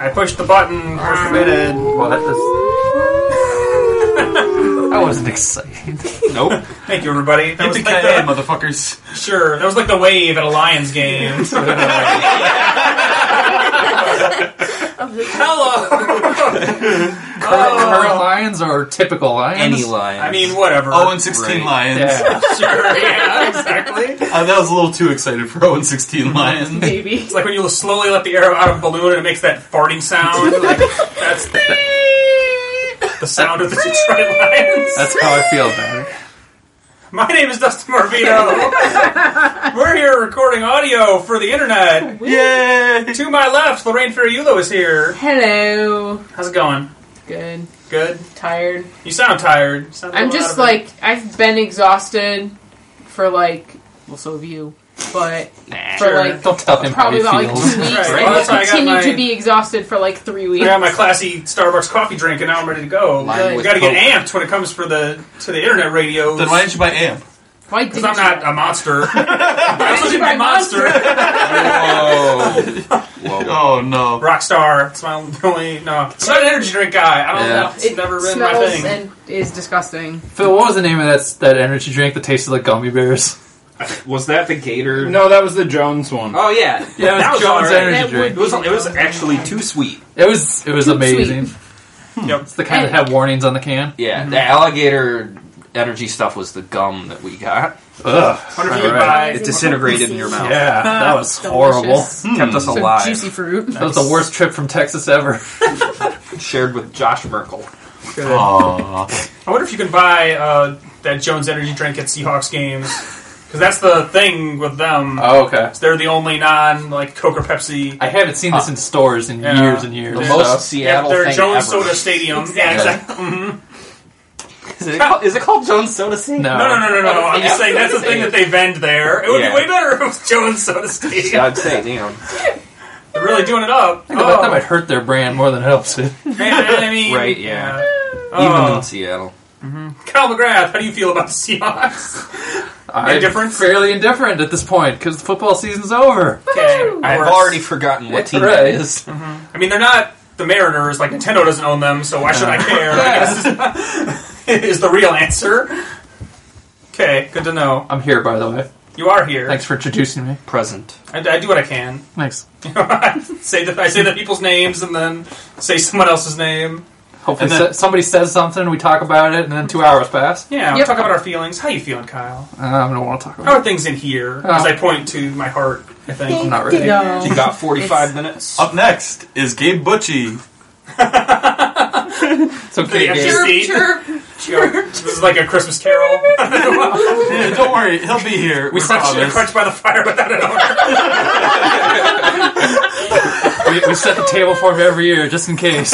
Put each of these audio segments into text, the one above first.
I pushed the button for submitted. Well, that wasn't exciting. Nope. Thank you, everybody. That was Hit like the KA, motherfuckers. Sure, that was like the wave at a Lions game. Hello! Current Lions or typical Lions? Any Lions. I mean, whatever. 0-16 Right. Lions. Yeah. Sure, yeah, exactly. That was a little too excited for 0-16 Lions. Maybe. It's like when you slowly let the arrow out of a balloon and it makes that farting sound. Like, that's the sound of the Detroit Lions. That's how I feel about it. My name is Dustin Morvito. We're here recording audio for the internet. Yay! To my left, Lorraine Ferriulo is here. Hello. How's it going? Good. Good? Tired. You sound tired. You sound a I'm little just out of it. like, I've been exhausted for like, well, so have you, but for Sure. like Don't tell him how probably he about like 2 feels. weeks. Right. And Well, that's why I I got continue my- to be exhausted for like 3 weeks. I got my classy Starbucks coffee drink, and now I'm ready to go. Mine We with got to get Coke. amped when it comes to the internet radio. Then why didn't you buy AMP? Why Because didn't I'm not a monster. I'm such a big monster. Whoa. Oh no. Rockstar. It's my only... No. I'm not an energy drink guy. I don't Yeah. know. It's It never been my smells thing. and is disgusting. Phil, what was the name of that energy drink that tasted like gummy bears? Was that the Gator? No, that was the Jones one. Oh yeah, Yeah, it was that was Jones all right. energy That drink. It was actually too sweet. It was Too amazing. Yep. It's the kind that had warnings on the can. Yeah, the alligator energy stuff was the gum that we got. Ugh. Wonder if you could Alright. buy... It disintegrated in your mouth. Yeah, that was horrible. Delicious. Kept us So alive. juicy fruit. That was the worst trip from Texas ever. Shared with Josh Merkel. Aww. I wonder if you can buy that Jones energy drink at Seahawks games. Because that's the thing with them. Oh, okay. They're the only Coke or Pepsi. I haven't seen this in stores in Yeah. years and years. The Yeah. most Yeah, Seattle they're thing Jones ever. Soda Stadium. Yeah, exactly. Mm-hmm. Is it called Jones Soda Stadium? No. No. I'm just saying that's the thing that they vend there. It would Yeah. be way better if it was Jones Soda Stadium. I'd say, damn. They're really doing it up. I think that might hurt their brand more than it helps it. Man, I mean, Right, yeah. Oh. Even in Seattle. Kyle McGrath, how do you feel about the Seahawks? I'm Indifferent? fairly indifferent at this point because the football season's over. Okay, I've worse. already forgotten what It's team right. that is. I mean, they're not the Mariners. Like Nintendo doesn't own them, so why should I care? I guess is the real answer. Okay, good to know. I'm here, by the way. You are here. Thanks for introducing me. Present. I do what I can. Thanks. I say the people's names and then say someone else's name. Hopefully And then- somebody says something, we talk about it, and then 2 hours pass. Yeah, Yep. talk about our feelings. How you feeling, Kyle? I don't want to talk How about are things in here? As I point to my heart, I think. it. I'm not ready. No. You got 45 minutes. Up next is Gabe Butchie. It's okay, Yeah, Gabe. Chirp, chirp. This is like a Christmas Carol. Yeah, don't worry, he'll be here. We promise. Crunch by the fire without an owner. We set the table for him every year, just in case.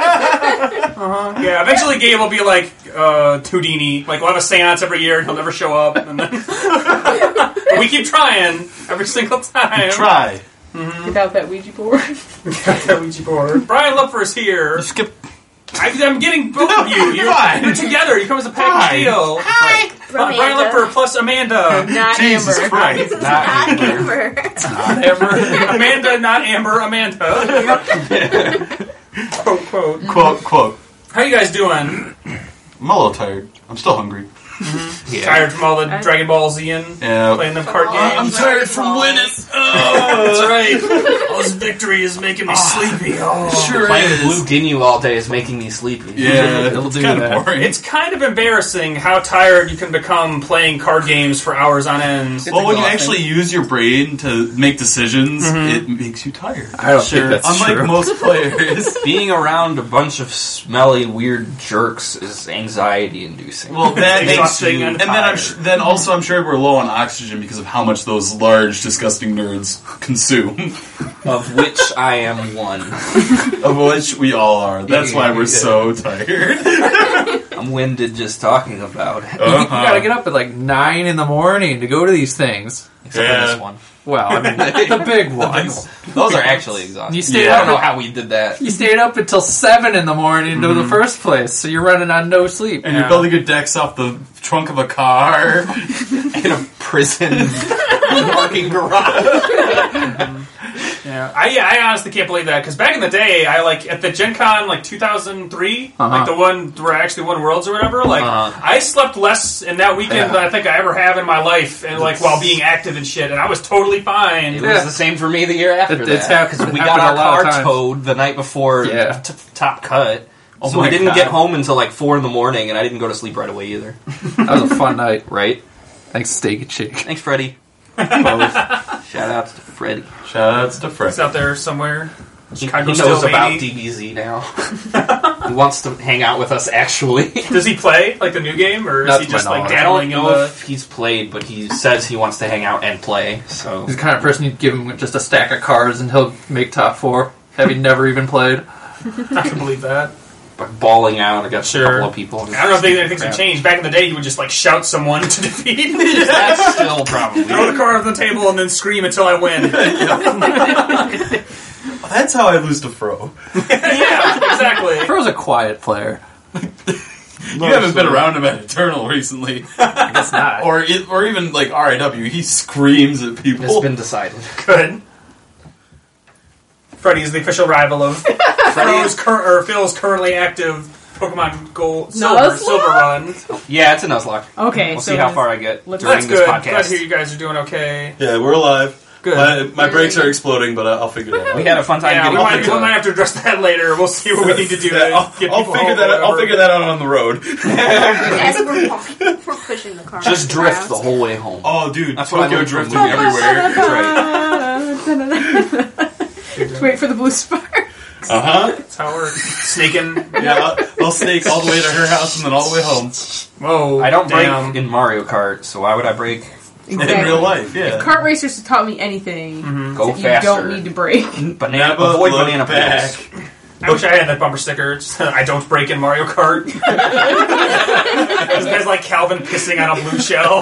Yeah, eventually Gabe will be like Houdini. Like, we'll have a seance every year and he'll never show up. And then but we keep trying every single time. Try. Without that Ouija board. That Ouija board. Brian Lupfer's here. Skip. I'm getting both of you. You're together. You come as a package deal. Hi, Brian Lupfer plus Amanda. Not Jesus Amber. Christ. Not Amber. Amber. Amanda, not Amber, Amanda. Quote. Quote. How you guys doing? I'm a little tired. I'm still hungry. Tired from all the Dragon Ball Z and Yeah. playing them card I'm games? tired from winning. That's right. All this victory is making me sleepy. Oh. Sure Playing is. Blue Ginyu all day is making me sleepy. Yeah, It'll it's do kind that. of boring. It's kind of embarrassing how tired you can become playing card games for hours on end. Well, when you actually use your brain to make decisions, it makes you tired. I don't think that's Unlike true. most players. Being around a bunch of smelly, weird jerks is anxiety-inducing. Well, that makes Exhausting you... and And then tired. then also I'm sure we're low on oxygen because of how much those large, disgusting nerds consume. Of which I am one. Of which we all are. That's why we're so tired. I'm winded just talking about it. You gotta get up at like 9 in the morning to go to these things. Except for this one. Well, I mean, the big ones. Those are actually exhausting. You stayed I don't know up. how we did that. You stayed up until 7 in the morning to the first place, so you're running on no sleep. And you're building your decks off the trunk of a car. In a prison parking garage. Yeah, I honestly can't believe that because back in the day, I at the Gen Con 2003, like the one where I actually won Worlds or whatever. I slept less in that weekend than I think I ever have in my life, and while being active and shit, and I was totally fine. It was the same for me the year after It's that because we got our car towed the night before Top Cut. So we didn't get home until 4 in the morning, and I didn't go to sleep right away either. That was a fun night. Right? Thanks, Steak and Shake. Thanks, Freddie. Shout outs to Freddie. He's out there somewhere. He knows about DBZ now. He wants to hang out with us, actually. Does he play the new game, or is he just dabbling in the... if he's played, but he says he wants to hang out and play, so... He's the kind of person you'd give him just a stack of cards and he'll make top 4, having never even played. I can believe that. Bawling out against a couple of people. I don't know if anything's have changed. Back in the day, he would just shout someone to defeat. That's still probably. Throw the card on the table and then scream until I win. That's how I lose to Fro. Yeah, exactly. Fro's a quiet player. You haven't been around him at Eternal recently. I guess not. Or even RIW. He screams at people. It's been decided. Good. Freddy is the official rival of Phil's currently active Pokemon Gold Silver run. Yeah, it's a Nuzlocke. Okay, we'll see how far I get during that's this good. podcast. Glad to hear you guys are doing okay. Yeah, we're alive. Good. My brakes are exploding, but I'll figure that out. We had a fun time getting we might have to address that later. We'll see what we need to do. I'll figure that out on the road. As we're pushing the car. Just drift the whole way home. Oh, dude, that's what I Tokyo learned drifting from everywhere. Just wait for the blue spark. That's how we're snaking. Yeah, I'll snake all the way to her house and then all the way home. Whoa! I don't break in Mario Kart, so why would I break in real life? Yeah. If kart racers have taught me anything, go you faster. don't need to break. Avoid banana peels. I wish I had that bumper sticker. I don't break in Mario Kart. This guy's like Calvin pissing on a blue shell.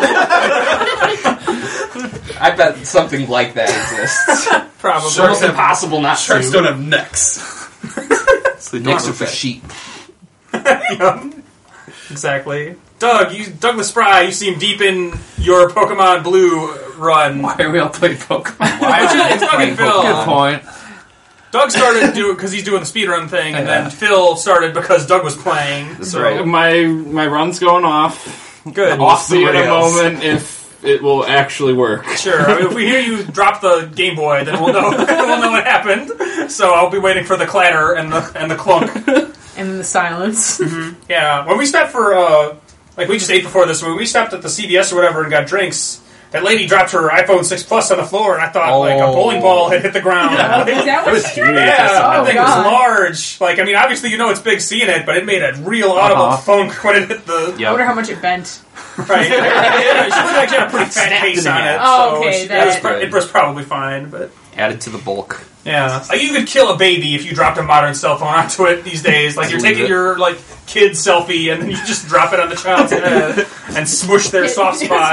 I bet something like that exists. Probably. It's almost impossible not Sharks to. don't have necks. The necks are for sheep. Yep. Exactly. Douglas Fry, you seem deep in your Pokemon Blue run. Why are we all playing Pokemon? Why are we playing Pokemon? Good point. Doug started doing because he's doing the speedrun thing, and then Phil started because Doug was playing. So right. My run's going off. Good. We'll see in a moment if it will actually work. Sure. I mean, if we hear you drop the Game Boy, then we'll know what happened. So I'll be waiting for the clatter and the clunk. And then the silence. Mm-hmm. Yeah. When we stopped for we just ate before this. When we stopped at the CVS or whatever and got drinks, that lady dropped her iPhone 6 Plus on the floor, and I thought a bowling ball had hit the ground. Yeah. Is that what she did? Yeah, that thing was God. large. Obviously it's big seeing it, but it made a real audible phone when it hit the... I wonder how much it bent. Right. She actually had a pretty fat case on it. Oh, okay. It was probably fine, but... Added to the bulk. Yeah. You could kill a baby if you dropped a modern cell phone onto it these days. You're taking your, kid selfie, and then you just drop it on the child's head and smush their soft spot.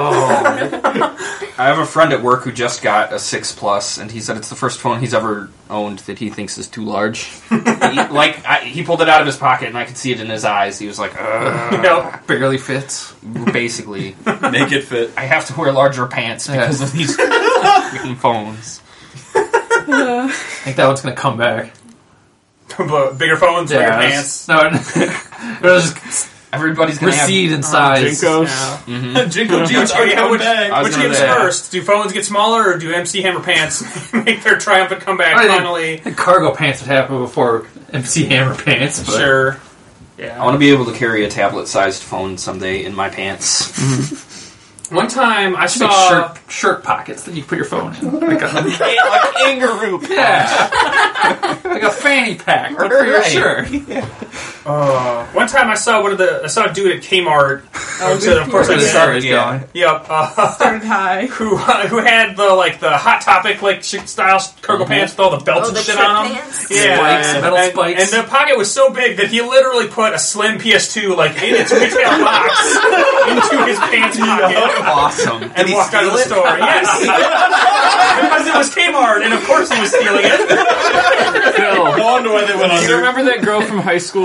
I have a friend at work who just got a 6 Plus, and he said it's the first phone he's ever owned that he thinks is too large. He pulled it out of his pocket, and I could see it in his eyes. He was like, barely fits. Basically. Make it fit. I have to wear larger pants because of these freaking phones. I think that one's going to come back. Bigger phones, bigger pants. No, it'll just everybody's going to recede in size. Jinkos. Yeah. Mm-hmm. Jinko jeans are coming back. Which comes first? Do phones get smaller, or do MC Hammer pants make their triumphant comeback finally? Cargo pants would happen before MC Hammer pants. But. Sure. Yeah. I want to be able to carry a tablet-sized phone someday in my pants. One time I saw shirt pockets that you put your phone in, like a kangaroo pack. like a fanny pack for your shirt. One time I saw a dude at Kmart. Of course, I started going. Yep. Started high. Who had the Hot Topic style cargo pants with all the belts and shit on them? Yeah, spikes, metal spikes. And the pocket was so big that he literally put a slim PS2 in its retail box into his pants pocket. Awesome. And walked out of the store. Yes. Because it was Kmart, and of course he was stealing it. Phil, No wonder why they went do you under. remember that girl from high school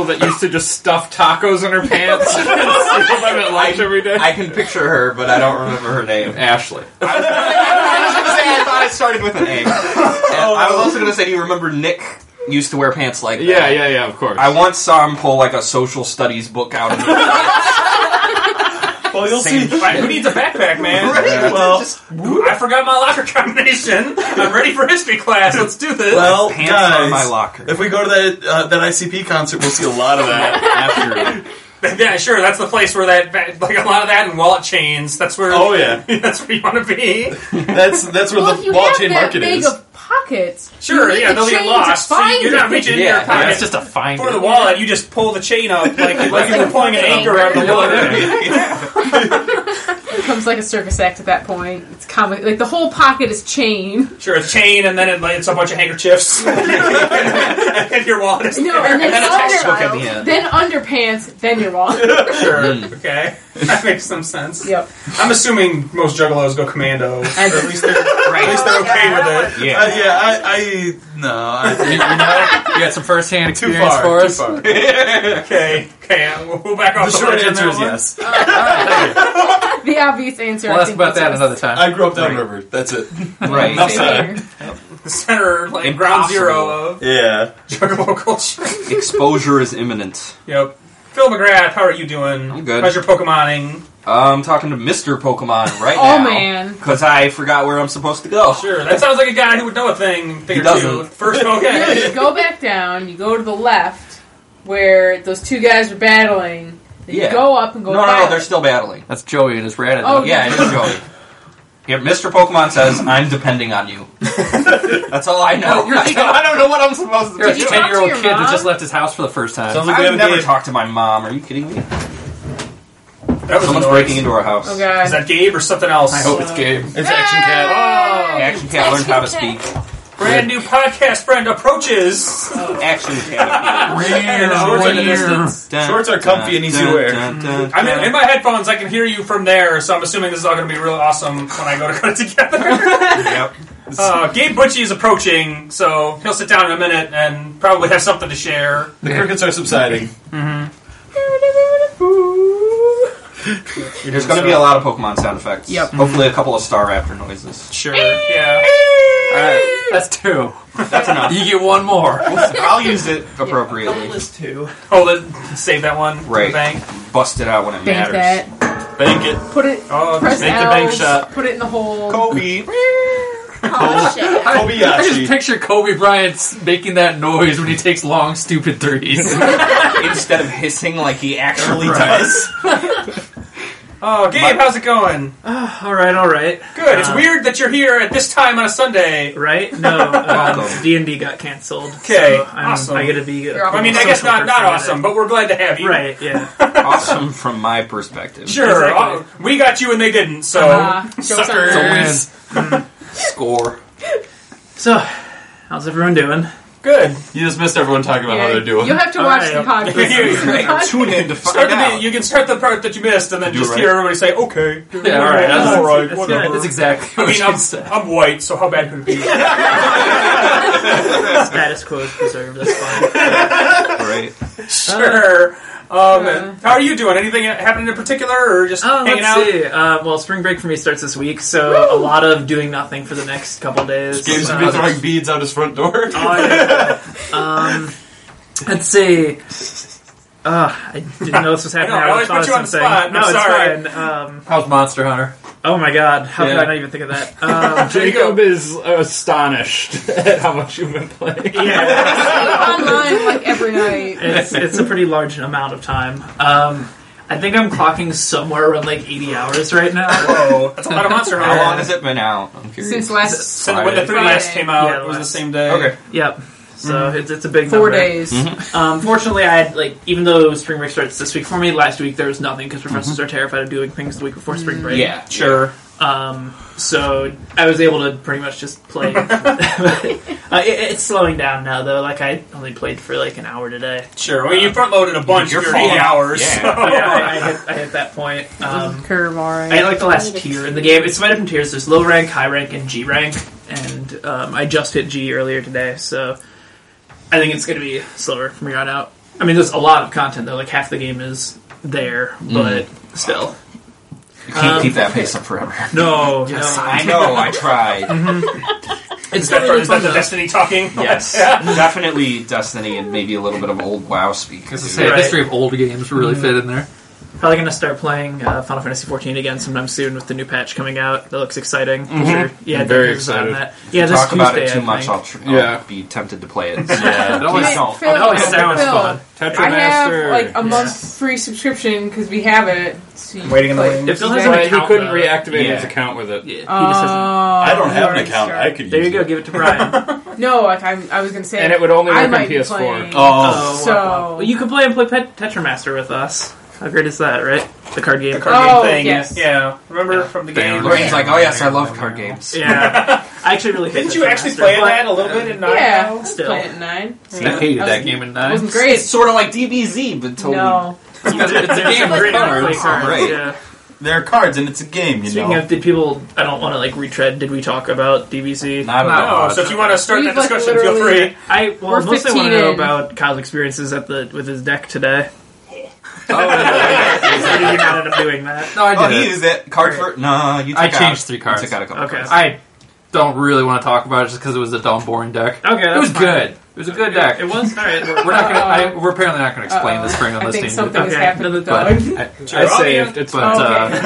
people that used to just stuff tacos in her pants and steal them at lunch every day? I can picture her, but I don't remember her name. Ashley. I was going to say I thought it started with an A. And I was also going to say, do you remember Nick used to wear pants like that? Yeah, of course. I once saw him pull like a social studies book out of the Well, you'll Same see. Who needs a backpack, man? Well, I forgot my locker combination. I'm ready for history class. Let's do this. well, pants guys, on my locker. if we go to that ICP concert, we'll see a lot of that after. Yeah, sure. That's the place where that, like a lot of that and wallet chains. That's where. Oh yeah, That's where you want to be. that's where Well, if the you wallet have chain that market big is. of pockets, Sure, you need yeah, the they'll get chain lost. to So find you're not it. reaching Yeah, your Yeah, pocket it's just a find. for the wallet. You just pull the chain up like you were pulling an anchor out of the water. It becomes like a circus act at that point. It's comic. Like the whole pocket is chain. Sure, it's chain, and then it's a bunch of handkerchiefs, and your wallet is No, there. and then And a under, textbook at the end. then underpants, then your wallet. Sure, okay, that makes some sense. Yep. I'm assuming most juggalos go commando, or at least they're Right. okay with it. Yeah. You got some first-hand Too experience far. for Too us? far. Okay, we'll back off. The short ledge on answer that is one. yes. The obvious answer. We'll I ask think, about was that yes. another time. I grew up downriver. That's it. Right. Enough Same said. here. The center, like ground zero of Yeah. juggalo culture. Exposure is imminent. Yep. Phil McGrath, how are you doing? I'm good. How's your Pokemoning? I'm talking to Mr. Pokemon right Oh, now. man. Because I forgot where I'm supposed to go. Sure, that sounds like a guy who would know a thing He or two. doesn't. First, No, okay. you go back down. You go to the left, where those two guys are battling. Then Yeah. you go up and go. No, back. they're still battling. That's Joey and his Rattata. Oh, Yeah, it is Joey. Yeah, Mr. Pokemon says, I'm depending on you. That's all I know. I don't know what I'm supposed to You're a Did you talk to 10-year-old your kid that mom? just left his house for the first time. Sounds like we I've have never a talked to my mom. Are you kidding me? That was Someone's a noise. breaking into our house. Oh god. Is that Gabe or something else? I hope it's Gabe. It's Action Cat. Oh, Action Cat learned how to speak. brand new podcast friend approaches. Action Cat. And shorts in the distance. Shorts are comfy and easy to wear. I'm in my headphones. I can hear you from there, so I'm assuming this is all going to be really awesome when I go to cut it together. Yep. Gabe Butchie is approaching, so he'll sit down in a minute and probably have something to share. The crickets are subsiding. There's going to be a lot of Pokemon sound effects. Yep. Hopefully a couple of Staraptor noises. Sure, yeah. Alright, that's two. That's enough. You get one more. I'll use it appropriately. Hold it. Save that one. For the Right. bank. Bust it out when it Bank matters. that. Bank it. Put it. Oh, Press make the L, bank shot. Put it in the hole. Kobe. Oh, shit. I just Kobayashi. picture Kobe Bryant making that noise when he takes long, stupid threes. Instead of hissing like he actually does. Oh, Gabe, how's it going? All right. Good. It's weird that you're here at this time on a Sunday. Right? No, D&D got canceled. Okay, so awesome. I get to be. You're off. I mean, I guess not awesome, but we're glad to have you. Right? Yeah. Awesome from my perspective. Sure. Exactly. We got you and they didn't, so. Joke's on Suckers. them. Score. So, how's everyone doing? Good. You just missed everyone talking about how they're doing. You have to All watch right. the podcast. Tune in to Start find the, out. you can start the part that you missed and then Do just it right. hear everybody say, okay. Yeah, all right. That's all right. That's Whatever. good. That's exactly I what mean, she said. I'm white, so how bad could it be? Status quo is preserved. That's fine. Right. Sure. How are you doing? Anything happening in particular, or just hanging out? Let's see. Well, spring break for me starts this week, so a lot of doing nothing for the next couple days. Gabe's gonna be throwing beads out his front door. Let's see. I didn't know this was happening. I know, I always thought put you of on the something. spot. No, I'm it's sorry. fine. How's Monster Hunter? Oh my god, how Yeah. could I not even think of that? Jacob is astonished at how much you've been playing. Online like every night. It's a pretty large amount of time. I think I'm clocking somewhere around like 80 hours right now. Whoa, that's a lot of Monster Hunter. How long has it been out? I'm curious. Since last Since when the 3DS came out, Yeah, it was the last- same day. Okay. Yep. So it's a big 4 number. days. Fortunately, I had even though spring break starts this week for me, last week there was nothing because professors are terrified of doing things the week before spring break. Yeah. Sure. So I was able to pretty much just play. It's slowing down now though. Like I only played for like an hour today. Sure. Well, you front loaded a bunch You're for falling 8 off. hours. Yeah. so- Yeah, I hit that point. Curve, alright. I like the last tier in the game. It's divided from tiers. There's low rank, high rank, and G rank. And I just hit G earlier today, so I think it's going to be slower from here on out. I mean, there's a lot of content though. Like half the game is there, but still. You can't keep that pace up forever. No, I know. I tried. Is that the Destiny talking? Yes, definitely Destiny and maybe a little bit of old WoW speak. Because the history of old games really fit in there. Probably going to start playing Final Fantasy XIV again sometime soon with the new patch coming out. That looks exciting. I'm very excited. That. Yeah, this Talk about it Tuesday, too much, I'll be tempted to play it. Yeah, Phil, It sounds fun. I have Tetramaster. like a month free subscription because we have it. So you Waiting in the play- wings. If Phil you has guys- an He account, couldn't though. reactivate Yeah. his account with it. Yeah, he just doesn't. I don't have an already account. started. I could There use you go. it. Give it to Brian. No, like I was gonna say, And it would only I work on might be PS4. playing. Oh, So- Well, you can play Tetramaster with us. How great is that, right? The card game. The card game thing. yes. Yeah. Remember from the game? Brain's like, oh yes, I love card games. Yeah. I actually really hate Didn't you actually Tetramaster, play but- that a little bit in 9? Yeah, Still. play it at 9. I hated that game in It 9. wasn't great. It's sort of like DBZ, but totally. No. It's a game Like, with play cards. cards, Right. yeah. there are cards and it's a game, you Speaking know. of, did people? I don't want to like retread. Did we talk about DBZ? Not at Not all. Oh, so if you want to start We've, that like, discussion, feel literally- free. We're Mostly 15 want to know in. about Kyle's experiences with his deck today. Oh, Or did you not end up doing that? No, I oh, did he it. used that card for. No, you took I out. changed 3 cards. You took out a couple Okay. cards. I don't really want to talk about it just because it was a dumb, boring deck. Okay, It was that's fine. good. It was a good deck. It was all right. We're not gonna. We're apparently not gonna explain this for anyone I think listening. something has Okay. happened with But Doug. I saved. It's but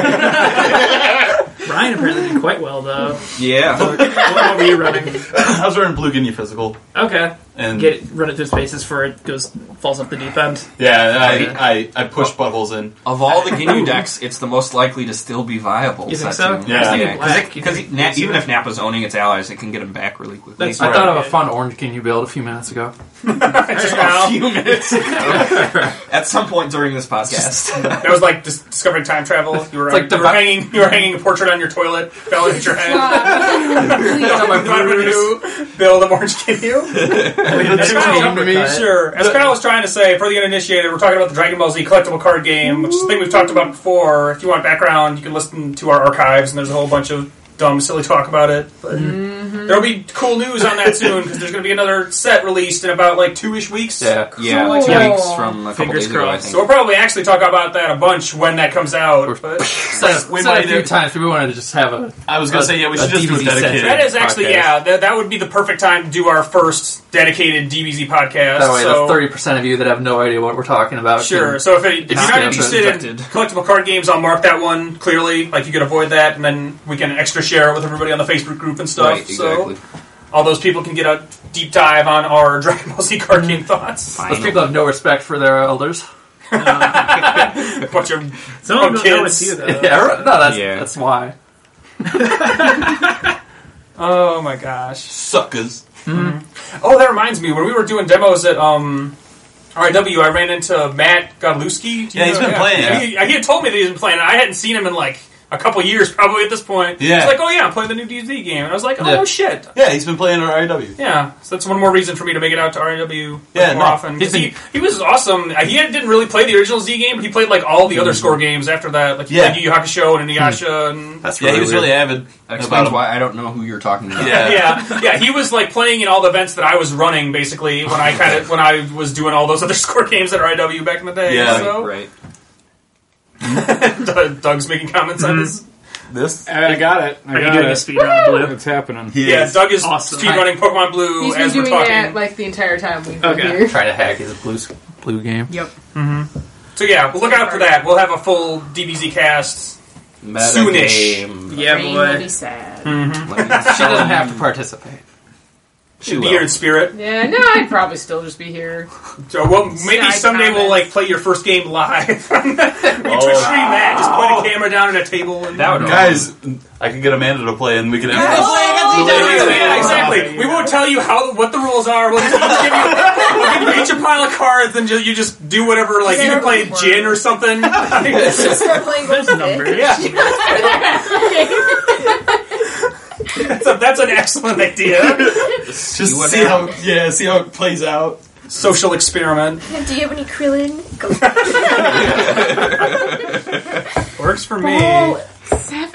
Brian apparently did quite well though. Yeah. What were you running? I was running Blue Guinea Physical. Okay, And run it through spaces for it falls off the deep end. yeah, I push buttholes in. Of all the Ginyu decks, it's the most likely to still be viable. You think set so? to- Yeah. Yeah. Black, Because you think- even if Nappa's owning its allies, it can get them back really quickly. That's I right. thought of a fun orange king you built a few minutes ago. Just now. a few minutes ago. At some point during this podcast. That was like discovering time travel. You were, It's like you were hanging a portrait on your toilet, fell and hit your head. Build a orange Ginyu. Sure. As Kyle was trying to say, for the uninitiated, we're talking about the Dragon Ball Z collectible card game, which is a thing we've talked about before. If you want background, you can listen to our archives, and there's a whole bunch of dumb, silly talk about it. But there'll be cool news on that soon, because there's going to be another set released in about like 2-ish weeks. Yeah. Yeah, like 2 Cool. weeks from a couple Fingers days ago, I crossed. think. So we'll probably actually talk about that a bunch when that comes out. But We Said might a few do- times people wanted to just have a. I was gonna say, yeah, we should just do a DBZ dedicated. that is actually, podcast. that would be the perfect time to do our first dedicated DBZ podcast. That way, so, the 30% of you that have no idea what we're talking about. Sure. can- So if you're not skip interested in rejected. collectible card games, I'll mark that one clearly. Like you could avoid that, and then we can extra share it with everybody on the Facebook group and stuff. Right, exactly. So all those people can get a deep dive on our Dragon Ball Z card game thoughts. Those people have no respect for their elders. A bunch of Some of them don't know kids. it's you though. Yeah, no, Yeah. that's why. Oh my gosh. Suckers. Oh, that reminds me. When we were doing demos at RIW, I ran into Matt Godlewski. Do you Yeah, he's know? been playing, yeah. He had told me that he's been playing, and I hadn't seen him in like a couple years probably at this point. Yeah. He's like, oh yeah, I'm playing the new DBZ game. And I was like, oh Yeah. shit. Yeah, he's been playing at RIW. Yeah, so that's one more reason for me to make it out to RIW Yeah, more no, often. 'Cause he's he was awesome. He didn't really play the original Z game, but he played like all the other score games after that. Like he Yeah. played Yu Yu Hakusho and Inuyasha and That's Yeah, he was weird. really avid. That about explains him. why I don't know who you're talking about. Yeah. yeah. He was like playing in all the events that I was running basically when I was doing all those other score games at RIW back in the day. Yeah. so. Right. Doug's making comments on this. This? I got it. I Are you got doing a it. speed on Blue? It's happening. Yeah, Doug is Awesome. speedrunning Pokemon Blue He's been as we're doing talking. that like the entire time we've been Okay. here. Trying to hack his blue game. Yep. So yeah, we'll look out for that. We'll have a full DBZ cast. Meta Soonish. game. Yeah, Rain will boy. be sad. She doesn't have to participate. She Be will. here in spirit. Yeah, no, I'd probably still just be here. So maybe Side someday we'll comments. like play your first game live. We Twitch stream that. Just point a camera down at a table and That would be Guys, I can get Amanda to play and we can Yeah, exactly. We won't tell you what the rules are. We'll just give you each a pile of cards, and you just do whatever. Like you can play Jin or something. Start playing There's numbers. Yeah, that's an excellent idea. Just see how it plays out. Social experiment Do you have any Krillin? Go. works for me. Ball 7?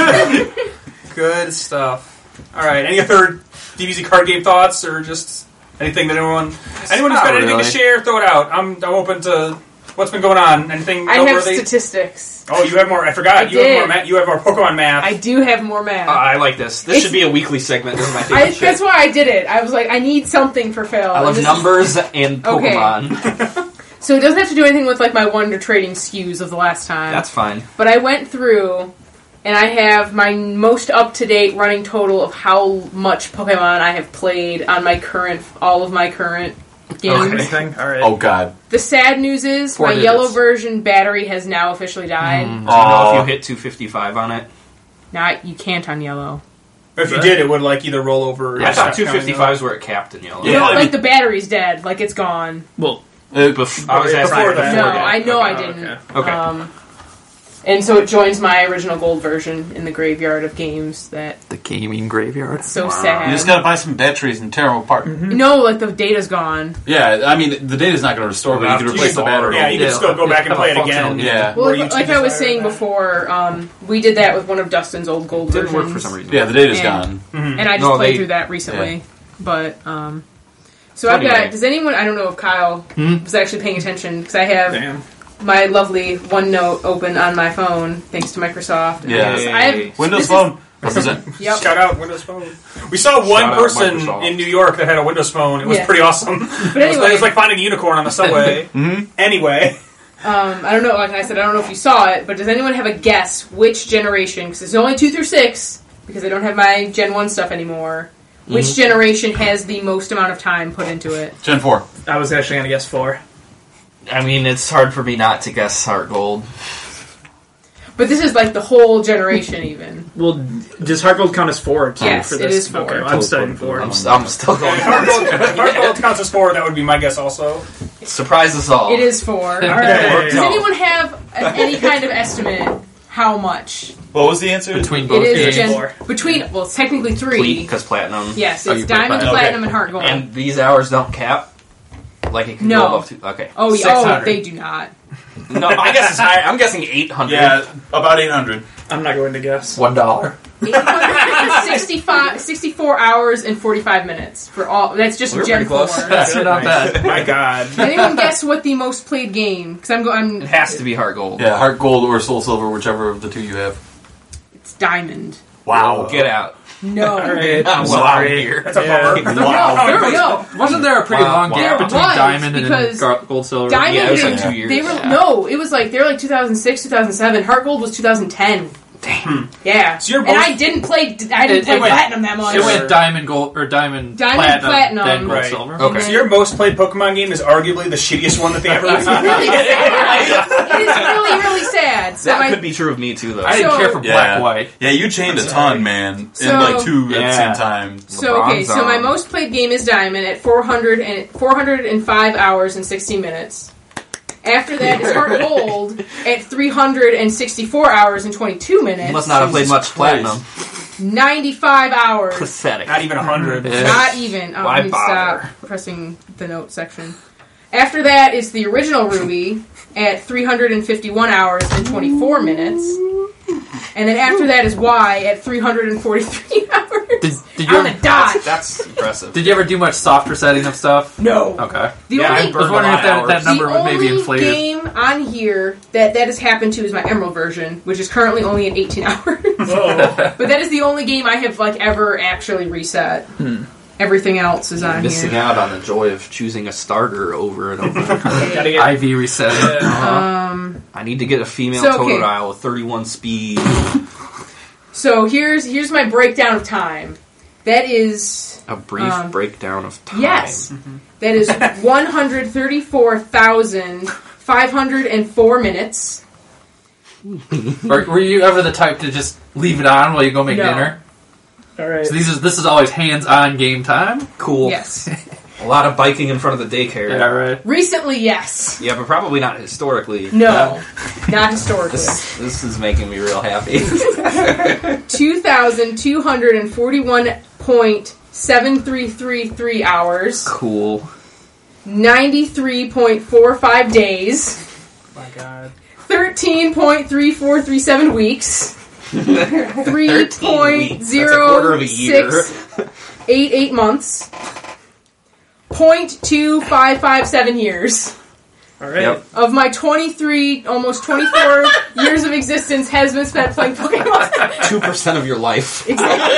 Good stuff. All right. Any other DBZ card game thoughts, or just Anything that anyone who's Not got anything really. to share, throw it out. I'm open to what's been going on. Anything I have noteworthy? statistics. Oh, you have more. I forgot. I You have more. did. You have more Pokemon math. I do have more math. I like this. This should be a weekly segment. This is my favorite shit. That's why I did it. I was like, I need something for Phil. I love And this is- numbers and Pokemon. So it doesn't have to do anything with like my Wonder Trading SKUs of the last time. That's fine. But I went through, and I have my most up-to-date running total of how much Pokemon I have played on all of my current games. Anything? All right. Oh God. The sad news is, 4 my digits. yellow version battery has now officially died. Do you know if you hit 255 on it? Now, you can't on yellow. If you did, it would like either roll over. Or I thought stop counting 255s were at capped in yellow. Yeah. No, I like mean- the battery's dead. Like, it's gone. Well, I was asking before that. No, that. I know I Okay. didn't. Okay. And so it joins my original gold version in the graveyard of games that The gaming graveyard. so sad. You just gotta buy some batteries and tear them apart. No, like the data's gone. Yeah, I mean the data's not gonna restore, but you can replace the battery. Yeah, you can still go back and play it again. Yeah. Well, Were you like too I was desire saying that? before, we did that with one of Dustin's old gold Didn't versions. work for some reason. Yeah, the data's And- gone. And I just No, played they- through that recently. Yeah. But, so I've Anyway. got, does anyone, I don't know if Kyle was actually paying attention, because I have Damn. my lovely OneNote open on my phone, thanks to Microsoft. Yeah. I have, Windows this is- Phone represent. Yep. Shout out Windows Phone. We saw one Shout out person Microsoft. in New York that had a Windows Phone. It was Yeah. pretty awesome. But anyway, It was like finding a unicorn on the subway. Anyway, I don't know, like I said, I don't know if you saw it, but does anyone have a guess which generation, because it's only 2 through 6, because I don't have my Gen 1 stuff anymore, which generation has the most amount of time put into it? Gen 4. I was actually going to guess 4. I mean, it's hard for me not to guess Heart Gold. But this is like the whole generation, even. Well, does Heart Gold count as 4 too? Yes, for it this? is 4. Okay, I'm studying 4. I'm still going. Heart Gold counts as 4. That would be my guess also. Surprise us all. It is 4. Okay. Does anyone have any kind of estimate how much? What was the answer? Between It both is games. well, it's technically 3. because platinum. Yes, Oh, it's you play Diamond, Platinum. Platinum, and Heart Gold. And these hours don't cap. Like it can No. go above 2. Okay. oh, 600. they do not. No, I guess it's higher. I'm guessing 800. Yeah, about 800. I'm not going to guess. $1. 64 hours and 45 minutes for all. That's just We're Gen pretty close. 4. That's not bad. My God. Did anyone guess what the most played game? Because I'm It has to be Heart Gold. Yeah, Heart Gold or Soul Silver, whichever of the two you have. it's Diamond. Wow. Get out. No. Alright, I'm Well, sorry. I'm here. That's a bummer. Wow. There we go. Wasn't there a pretty Wow, long wow. gap There between was, Diamond because and Gold Silver? Diamond, Yeah, it was like and- 2 years. They were Yeah. no, it was like they were like 2006, 2007. Heart Gold was 2010. Damn. Yeah, So you're and both- I didn't play It Platinum went- that much. It went Diamond, Gold, or Diamond, Platinum, then Gold right. Silver. Okay. So your most played Pokemon game is arguably the shittiest one that they ever It's released. really sad. It is really, really sad. So That I, could be true of me too, though. I didn't So- care for Black White. Yeah, you chained a ton, man. So- in like 2 at the Yeah. same time. So okay, LeBron's so my on. most played game is Diamond at 405 hours and 60 minutes. After that is Heart Gold at 364 hours and 22 minutes. You must not have played much Platinum. 95 hours. Pathetic. Not even 100. Not even. Oh, Why let me bother? stop pressing the note section. After that is the original Ruby at 351 hours and 24 minutes. And then after that is Y at 343 hours. Did you I'm ever, gonna die. That's impressive. did you ever do much softer setting of stuff? No. Okay. The Yeah, only, I I was burned a wondering lot if of that hours. number would maybe the inflate only it. game on here that has happened to is my Emerald version, which is currently only at 18 hours. Oh. But that is the only game I have like ever actually reset. Everything else is on Missing here. out on the joy of choosing a starter over and over. Gotta get IV resetting. I need to get a female So, okay. Totodile with 31 speed. So here's my breakdown of time. That is A brief breakdown of time. yes. That is 134,504 minutes. Or were you ever the type to just leave it on while you go make No. dinner? Alright. So this is always hands-on game time? Cool. Yes. A lot of biking in front of the daycare. Yeah, right. Recently, yes. Yeah, but probably not historically. No. Not historically. This is making me real happy. 2,241.7333 hours. Cool. 93.45 days. My God. 13.3437 weeks. 13 weeks. That's a quarter of a year. 3.0688 months. .2557 years All right. Yep. of my 23, almost 24 years of existence has been spent playing Pokemon. 2% of your life. Exactly.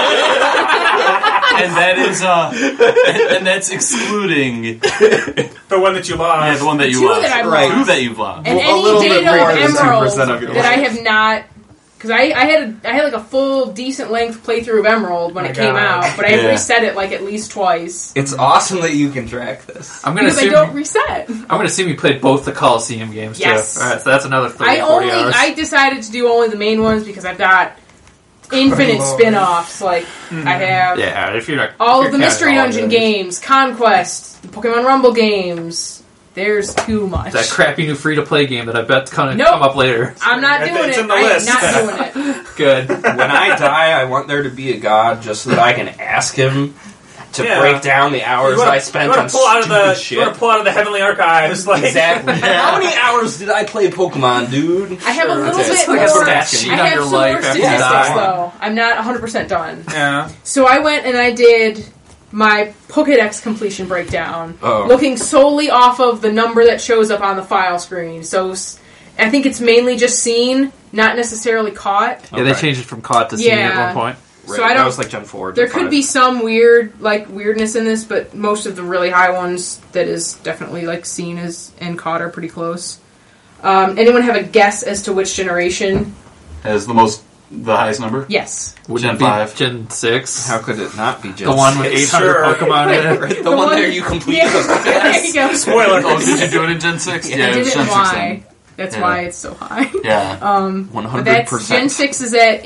And that is, and that's excluding The one that you lost. the one that you Two lost. that I've Right. lost. Two that you've lost. And A any little bit data more of than Emerald 2% of your that I life. have not, because I had like a full decent length playthrough of Emerald when My it came God. out, but I Yeah. reset it like at least twice It's awesome that you can track this. I'm gonna because I assume don't reset. I'm gonna assume you played both the Coliseum games Yes. too. All right, so that's another 30, 40 hours. I decided to do only the main ones because I've got infinite Lord. spin-offs. Like I have yeah, if you're not all if of the you're Mystery counting all Dungeon of it. games, Conquest, the Pokemon Rumble games. There's too much. That crappy new free-to-play game that I bet's gonna Nope. come up later. I'm not It's doing in it. the I am list. not doing it. Good. When I die, I want there to be a god just so that I can ask him to Yeah. break down the hours I spent on pull out of stupid the shit. You want to pull out of the Heavenly Archives, like Exactly. How many hours did I play Pokemon, dude? I have a little That's bit it. more. That's what I that's sheet asking. on have your some life more after you statistics die. though. I'm not 100% done. Yeah. So I went and I did my Pokedex completion breakdown, Uh-oh. looking solely off of the number that shows up on the file screen. So I think it's mainly just seen, not necessarily caught. Yeah, they Okay. changed it from COD to Scene at one point. Right, So I that don't. was like Gen 4. There Gen could 5. be some weirdness in this, but most of the really high ones that is definitely like seen as and caught are pretty close. Anyone have a guess as to which generation? Has the highest number? Yes. Wouldn't Gen it be 5. Gen 6? How could it not be Gen The one with 6? 800 Sure. Pokemon in it? Right, the one there you completed. Yeah, there you go. Spoiler. Oh, did you do it in Gen 6? Yeah, Yeah, I it did was it Gen in 6 Y. then. That's Yeah. why it's so high. Yeah. But that's 100%. Gen 6 is at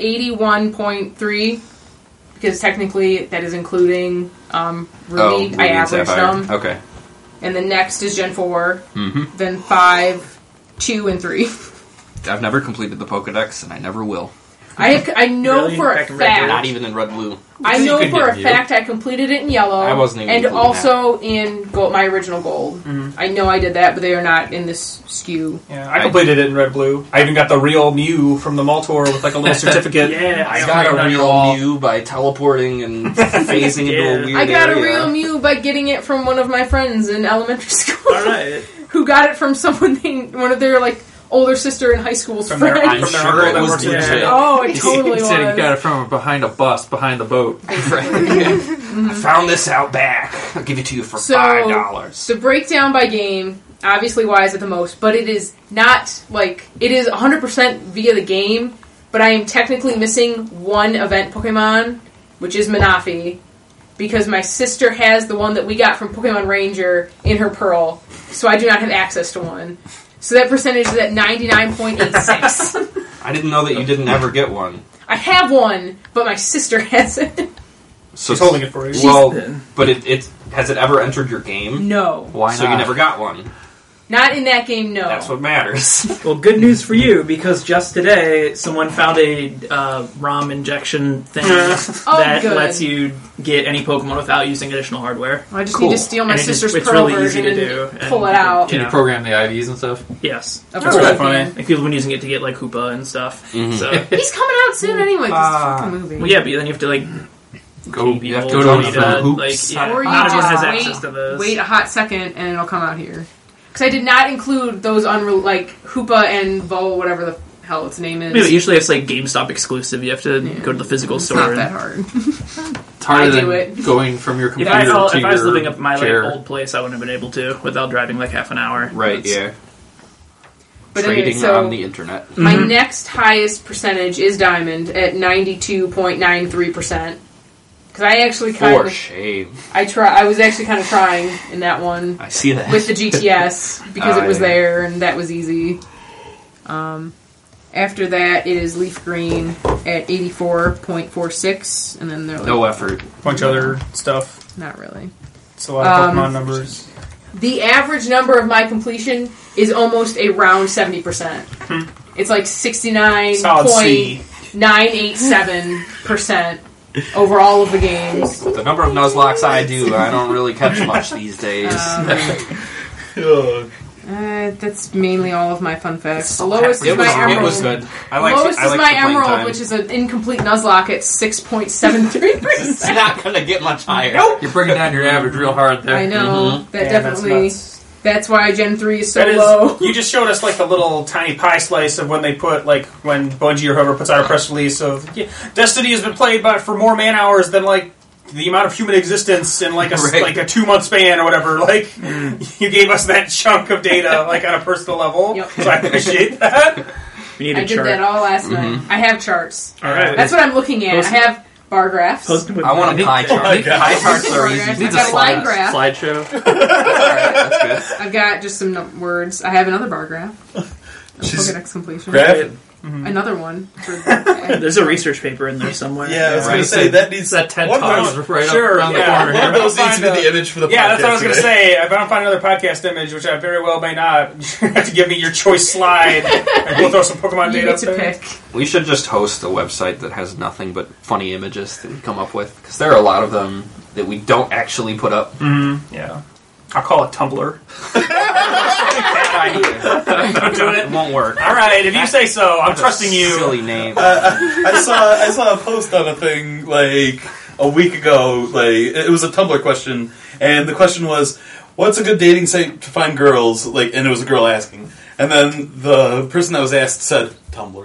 81.3 because technically that is including Ruby. Ruby I and averaged Sapphire. them. Okay. And the next is Gen 4, Mm-hmm. then 5, 2, and 3. I've never completed the Pokedex, and I never will. I know Really? for a Back in Red fact. Not even in Red Blue. I You know could for get a Mew. fact I completed it in yellow. I wasn't even and including also in gold, my original gold. I know I did that, but they are not in this SKU. Yeah, I completed it in Red Blue. I even got the real Mew from the Maltor with like a little certificate. Yeah, I it's got right a on your real wall. Mew by teleporting and phasing into a Yeah. weird I got a area. real Mew by getting it from one of my friends in elementary school. All right. Who got it from one of their like older sister in high school's From their- friends. I'm From their sure uncle it that was works in legit. jail. Oh, it totally He was. said he got it from behind a bus, behind the boat. I found this out back. I'll give it to you for So, $5. The breakdown by game, obviously Y is at the most, but it is not like it is 100% via the game. But I am technically missing one event Pokemon, which is Manafi, because my sister has the one that we got from Pokemon Ranger in her Pearl, so I do not have access to one. So that percentage is at 99.86. I didn't know that you didn't ever get one. I have one, but my sister has it. So She's holding it for you. Well, but it has it ever entered your game? No. Why So not? you never got one. Not in that game, no. That's what matters. Well, good news for you, because just today someone found a ROM injection thing that good. lets you get any Pokemon without using additional hardware. I just Cool. need to steal my And it is- sister's it's Pearl really easy version to and do, and pull it you can- out. Can you Yeah. program the IVs and stuff? Yes. Of That's course really I funny. can. Like people have been using it to get like Hoopa and stuff. So, He's coming out soon anyway. Just fucking movie. well, yeah, but then you have to like Go. pay you have people to go money to the hoops. like yeah, Or you not everyone just has access to wait, those. wait a hot second and it'll come out here. Because I did not include those like Hoopa and Vol, whatever the hell its name is. I mean, but usually it's like GameStop exclusive. You have to Yeah. go to the physical It's store. not and- that hard. It's harder I do than it. going from your If computer I, to if I was your living up my chair. like old place, I wouldn't have been able to without driving like half an hour. Right, It's- yeah. But anyway, Trading so on the internet. my next highest percentage is Diamond at 92.93%. Because I actually kind For of shame. I was actually kind of trying in that one. I see that. With the GTS because it was yeah. there and that was easy. After that, it is Leaf Green at 84.46, and then they're like, No effort. Bunch of other stuff. not really. It's a lot of Pokemon numbers. The average number of my completion is almost around 70%. It's like Solid C. 69.87% over all of the games. The number of Nuzlocks I do, I don't really catch much these days. That's mainly all of my fun facts. The So lowest happy. is my emerald. It was good. The lowest is my emerald, which is an incomplete Nuzlocke at 6.73%. It's not going to get much higher. You're bringing down your average real hard there. I know. That definitely... That's why Gen 3 is so That is, low. you just showed us like the little tiny pie slice of when they put like when Bungie or whoever puts out a press release of Destiny has been played for more man hours than like the amount of human existence in like a like a 2-month span or whatever. Like you gave us that chunk of data like on a personal level, so I appreciate that. We need a I did chart. that all last night. I have charts. All right. That's what I'm looking at. I have bar graphs. I want a pie chart. Pie charts are easy. I've got a line graph. Slideshow. That's good. I've got just some words. I have another bar graph. Pokedex completion. Graph? Another one. There's a research paper in there somewhere. Yeah, I was going to say, that needs... That TED one of Talk those- is right Sure, up around the yeah. corner One of here. those needs to be the image for the podcast. Yeah, that's what I was going to today. say. If I don't find another podcast image, which I very well may not, you have to give me your choice slide, and we'll throw some Pokemon You data get up to there. pick. We should just host a website that has nothing but funny images that we come up with. Because there are a lot of them that we don't actually put up. Yeah. I'll call it Tumblr. Bad idea. Don't do It it. won't work. All right, if you say so, I'm trusting you. Silly name. I saw a post on a thing like a week ago. Like it was a Tumblr question, and the question was, "What's a good dating site to find girls?" Like, and it was a girl asking, and then the person that was asked said Tumblr.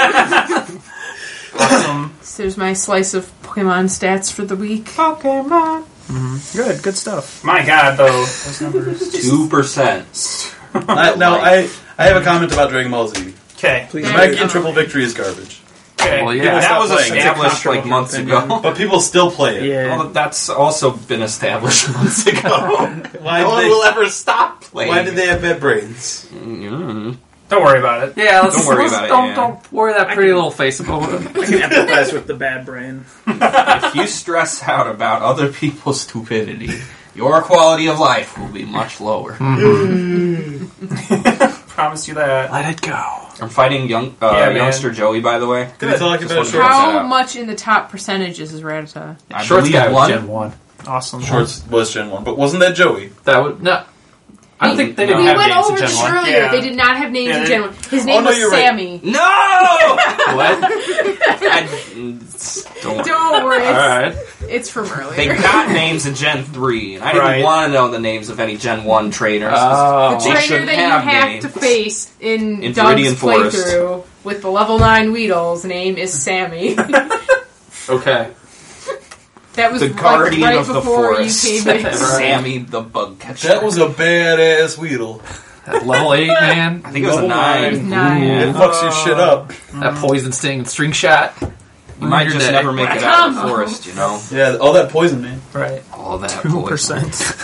Awesome. So there's my slice of Pokemon stats for the week. Pokemon. Good stuff. My God, though, those numbers. 2%. I have a comment about Dragon Ball Z. Okay. Please. Maggie and Triple Victory is garbage, Okay. Well, yeah, People that stop was playing. established like months ago. but people still play it. Yeah. Well, that's also been established months ago. Why no one did will ever stop playing. Why did they have bad brains? Mm. Don't worry about it. Yeah, let's, Don't worry let's- about it, Don't, yeah. don't worry that pretty little face about it. I can empathize with the bad brain. If you stress out about other people's stupidity, your quality of life will be much lower. Promise you that. Let it go. I'm fighting man. youngster Joey, by the way. Did we talk Just about wanted to shorts? point that How out. much in the top percentages is Rattata? I Shorts believe guy was one. Gen 1. Awesome. Shorts was Gen 1, but wasn't that Joey? That would... No. I don't think they didn't We have went names in over Gen this 1. earlier. Yeah. They did not have names Yeah, in they- Gen 1. His name no, was you're right. Sammy. No! What? Don't worry. Don't worry. Alright. It's from earlier. They got names in Gen 3, and I didn't Right. want to know the names of any Gen 1 trainers. Oh. The They trainer shouldn't that you have have names. to face in In Doug's Viridian Forest. playthrough with the level 9 Weedle's name is Sammy. Okay. That was The like guardian right of the before forest. you came in. Sammy the bug catcher. That was a badass Weedle. That level 8, man. I think it was a Level 9. 9. It fucks your shit up. That poison sting and string shot. You might Your just day. never make it out of the forest, you know? Yeah, all that poison, man. Right. All that 2%.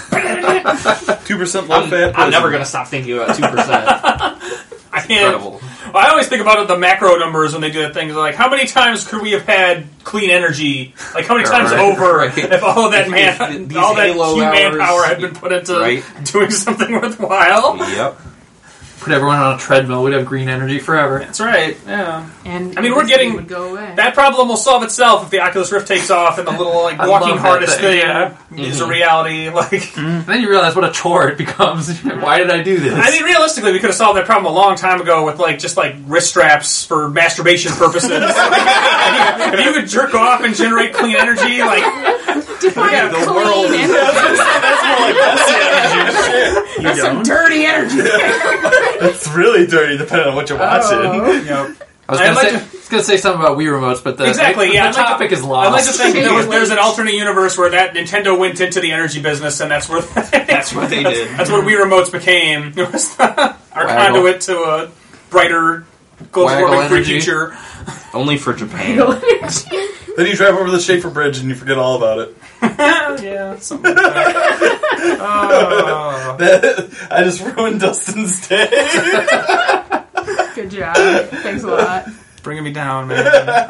2% low fat. I'm never going to stop thinking about 2%. I can't. Incredible. Well, I always think about the macro numbers when they do that thing. They're like, how many times could we have had clean energy? Like, how many times Right, over right. if all of that If these all that Halo human hours- manpower had been put into Right. doing something worthwhile? Yep. Put everyone on a treadmill. We'd have green energy forever. That's right. Yeah. And I mean, we're this getting- thing would go away. That problem will solve itself if the Oculus Rift takes off and the little like I walking love that harness thing, thing yeah. is a reality. Like, And then you realize what a chore it becomes. Why did I do this? I mean, realistically, we could have solved that problem a long time ago with like just like wrist straps for masturbation purposes. If you could jerk off and generate clean energy, like Define the clean world is- energy. That's some dirty energy. It's really dirty depending on what you're watching. you know, I was I'd going like to say something about Wii remotes, but the, exactly. the Yeah, I'd like topic to- is lost. I'd like to think there's an alternate universe where that Nintendo went into the energy business, and that's where That's what they did. That's what Wii remotes became. It was our Waggle. conduit to a brighter, global Waggle warming free energy. future. Only for Japan. Then you drive over the Schaefer Bridge and you forget all about it. Yeah, something like that. Oh. I just ruined Dustin's day. Good job. Thanks a lot. Bringing me down, man.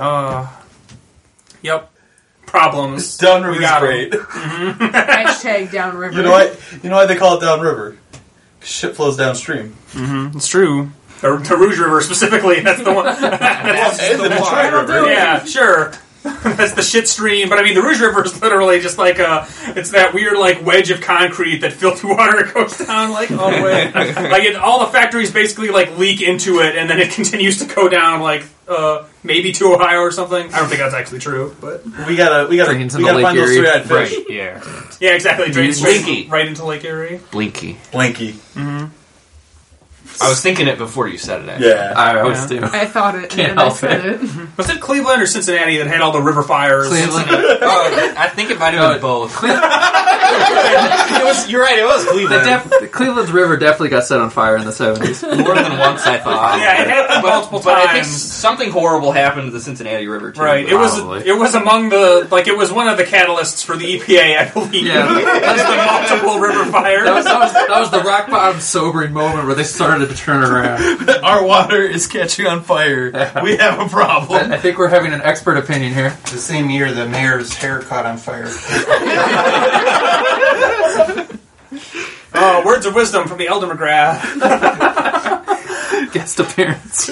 Yep. Problems. Downriver's We got 'em. great. Hashtag downriver. You know why they call it downriver? 'Cause shit flows downstream. It's true. The Rouge River specifically. That's the one. That's And the Detroit River. Yeah, sure. That's the shit stream. But I mean, the Rouge River is literally just like it's that weird like wedge of concrete that filthy water goes down like all the way. Like all the factories basically like leak into it, and then it continues to go down like maybe to Ohio or something. I don't think that's actually true, but we gotta find those three-eyed fish. Right, yeah. Yeah, exactly. Drains Blinky. right into Lake Erie. Blinky. I was thinking it before you said it. Actually. Yeah. I always do. I thought it. Can't and I help said it. Was it Cleveland or Cincinnati that had all the river fires? Cleveland. I think it might have been both. You're right. It was Cleveland. Cleveland's river definitely got set on fire in the 70s. More than once, I thought. Yeah, it happened multiple But I think times. something horrible happened to the Cincinnati River too. Right. Probably. It was among the it was one of the catalysts for the EPA, I believe. Yeah. That's the multiple river fires. That was the rock bottom sobering moment where they started to turn around. Our water is catching on fire. We have a problem. I think we're having an expert opinion here. The same year the mayor's hair caught on fire. Words of wisdom from the Elder McGrath. Guest appearance.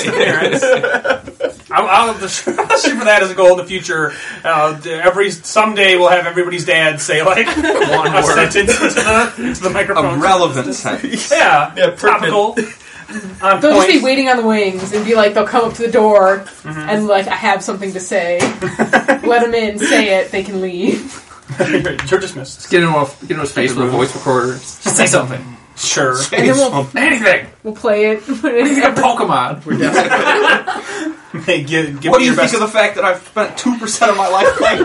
I'll shoot for that as a goal in the future. Someday we'll have everybody's dad say like one sentence into the microphone. A relevant sentence. Yeah, topical. On They'll point. just be waiting on the wings and be like, they'll come up to the door and like, I have something to say. Let them in, say it, they can leave. You're dismissed. Get into his face with a voice recorder. Just say something. Sure. And then Anything. we'll play it. Pokemon. Hey, give What me do you your think best. of the fact that I've spent 2% of my life playing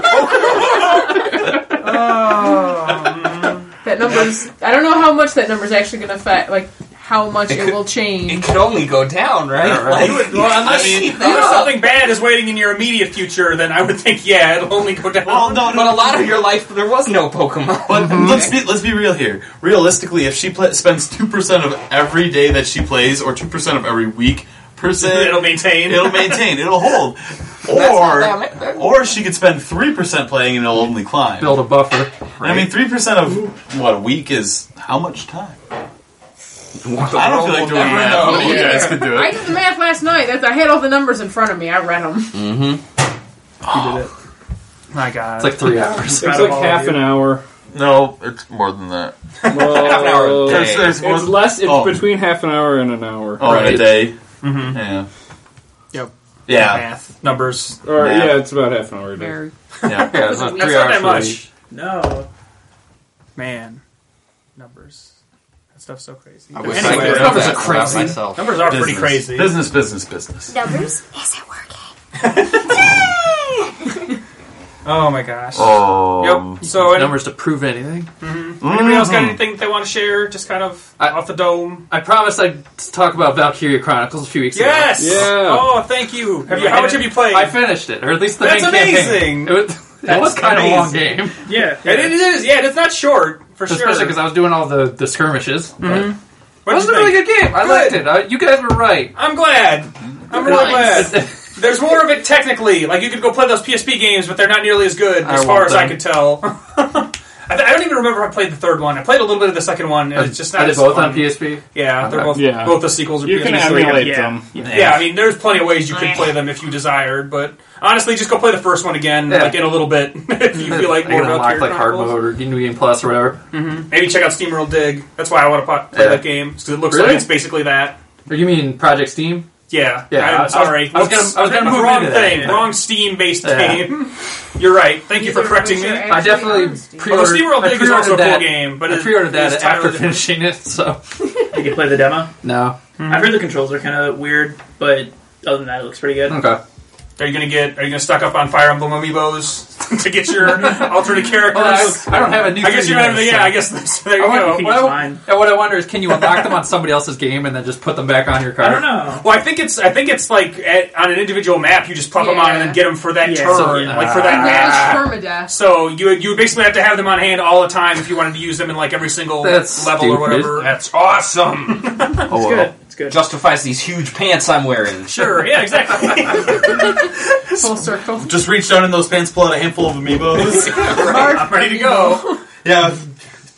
Pokemon? That number's, I don't know how much that number's actually going to affect, like, how much it will It change. could only go down, right? Unless if something bad is waiting in your immediate future, then I would think, yeah, it'll only go down. Well, no, But a lot of your life, there was no Pokemon. But let's be real here. Realistically, if she spends 2% of every day that she plays, or 2% of every week per se, It'll maintain. It'll hold. Or she could spend 3% playing and it'll only climb. Build a buffer. I mean, 3% of a week is how much time? I don't feel like doing math. One of you guys could do I it. did the math last night. I had all the numbers in front of me. I read them. You did it. My God. It's like 3 hours. It's like half an hour. No, it's more than that. Well, Half an hour a day. There's more- It's less. It's Oh. between half an hour and an hour. Oh, in a day. Mm-hmm. Yeah. Yep. Yeah. Math. Numbers. Or Math. yeah, it's about half an hour a day. Very. Yeah. Yeah, it's not 3 That's hours not that for a much. week. No. Man. Numbers. That stuff's so crazy. I wish Anyway, I could know numbers that are crazy. about myself. numbers are pretty crazy. Business. Numbers? Is it working? Oh my gosh. Oh. Yep. So Numbers to prove anything. anybody else got anything that they want to share? Just kind of off the dome. I promised I'd talk about Valkyria Chronicles a few weeks Yes. ago. Yeah. Oh, thank you. How much have you played? I finished it, or at least the That's main campaign. amazing. It was kind of a long game, Yeah. It is. Yeah, it's not short for sure. especially because I was doing all the skirmishes. But What'd it was you a really think? good game. I liked it. You guys were right. I'm glad. I'm really glad. There's more of it technically. Like you could go play those PSP games, but they're not nearly as good as far want as I them. could tell. I don't even remember if I played the third one. I played a little bit of the second one. And it's just not I did as both fun. on PSP. Yeah, they're both Yeah. both the sequels. Are You PSP. can emulate yeah. them. Yeah, I mean, there's plenty of ways you could play them if you desired, but honestly, just go play the first one again, Yeah. like in a little bit, if you feel like I more can about unlock Valkyria like hard Chronicles. mode or New Game Plus or whatever. Maybe check out SteamWorld Dig. That's why I want to play Yeah. that game because it looks Really? like it's basically that. Or you mean Project Steam? Yeah, Yeah, I'm sorry. I was gonna move wrong into that, thing. yeah. Wrong Steam-based Yeah. game. You're right. Thank you for correcting me. I definitely Although pre-ordered. SteamWorld I Dig is also a pre-ordered cool that. game, but I pre-ordered that it's after entirely different. finishing it. So You can play the demo. no. I've heard the controls are kind of weird, but other than that, it looks pretty good. Okay. Are you gonna stock up on Fire Emblem amiibos to get your alternate characters? Well, I don't have a new. I guess you 3DS, don't have the. so- Yeah, I guess there you go. He's fine. What I wonder is, can you unlock them on somebody else's game and then just put them back on your card? I don't know. Well, I think it's like on an individual map, you just plop them on and then get them for that Yeah, turn, so, like for that And match. permadeath. So you would basically have to have them on hand all the time if you wanted to use them in like every single That's level or stupid. whatever. That's awesome. It's good. It's good. Justifies these huge pants I'm wearing. Sure, yeah, exactly. Full circle. Just reach down in those pants, pull out a handful of amiibos. I'm ready to go. Yeah.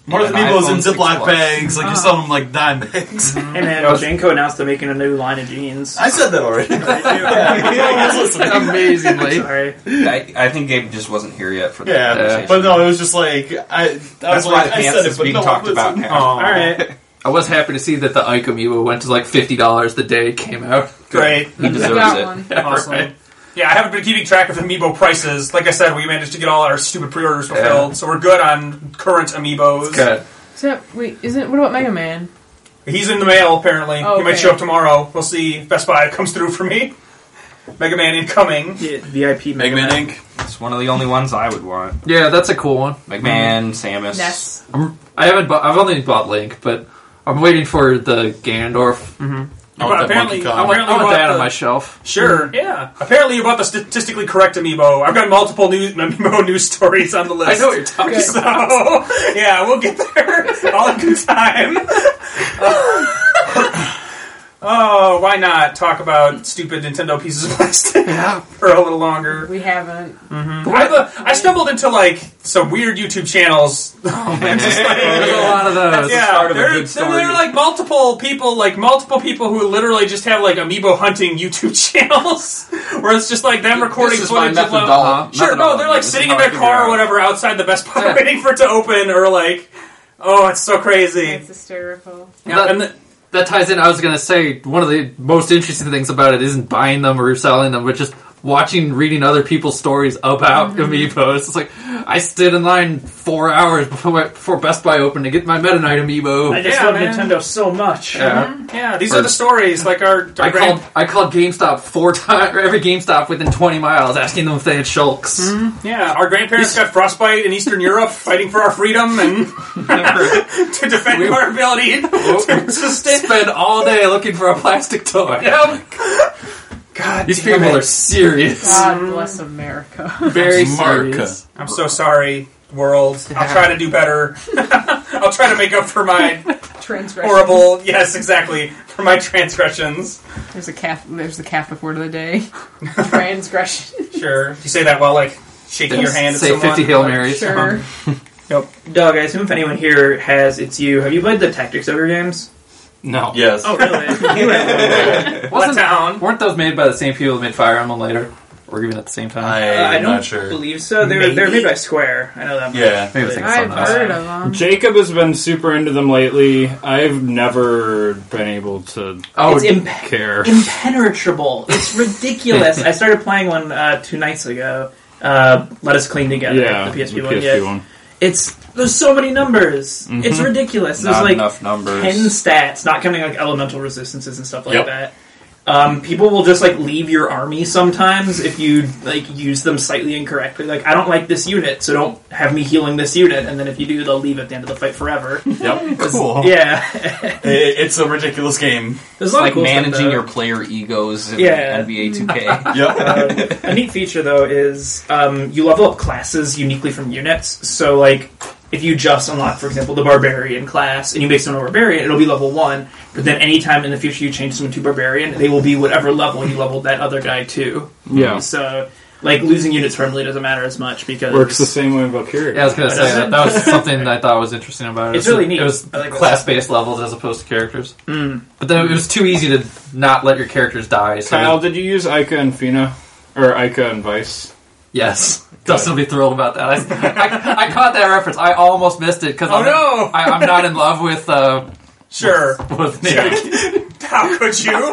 More than an Amiibos in iPhone 6 Ziploc Plus. bags, like you're selling them like dime bags. Hey man, Jenko announced they're making a new line of jeans. I said that already. I was listening. Amazingly. Sorry. I think Gabe just wasn't here yet for the Yeah, conversation. but no, it was just like I was That's why like the I pants said is it, but being no talked one about listened. now. All right. I was happy to see that the Ike Amiibo went to like $50 the day it came out. Great. He I deserves got it. one. Awesome. Right. Yeah, I haven't been keeping track of Amiibo prices. Like I said, we managed to get all our stupid pre-orders fulfilled, so we're good on current Amiibos. Good. So, wait, what about Mega Man? He's in the mail, apparently. Oh, He might okay. show up tomorrow. We'll see if Best Buy comes through for me. Mega Man incoming. Yeah, VIP Mega Man Inc. It's one of the only ones I would want. Yeah, that's a cool one. McMahon, Samus. Ness. I've only bought Link, but I'm waiting for the Ganondorf. But apparently, I want apparently you that bought on the- my shelf. Sure, yeah. Apparently you bought the statistically correct Amiibo. I've got multiple Amiibo news stories on the list. I know what you're talking Good. about. So, yeah, we'll get there. All in good time. Oh, why not talk about stupid Nintendo pieces of plastic Yeah. for a little longer? We haven't. I stumbled into like some weird YouTube channels. It's just like- There's a lot of those. yeah, start of a there good story. are like multiple people who literally just have like Amiibo hunting YouTube channels, where it's just like them recording This is my footage of them. methodology. Sure, no, they're like This is sitting how in I their figure car it or out. whatever outside the Best Buy Yeah. waiting for it to open, or like, oh, it's so crazy. It's hysterical. Yeah, and the, That ties in. I was going to say one of the most interesting things about it isn't buying them or selling them, but just reading other people's stories about Amiibos. It's like I stood in line 4 hours before Best Buy opened to get my Meta Knight Amiibo. I just Yeah, love man. Nintendo so much. yeah, these are the stories. Like our I called GameStop 4 times, or every GameStop within 20 miles, asking them if they had Shulks. yeah, our grandparents got frostbite in Eastern Europe, fighting for our freedom and to defend our ability to sustain. Spend all day looking for a plastic toy. Yep. God, These damn people it. are serious. God bless America. Very America. serious. I'm so sorry, world. I'll try to do better. I'll try to make up for my Transgression. horrible. Yes, exactly. For my transgressions. There's the Catholic word of the day. Transgression. Sure. You say that while like shaking your hand at Say someone. 50 Hail Marys. Sure. Doug, I assume if anyone here has It's You, have you played the Tactics Ogre games? No. Yes. Oh, really? You have. What town? Weren't those made by the same people that made Fire Emblem later? Or even at the same time? I I'm don't not sure. believe so. They're made by Square. I know that. Yeah. Maybe I think I've something else. heard of them. Jacob has been super into them lately. I've never been able to Oh, It's care. impenetrable. It's ridiculous. I started playing one 2 nights ago. Let Us Clean Together. Yeah, the PSP the one. PSP Yeah. one. There's so many numbers. It's ridiculous. There's Not like enough numbers. 10 stats, not counting like elemental resistances and stuff like Yep. that. People will just like leave your army sometimes if you like use them slightly incorrectly. Like, I don't like this unit, so don't have me healing this unit. And then if you do, they'll leave at the end of the fight forever. Yep. Cool. Yeah, It's a ridiculous game. there's a lot Like of cool stuff, managing though. your player egos in Yeah. NBA 2K. Yep. A neat feature though is you level up classes uniquely from units. So like if you just unlock, for example, the barbarian class and you make someone a barbarian, it'll be level 1. But then anytime in the future you change someone to barbarian, they will be whatever level you leveled that other guy to. Yeah. So like losing units permanently doesn't matter as much because Works the same way in Valkyria. Yeah, I was going to say that. That was something that I thought was interesting about it. It's really neat. It was I like that. class-based levels as opposed to characters. But then it was too easy to not let your characters die. So Kyle, did you use Ica and Fina? Or Ica and Vice? yes. Dustin will be thrilled about that. I caught that reference. I almost missed it because Oh, no! I'm not in love with Sure. with Nick. How could you?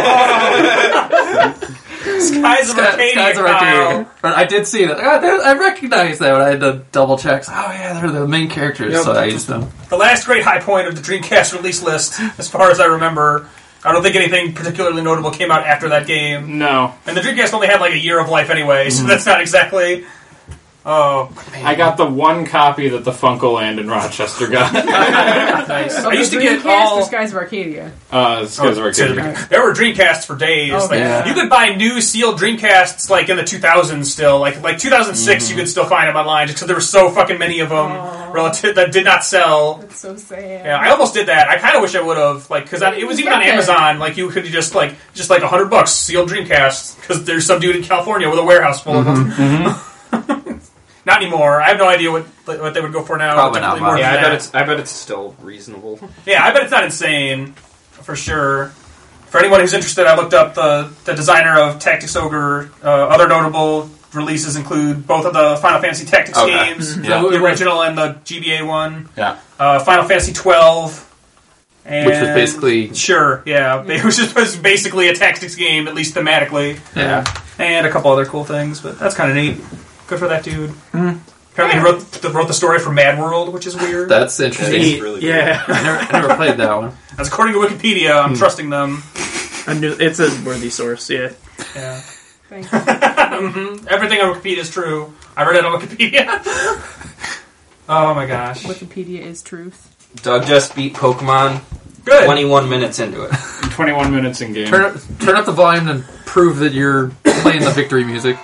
Skies of Arcadia. Skies of Arcadia. But I did see that. I recognized that when I had to double check. Oh yeah, they're the main characters, Yep. so I used them. The last great high point of the Dreamcast release list, as far as I remember. I don't think anything particularly notable came out after that game. No. And the Dreamcast only had like a year of life anyway, so that's not exactly... Oh, I got the one copy that the Funko Land in Rochester got. nice. I used to get Dreamcast all... or Skies of Arcadia. Skies of Arcadia. There were Dreamcasts for days. Oh, Like, yeah. you could buy new sealed Dreamcasts like in the 2000s still. Like 2006, you could still find them online just because there were so fucking many of them relative that did not sell. That's so sad. Yeah, I almost did that. I kind of wish I would have, like, because it was even on Amazon. Like, you could just like $100 sealed Dreamcasts because there's some dude in California with a warehouse full of them. Not anymore. I have no idea what they would go for now. Probably not Definitely more much. Yeah, than I that. bet it's still reasonable. Yeah, I bet it's not insane, for sure. For anyone who's interested, I looked up the designer of Tactics Ogre. Other notable releases include both of the Final Fantasy Tactics games, Yeah. the original and the GBA one. Yeah. Final Fantasy 12. And Which was basically... Sure, yeah. It was basically a tactics game, at least thematically. Yeah. And a couple other cool things, but that's kind of neat. Good for that dude. Mm-hmm. Apparently he wrote the story for Mad World, which is weird. That's interesting. It's really cool. Yeah. I never played that one. That's according to Wikipedia. I'm trusting them. It's a worthy source, yeah. Yeah. Thank you. Everything on Wikipedia is true. I read it on Wikipedia. Oh my gosh. Wikipedia is truth. Doug just beat Pokemon. Good. 21 minutes into it. 21 minutes in game. Turn up the volume and prove that you're playing the victory music.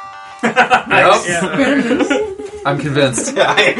I'm convinced.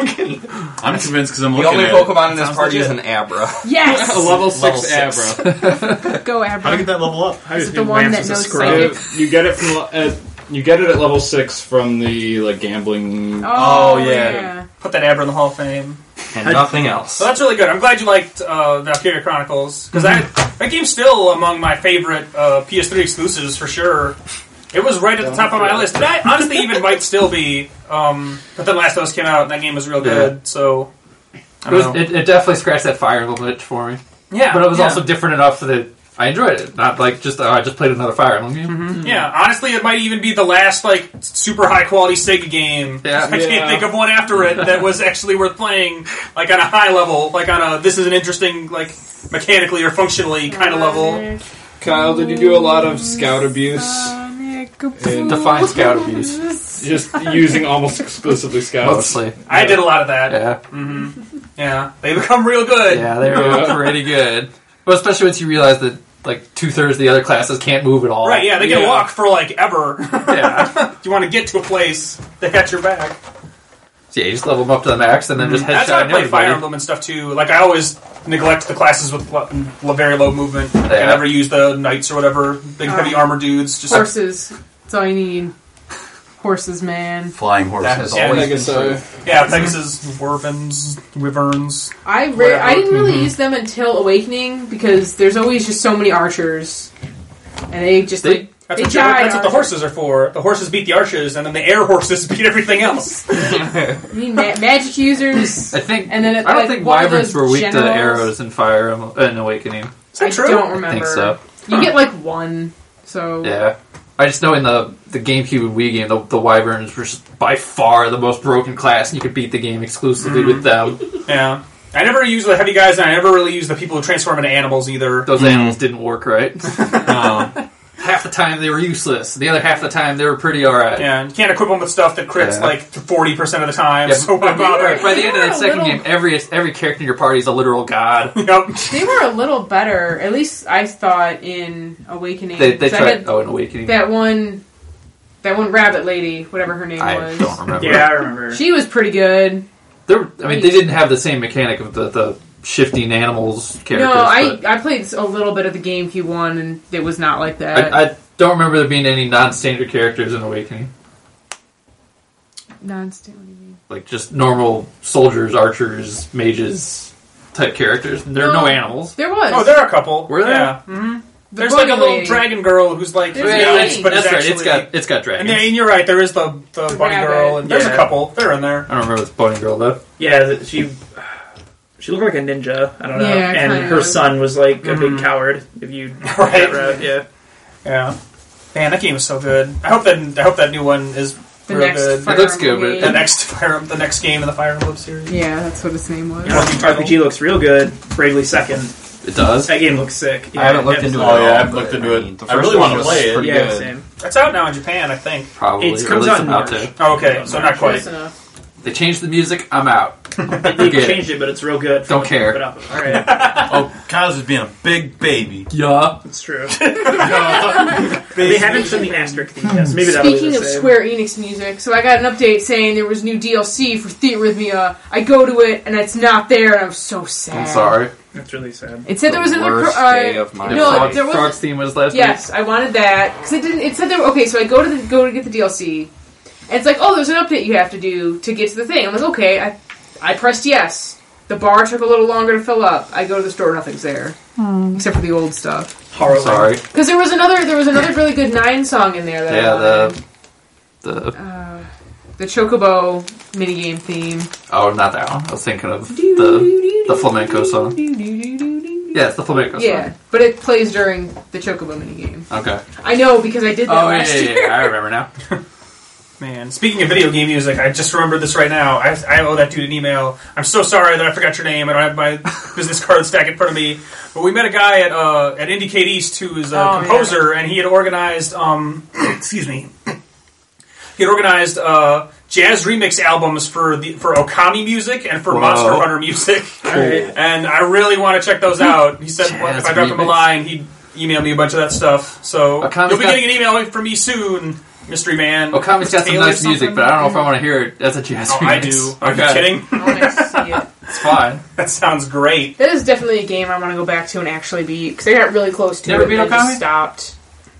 I'm convinced because I'm The looking only at Pokemon in this Sounds party is legit. an Abra. Yes! A level 6 Level six. Abra. Go, How to get Abra. that level up? Is it the one that knows psychic? You get it from you get it at level 6 from the gambling. Oh, yeah. Put that Abra in the Hall of Fame. And nothing else. So that's really good. I'm glad you liked Valkyria Chronicles, because that game's still among my favorite PS3 exclusives for sure. It was right at the top of my list. And I honestly even might still be. But then Last of Us came out, and that game was real good. So I don't know. It definitely scratched that Fire Emblem itch for me. Yeah, But it was yeah. also different enough that I enjoyed it. Not like just, I just played another Fire Emblem game. Yeah, honestly, it might even be the last like super high quality Sega game. Yeah. I can't think of one after it that was actually worth playing, like on a high level, like on a this is an interesting like mechanically or functionally kind of level. Kyle, did you do a lot of scout abuse? Define scout abuse. Just using almost exclusively scouts. Mostly. I did a lot of that. Yeah. Yeah, they become real good. Yeah, they were pretty good. Well, especially once you realize that like 2/3 of the other classes can't move at all. Right, yeah, they can walk for like ever. Yeah. If you want to get to a place, they got your back. So yeah, you just level them up to the max and then just That's how I headshot play Fire everybody. Emblem and stuff too. Like I always neglect the classes with very low movement. I Yeah. never use the knights or whatever, big heavy armor dudes. Just Horses. That's all you need. Horses, man. Flying horses. That has Yeah, always I been guess true. yeah, Pegasus, Wyverns, Wyverns. I Whatever. didn't really use them until Awakening because there's always just so many archers, and they just They- That's, they what, die. that's what the horses are for. The horses beat the archers, and then the air horses beat everything else. I mean, magic users. I think. And then it, I don't like, think one of wyverns those were weak to generals- arrows in Fire Emblem and Awakening. I true? don't I remember. think so. You get like one. So Yeah. I just know in the GameCube and Wii game, the wyverns were just by far the most broken class, and you could beat the game exclusively with them. Yeah. I never use the heavy guys, and I never really use the people who transform into animals either. Those animals didn't work right. No. Half the time they were useless. The other half the time they were pretty alright. Yeah, you can't equip them with stuff that crits Yeah. like 40% of the time, Yeah, so why bother? By the end of They that were a second little- game, every character in your party is a literal god. Yep. they were a little better. At least I thought in Awakening. They 'Cause I tried. had Oh, in Awakening. that one rabbit lady, whatever her name I was. don't remember. Yeah, I remember. She was pretty good. They didn't have the same mechanic of the shifting animals characters. No, but I played a little bit of the GameCube one, and it was not like that. I don't remember there being any non-standard characters in Awakening. Non-standard. What do you mean? Like just normal soldiers, archers, mages type characters. There are no animals. There was. Oh, there are a couple. Were there? Yeah. Mm-hmm. The There's like a bunny little lady. dragon girl who's like There's nice, a lady. but That's it's right. actually It's got dragons. And you're right. There is the bunny rabbit. girl, and there's a Yeah. couple. They're in there. I don't remember this bunny girl though. Yeah, she looked like a ninja. I don't know. Yeah, and kinda. her son was like a Mhm. big coward. If you Right. that route, yeah. Yeah. Man, that game is so good. I hope that new one is The real next good. Fire It looks good, Emblem but- game. The next game in the Fire Emblem series. Yeah, that's what its name was. You know, RPG looks real good. Bravely Second. It does. That game looks sick. I haven't looked into it. Oh, at yeah, all, I've but looked into it. mean, the I first really one wanna was play it. pretty Yeah, good. same. It's out now in Japan, I think. Probably. It Or at comes least out in about March. to. Oh, okay, so not quite. Close enough. They changed the music. I'm out. They Forget it. changed it, but it's real good. Don't care. All right, Oh, Kyle's just being a big baby. Yeah. that's true. They haven't shown the asterisk details. Maybe that'll be Speaking the of same. Square Enix music, so I got an update saying there was new DLC for Theatrhythmia. I go to it and it's not there, and I'm so sad. I'm sorry. That's really sad. It said there was another. Worst day of my no, life. there was. Frog's theme was last Yes, I wanted that because it didn't. It said there. Okay, so I go to get the DLC, And it's like, oh, there's an update you have to do to get to the thing. I'm like, okay, I pressed yes. The bar took a little longer to fill up. I go to the store, nothing's there. Except for the old stuff. Horrible. Sorry. Because there was another really good 9 song in there. That the Chocobo minigame theme. Oh, not that one. I was thinking of the flamenco song. Yeah, it's the flamenco song. Yeah, but it plays during the Chocobo minigame. Okay. I know, because I did that last year. Yeah, I remember now. Man, speaking of video game music, I just remembered this right now. I owe that dude an email. I'm so sorry that I forgot your name. I don't have my business card stack in front of me. But we met a guy at Indicate East who is a composer, and he had organized, excuse me, he had organized jazz remix albums for Okami music and for Monster Hunter music. Right. And I really want to check those out. He said if I dropped him a line, he'd email me a bunch of that stuff. So you'll be getting an email from me soon. Mystery Man. Okami's got some nice music, but I don't know if I want to hear it as a jazz remix. I do. Are you kidding? I want to see it. It's fine. That sounds great. That is definitely a game I want to go back to and actually beat, because I got really close to Never it beat and I Okami? just stopped.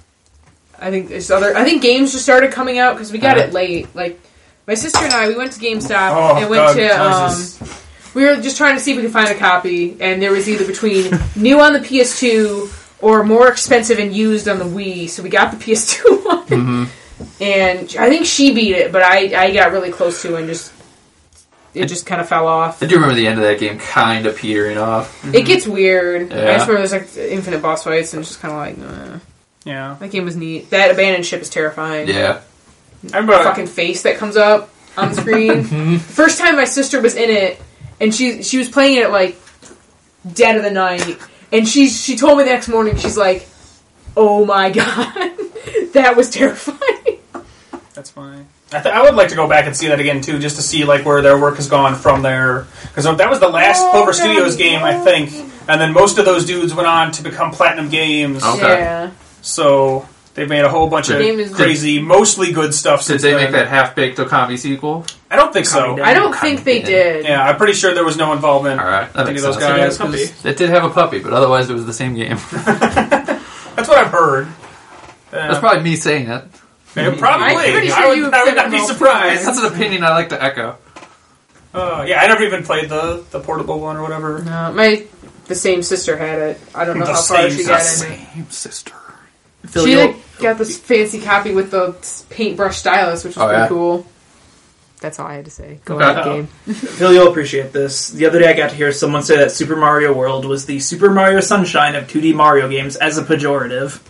I think games just started coming out because we got it late. Like my sister and I, we went to GameStop and went to. We were just trying to see if we could find a copy, and there was either between new on the PS2 or more expensive and used on the Wii. So we got the PS2 one. Mm-hmm. And I think she beat it, but I got really close to it and it just kind of fell off. I do remember the end of that game kind of petering off. It gets weird. Yeah. I just remember there's like infinite boss fights and it's just kind of like, yeah. That game was neat. That abandoned ship is terrifying. Yeah. I remember the fucking face that comes up on the screen. First time my sister was in it, and she was playing it at like dead of the night, and she told me the next morning, she's like, oh my god, that was terrifying. That's fine. I would like to go back and see that again too, just to see like where their work has gone from there. Because that was the last Clover Studios game, I think, and then most of those dudes went on to become Platinum Games. Okay. Yeah. So they've made a whole bunch of crazy, mostly good stuff. Did they make that half-baked Okami sequel? I don't think so. I don't think they did. Yeah, I'm pretty sure there was no involvement. All right, with any of those guys. It did have a puppy, but otherwise it was the same game. That's what I've heard. That's probably me saying it. Probably. I'm pretty sure I would not be surprised. That's an opinion I like to echo. Yeah, I never even played the portable one or whatever. No, the same sister had it. I don't know how far she got in it. Same sister. She got this fancy copy with the paintbrush stylus, which was pretty cool. That's all I had to say. Go ahead, game. Phil, you'll appreciate this. The other day I got to hear someone say that Super Mario World was the Super Mario Sunshine of 2D Mario games as a pejorative.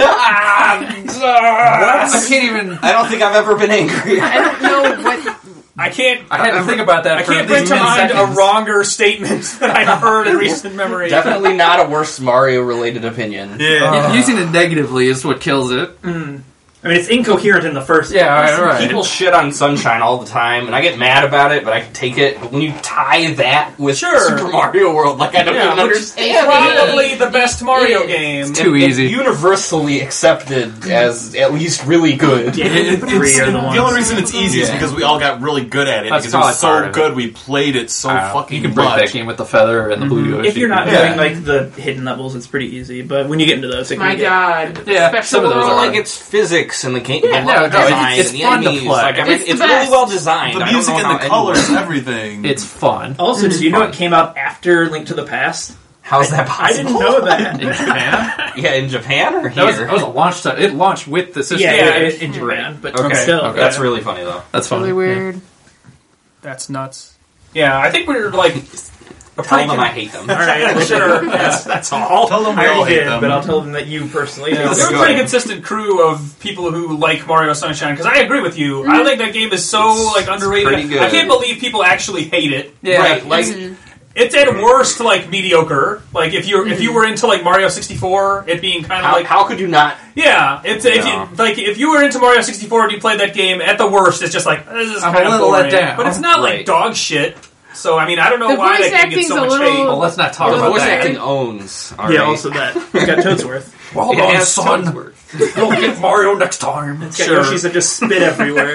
I can't even. I don't think I've ever been angry. I don't know what. I can't. I had to think about that. I can't bring to mind a wronger statement that I've heard in recent memory. Definitely not a worse Mario-related opinion. Yeah, using it negatively is what kills it. Mm. I mean, it's incoherent in the first place. Yeah, right. People shit on Sunshine all the time, and I get mad about it, but I can take it. But when you tie that with Super Mario World, like I don't even understand. It's probably the best Mario game. It's too easy. It's universally accepted as at least really good. The only reason it's easy is because we all got really good at it. That's because it was so good, we played it so fucking You can break much. that game with the feather and the blue Yoshi. If you're not doing like the hidden levels, it's pretty easy. But when you get into those, it can get... Yeah, some of those are like it's physics and the game. It's and the fun to enemies. play. Like, I mean, it's really well designed. The music and the colors, everything. It's fun. Also, did you know it came out after Link to the Past? How's that possible? I didn't know that. In Japan? Yeah, in Japan or here? That was a launch time. It launched with the system. Yeah, in Japan. But still. Okay. That's really funny, though. That's funny. Really weird. That's nuts. Yeah, I think we're like... Tell them I hate them. All right, sure. That's all. Tell them we I all already hate did, them. but I'll tell them that you personally hate We're a them. pretty consistent crew of people who like Mario Sunshine, because I agree with you. I think that game is so underrated. pretty good. I can't believe people actually hate it. Yeah, Right, like... It's at worst like mediocre. Like if you were into like Mario 64, it being kind of like How could you not... yeah. It's if you were into Mario 64 and you played that game, at the worst, it's just like this is I'm kind a of little boring. let down. But it's not like Right. dog shit. So I mean, I don't know The why voice that game gets so acting's much a little- hate. Well, let's not talk The about voice that. acting owns. Yeah, also that. You got Toadsworth. Well It done, has son. Toadsworth. Go get Mario next time. It's got Yoshis that just spit everywhere.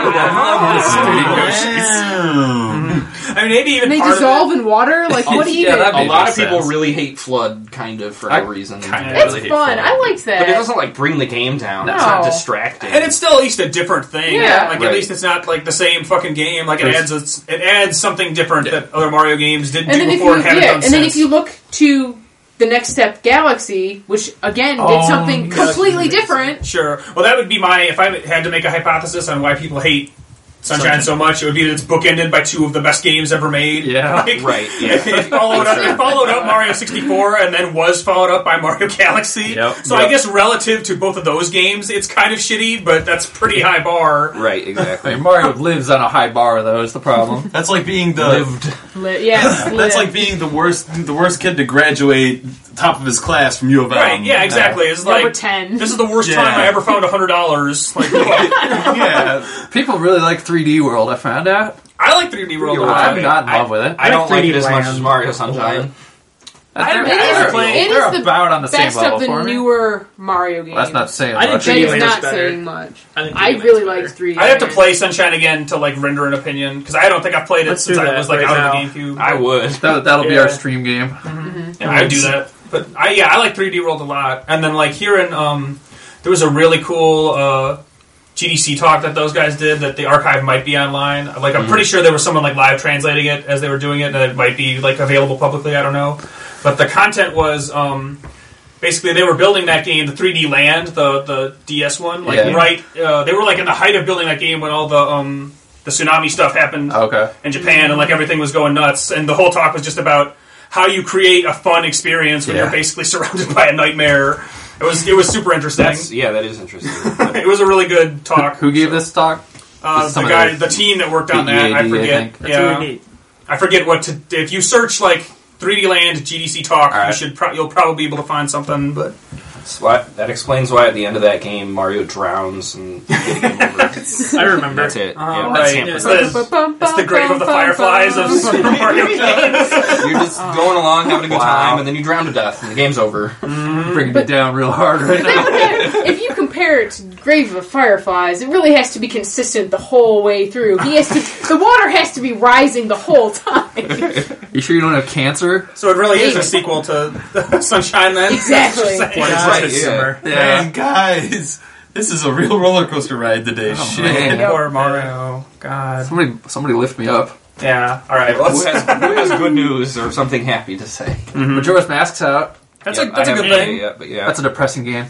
I mean, maybe even And they part dissolve in water? Like, what do you yeah, even... that'd A be- lot of makes people sense. really hate Flood, kind of, for no reason. It's fun. I liked that. But it doesn't, like, bring the game down. It's No. not distracting. And it's still at least a different thing. Yeah. Like, Right. at least it's not, like, the same fucking game. Like, it adds something different that other Mario games didn't And do then if before you, and haven't done and then since. if you look to the Next Step Galaxy, which again did something completely different. Sure. Well, that would be my... If I had to make a hypothesis on why people hate Sunshine so much, it would be that it's bookended by two of the best games ever made. Yeah. Like, Right, yeah. It followed up Mario 64 and then was followed up by Mario Galaxy. Yep. So I guess relative to both of those games, it's kind of shitty, but that's pretty high bar. Right, I exactly. mean, Mario lives on a high bar, though, is the problem. That's like being the Yes, like being the worst kid to graduate top of his class from U of M. Right, yeah, exactly. It's number like 10. this is the worst Yeah. time I ever found $100. Like, Yeah. People really like 3D World, I found out. I like 3D World a World. lot. I'm not in love with it. I don't like it as 3D much Land. as Mario Sunshine. I They're It is the about on the same best level of the for me. newer Mario games. That's not saying I think much. That 3D is Land is not better. saying much. I think I 3D really Land's liked 3D. I'd have to Land. play Sunshine again to like render an opinion because I don't think I've played it Let's since do I that was like right out now. of the GameCube. I would. That'll be Yeah. our stream game. Yeah, I would do that. But I like 3D World a lot. And then like here in there was a really cool GDC talk that those guys did that the archive might be online. Like I'm pretty sure there was someone like live translating it as they were doing it, and it might be like available publicly. I don't know. But the content was basically they were building that game, the 3D Land, the DS one. Like Yeah. they were like in the height of building that game when all the tsunami stuff happened Okay. in Japan, and like everything was going nuts. And the whole talk was just about how you create a fun experience when Yeah. you're basically surrounded by a nightmare. It was super interesting. That is interesting. It was a really good talk. Who gave this talk? The team that worked on that, I EAD, I forget. think. That's Yeah, really neat. I forget what to. If you search like 3D Land GDC talk, All right. you should you'll probably be able to find something. But That explains why at the end of that game Mario drowns and I remember. that's it. Yeah, right. that's It's Hamper. it's the grave of the fireflies of Super Mario games. You're just going along having a good time, and then you drown to death, and the game's over. Bringing me down real hard right now. If you compare it to Grave of Fireflies, it really has to be consistent the whole way through. The water has to be rising the whole time. You sure you don't have cancer? So it really is a sequel to Sunshine, then. Exactly. That's what you're saying. It's Right, like a simmer. Man, guys, this is a real roller coaster ride today. Shit. man. Poor Mario. God. Somebody lift me up. Yeah. All right. Well, Who has good news or something happy to say? Majora's Mask's out. that's Yep, a good I haven't thing. played it yet, but yeah. That's a depressing game.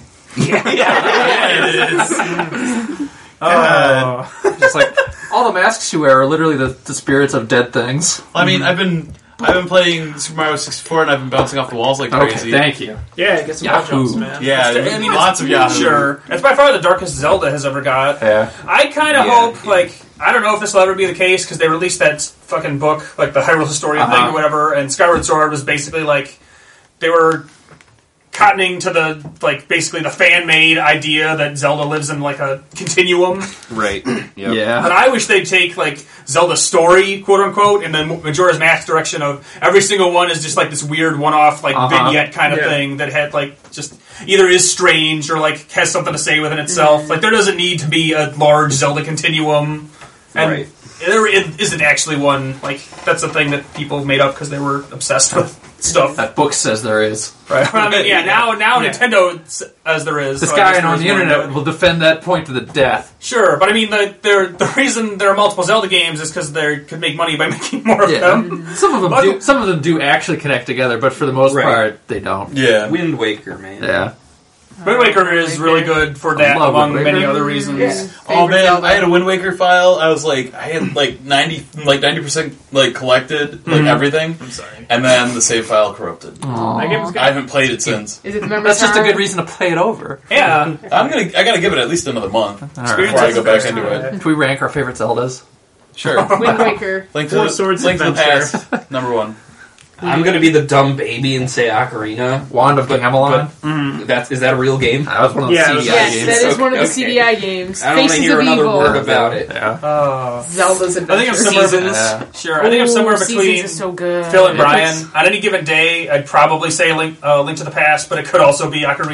Just like all the masks you wear are literally the spirits of dead things. I mean, I've been playing Super Mario 64 and I've been bouncing off the walls like Okay, crazy. thank you. Yeah, get some wall Yahoo. jumps, man. Yeah, I mean, lots of Yahoo. Sure. It's by far the darkest Zelda has ever got. Yeah. I kind of Yeah, hope, yeah. like, I don't know if this will ever be the case because they released that fucking book, like the Hyrule Historian thing or whatever, and Skyward Sword was basically like they were cottoning to the like basically the fan-made idea that Zelda lives in like a continuum. Right. Yep. Yeah. But I wish they'd take like Zelda's story, quote unquote, and then Majora's Mask direction of every single one is just like this weird one-off like vignette kind of thing that had like just either is strange or like has something to say within itself. Like there doesn't need to be a large Zelda continuum, and Right. there isn't actually one. Like that's the thing that people made up because they were obsessed with stuff. That book says there is. Right? I mean, yeah. Now Nintendo as there is. This so I guy guess on the there's one, internet but- will defend that point to the death. Sure, but I mean, the reason there are multiple Zelda games is because they could make money by making more of them. Some of them do. Some of them do actually connect together, but for the most Right. part, they don't. Yeah. Wind Waker, man. Yeah. Wind Waker is really good for that, love among Wind many Waker. other reasons. Oh man, I had a Wind Waker file. I had like 90% like collected, like everything. I'm sorry. And then the save file corrupted. That game was good. I haven't played it since. Is it the memory That's just a card? good reason to play it over. Yeah, I gotta give it at least another month All right. before I go back into it. Can we rank our favorite Zeldas? Sure. Wind Waker. Link to Four Swords Link to the Adventure. Past, number one. I'm gonna be the dumb baby and say Ocarina. Wand of Gamelon. Is that a real game? That was one of the Yeah, CDI Yes, games. that is one of the Okay. CDI games. I don't want to Faces hear of another Evil. word about it. Yeah. Zelda's I think Adventure. I'm somewhere. Seasons. Yeah. Sure, I think I'm somewhere Seasons between is so good. Phil and Brian. On any given day, I'd probably say Link to the Past, but it could also be Ocarina.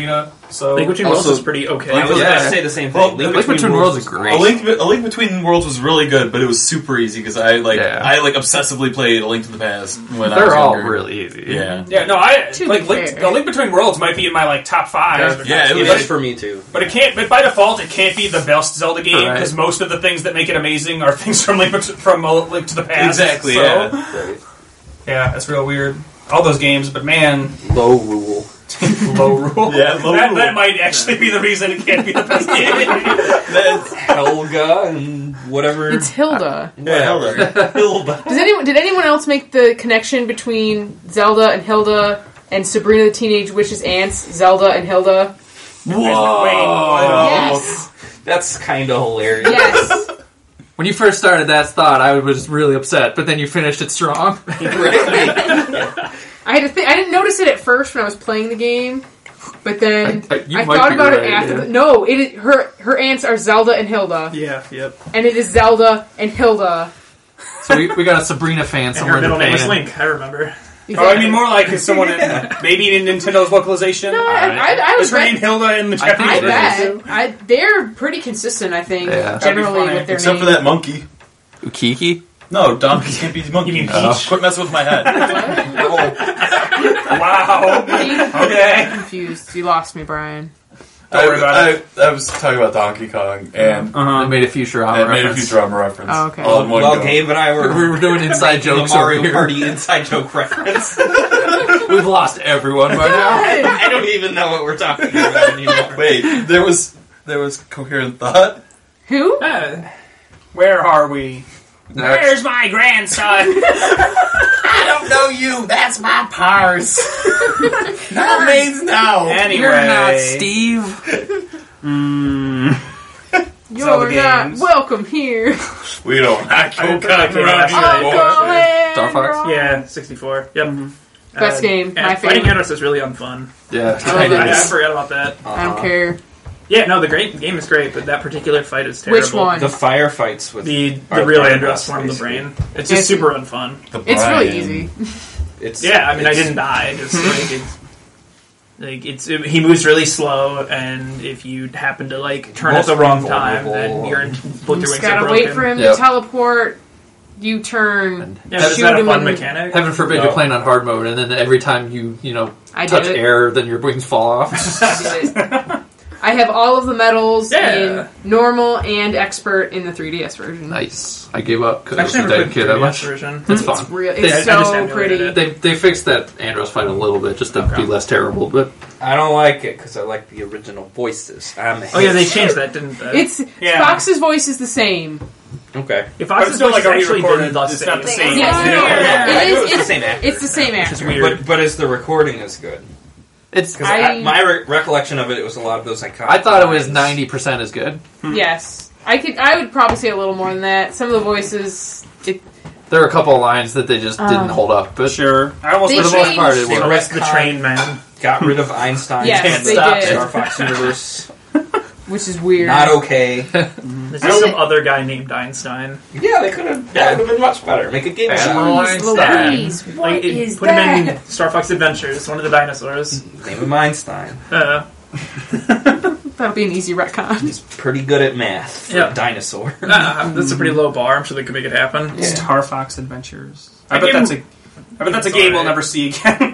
So Link Between Worlds Also- is pretty okay. I was Yeah. going to say the same thing. Well, Link Link Between Worlds is great. A Link Between Worlds was really good, but it was super easy because I obsessively played A Link to the Past when I was They're all younger. really easy. Yeah. yeah, no, I To like be Link, fair. the Link Between Worlds might be in my like top 5. Yeah, it It was is for me too. But it can't. But by default, it can't be the best Zelda game Right. because most of the things that make it amazing are things from Link to the Past. Exactly, So, yeah. yeah, it's real weird. All those games, but man, Low rule. low rule. Yeah, low that, rule. that might actually be the reason it can't be the best game. Helga and whatever. It's Hilda. Yeah. Hilda. Did anyone else make the connection between Zelda and Hilda and Sabrina the Teenage Witch's aunts, Zelda and Hilda? Whoa! Yes. That's kind of hilarious. Yes. When you first started that thought, I was really upset, but then you finished it strong. I didn't notice it at first when I was playing the game, but then You I might thought be about right, it after. yeah. No, her aunts are Zelda and Hilda, Yeah, yep. and it is Zelda and Hilda. So we got a Sabrina fan And somewhere her in middle name was Japan. Link, I remember. Oh, I mean more like is someone maybe in Nintendo's localization. No, I Is was her name Hilda in the I think Japanese? I it bet. They're pretty consistent, I think, Yeah. generally That'd be with their Except for names. that monkey. Ukiki? No, Donkey can't be monkey. You mean Quit messing with my head. Wow. Okay. I'm confused. You lost me, Brian. Don't worry about it. I was talking about Donkey Kong and I made a Futurama I made a reference. Futurama reference. Oh, okay. All in one Well, go. Gabe and I We were were doing inside making a jokes over Mario here. Party inside joke reference. We've lost everyone by now. I don't even know what we're talking about anymore. Wait, there was coherent thought. Who? Where are we? Where's my grandson? I don't know you. That's my parse. That means no. Anyway, You're not Steve. You're Zelda not games. welcome here. We don't like I your don't think I cock came around out here, after boy. Uncle Star Fox? Andrew. Yeah, 64. Yep. Best game. and My Fighting favorite. Andros is really unfun. Yeah. I forgot about that. I don't care. Yeah, no, the game is great, but that particular fight is terrible. Which one? The firefights with The Art real Andros, Andros form of the basically. brain. It's just super unfun. It's really easy. It's Yeah, I mean, I didn't die. Just he moves really slow, and if you happen to turn at the Most wrong vulnerable. time, then both You your just wings are gotta broken. wait for him Yep. to teleport. You turn. Yeah, is shoot that a him fun in- mechanic? Heaven forbid No. you're playing on hard mode, and then every time you I touch did it. air, then your wings fall off. I did it. I have all of the medals Yeah. in normal and expert in the 3DS version. Nice. I gave up because I've I never didn't played care the that 3DS much. version. It's It's fun. real. I It's just so emulated pretty. it. They fixed that Andros fight a little bit just to be less terrible, but I don't like it because I like the original voices. Oh yeah, they changed that, didn't they? It's Yeah. Fox's voice is the same. Okay. If But it's Fox's still voice like a is actually re-recorded. the It's not the same. Yes, Yeah. I it knew is. it was the It's, same actor. it's the same It's actor. weird. But is the recording is good? it's. Because I- my recollection of it was a lot of those iconic. I thought it was lines. 90% as good. Yes, I would probably say a little more than that. Some of the voices. There were a couple of lines that they just didn't hold up, but Sure. I almost They for the most part, it changed- They worked. arrested the train man. Got rid of Einstein. Yes, Can't they stop did. Star Fox universe. Which is weird. Not okay. There's just some other guy named Einstein. Yeah, they could have. That would have been much better. Make a game. Admiral about it. Einstein. Louise, what is Put him that? in Star Fox Adventures, one of the dinosaurs. Name him Einstein. That'll be an easy retcon. He's pretty good at math for Yeah. a dinosaur. That's a pretty low bar. I'm sure they could make it happen. Star Fox Adventures. I That bet game- that's a game we'll never see again.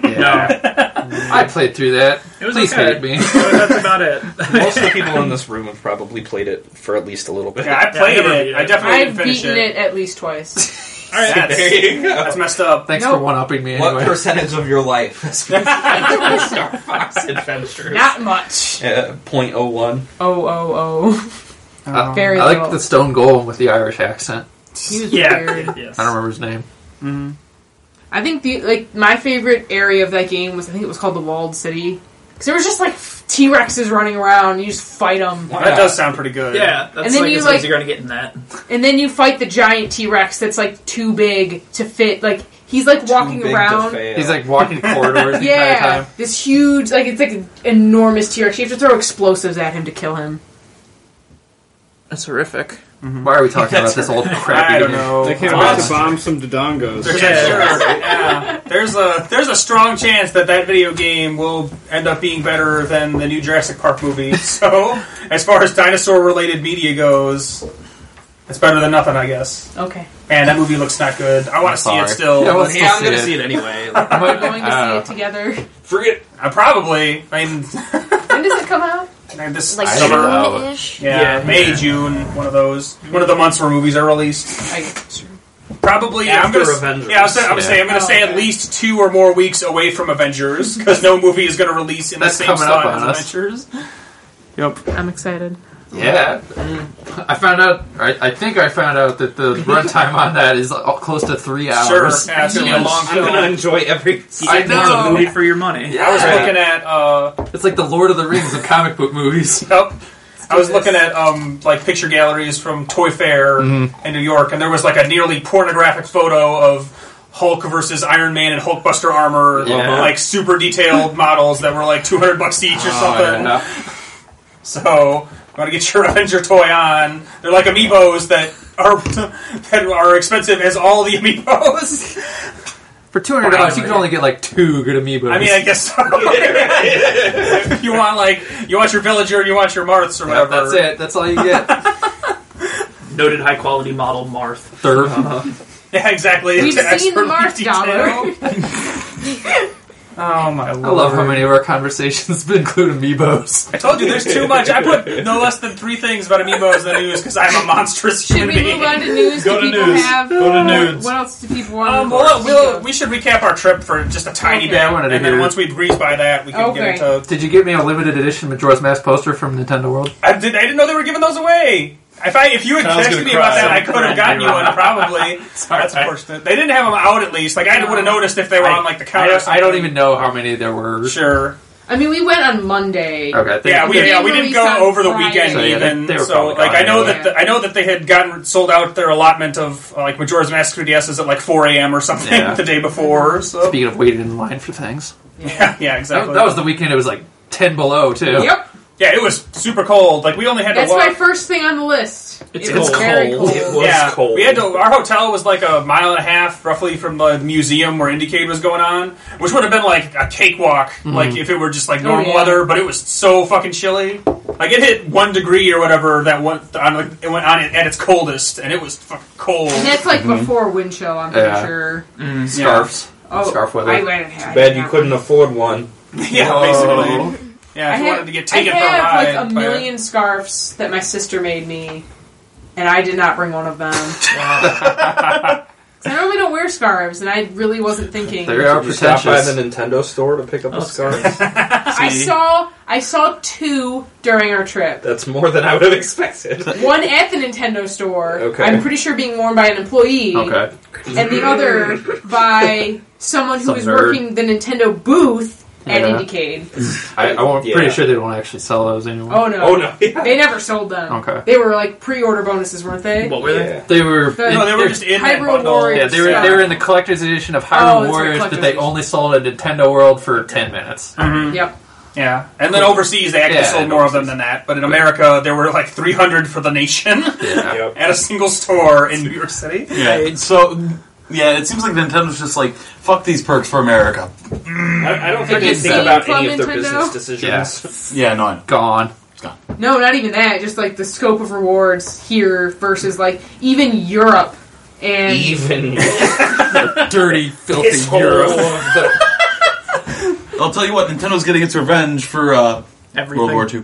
I played through that. It was Please okay. hate me. That's about it. Most of the people in this room have probably played it for at least a little bit. Yeah, I played never beat it. it. I definitely I've didn't finish beaten it. it at least twice. All right, There you go. That's messed up. Thanks Nope. for one-upping me What anyway. percentage of your life has been spent on Star Fox Adventures? Not much. 0.01. Oh. Very I little. like the Stone Golem with the Irish accent. He was yeah, weird. yes. I don't remember his name. I think my favorite area of that game was, I think it was called the Walled City, because there was just T-Rexes running around. You just fight them, That does sound pretty good. Yeah, that's And then you, as good as you're going to get in that. and then you fight the giant T-Rex that's too big to fit. He's walking Too big to around. fail. He's walking corridors the entire Yeah, time. this huge, it's an enormous T-Rex. You have to throw explosives at him to kill him. That's horrific. Why are we talking about this old crappy I don't game? know. They can't wait to bomb some Dodongos. Yeah. There's a strong chance that video game will end up being better than the new Jurassic Park movie. So, as far as dinosaur-related media goes, it's better than nothing, I guess. Okay. Man, that movie looks not good. I want to see it still. Yeah, but I'm going to see it anyway. We're going to see it together. Forget it. Probably. I mean, When does it come out? this Like summer. June-ish. Yeah, May, June, one of those. One of the months where movies are released. Probably. After I'm gonna, Avengers. Yeah, I'm gonna say at least 2 or more weeks away from Avengers because no movie is going to release in That's the same coming up slot on as us. Avengers. Yep. I'm excited. Yeah. I found out, I think I found out that the runtime on that is close to 3 hours. Sure. Yeah, it's going to be a long I'm going to film. enjoy every I It's a know. movie for your money. I was looking at. It's like the Lord of the Rings of comic book movies. Yep. I was looking at like picture galleries from Toy Fair in New York, and there was like a nearly pornographic photo of Hulk versus Iron Man and Hulkbuster armor, Yeah. like super detailed models that were like $200 each or something. Yeah. So, you want to get your Avenger toy on? They're like amiibos that are expensive as all the amiibos. For $200, you can only get like 2 good amiibos. I mean, I guess so. If you want your Villager, you want your Marths or whatever. That's it. That's all you get. Noted high quality model Marth. Third. Yeah, exactly. We've To seen the expertly Marth detail. Oh my lord! I love how many of our conversations include amiibos. I told you there's too much. I put no less than 3 things about amiibos in the news because I'm a monstrous Should human we being. move on to news? Go Do to people news. have Go to nudes. What else do people want? We should recap our trip for just a tiny Okay. bit, I wanted to and then hear- once we breeze by that, we can get Okay. into. Did you get me a limited edition Majora's Mask poster from Nintendo World? I didn't know they were giving those away. If you had I was texted gonna me cry. about that, I could have gotten you one probably. That's unfortunate. They didn't have them out at least. Like I would have noticed if they were on like the counter. I don't even know how many there were. Sure. I mean, we went on Monday. Okay. Yeah, we didn't release go on over the Friday. weekend So, yeah, even. they were So probably like gone I know anyway. that that they had gotten sold out their allotment of like Majora's Mask 3DSs at like 4 a.m. or something Yeah. the day before. So Speaking of waiting in line for things. yeah, exactly. That was the weekend it was like 10 below, too. Yep. Yeah, it was super cold. Like we only had That's to walk. my first thing on the list. It's It was cold. very Cold. cold. It was Yeah, cold. we had to. Our hotel was like a mile and a half, roughly, from the museum where Indiecade was going on, which would have been like a cakewalk, like if it were just like normal yeah. weather. But it was so fucking chilly. Like it hit 1 degree or whatever that it went on at its coldest, and it was fucking cold. And that's like before wind chill, I'm pretty Yeah. sure. Scarves. Oh, Scarf weather. I went. I Bad did you not. couldn't afford one. Yeah, basically. Yeah, if you wanted to get taken I for a have ride. like a million scarves that my sister made me, and I did not bring one of them. 'Cause I normally don't wear scarves, and I really wasn't thinking. They are Did you stop by pretentious. the Nintendo store to pick up a scarf? I saw 2 during our trip. That's more than I would have expected. One at the Nintendo store. Okay. I'm pretty sure being worn by an employee. Okay. And the other by someone who Some was nerd. working the Nintendo booth at Yeah. Indiecade. I'm Yeah. pretty sure they don't actually sell those anymore. Oh no. Oh no! Yeah. They never sold them. Okay. They were like pre-order bonuses, weren't they? What were they? Yeah. They were. No, they were just in that Hyrule bundle. Warriors. Yeah, they were in the collector's edition of Oh, Hyrule that's right, Warriors, but collector's they edition. only sold at Nintendo World for 10 minutes. Yep. Yeah, and then overseas they actually Yeah, sold and more of them than that. But in America, there were like 300 for the nation Yeah. Yep. at a single store in New York City. Yeah, so yeah, it seems like Nintendo's just like fuck these perks for America. I don't think Have they you think seen about Club any of their Nintendo? business decisions. Yeah, no, I know. Gone. No, not even that. Just like the scope of rewards here versus like even Europe and Even Dirty, filthy this whole Europe. of the I'll tell you what, Nintendo's getting its revenge for Everything. World War II.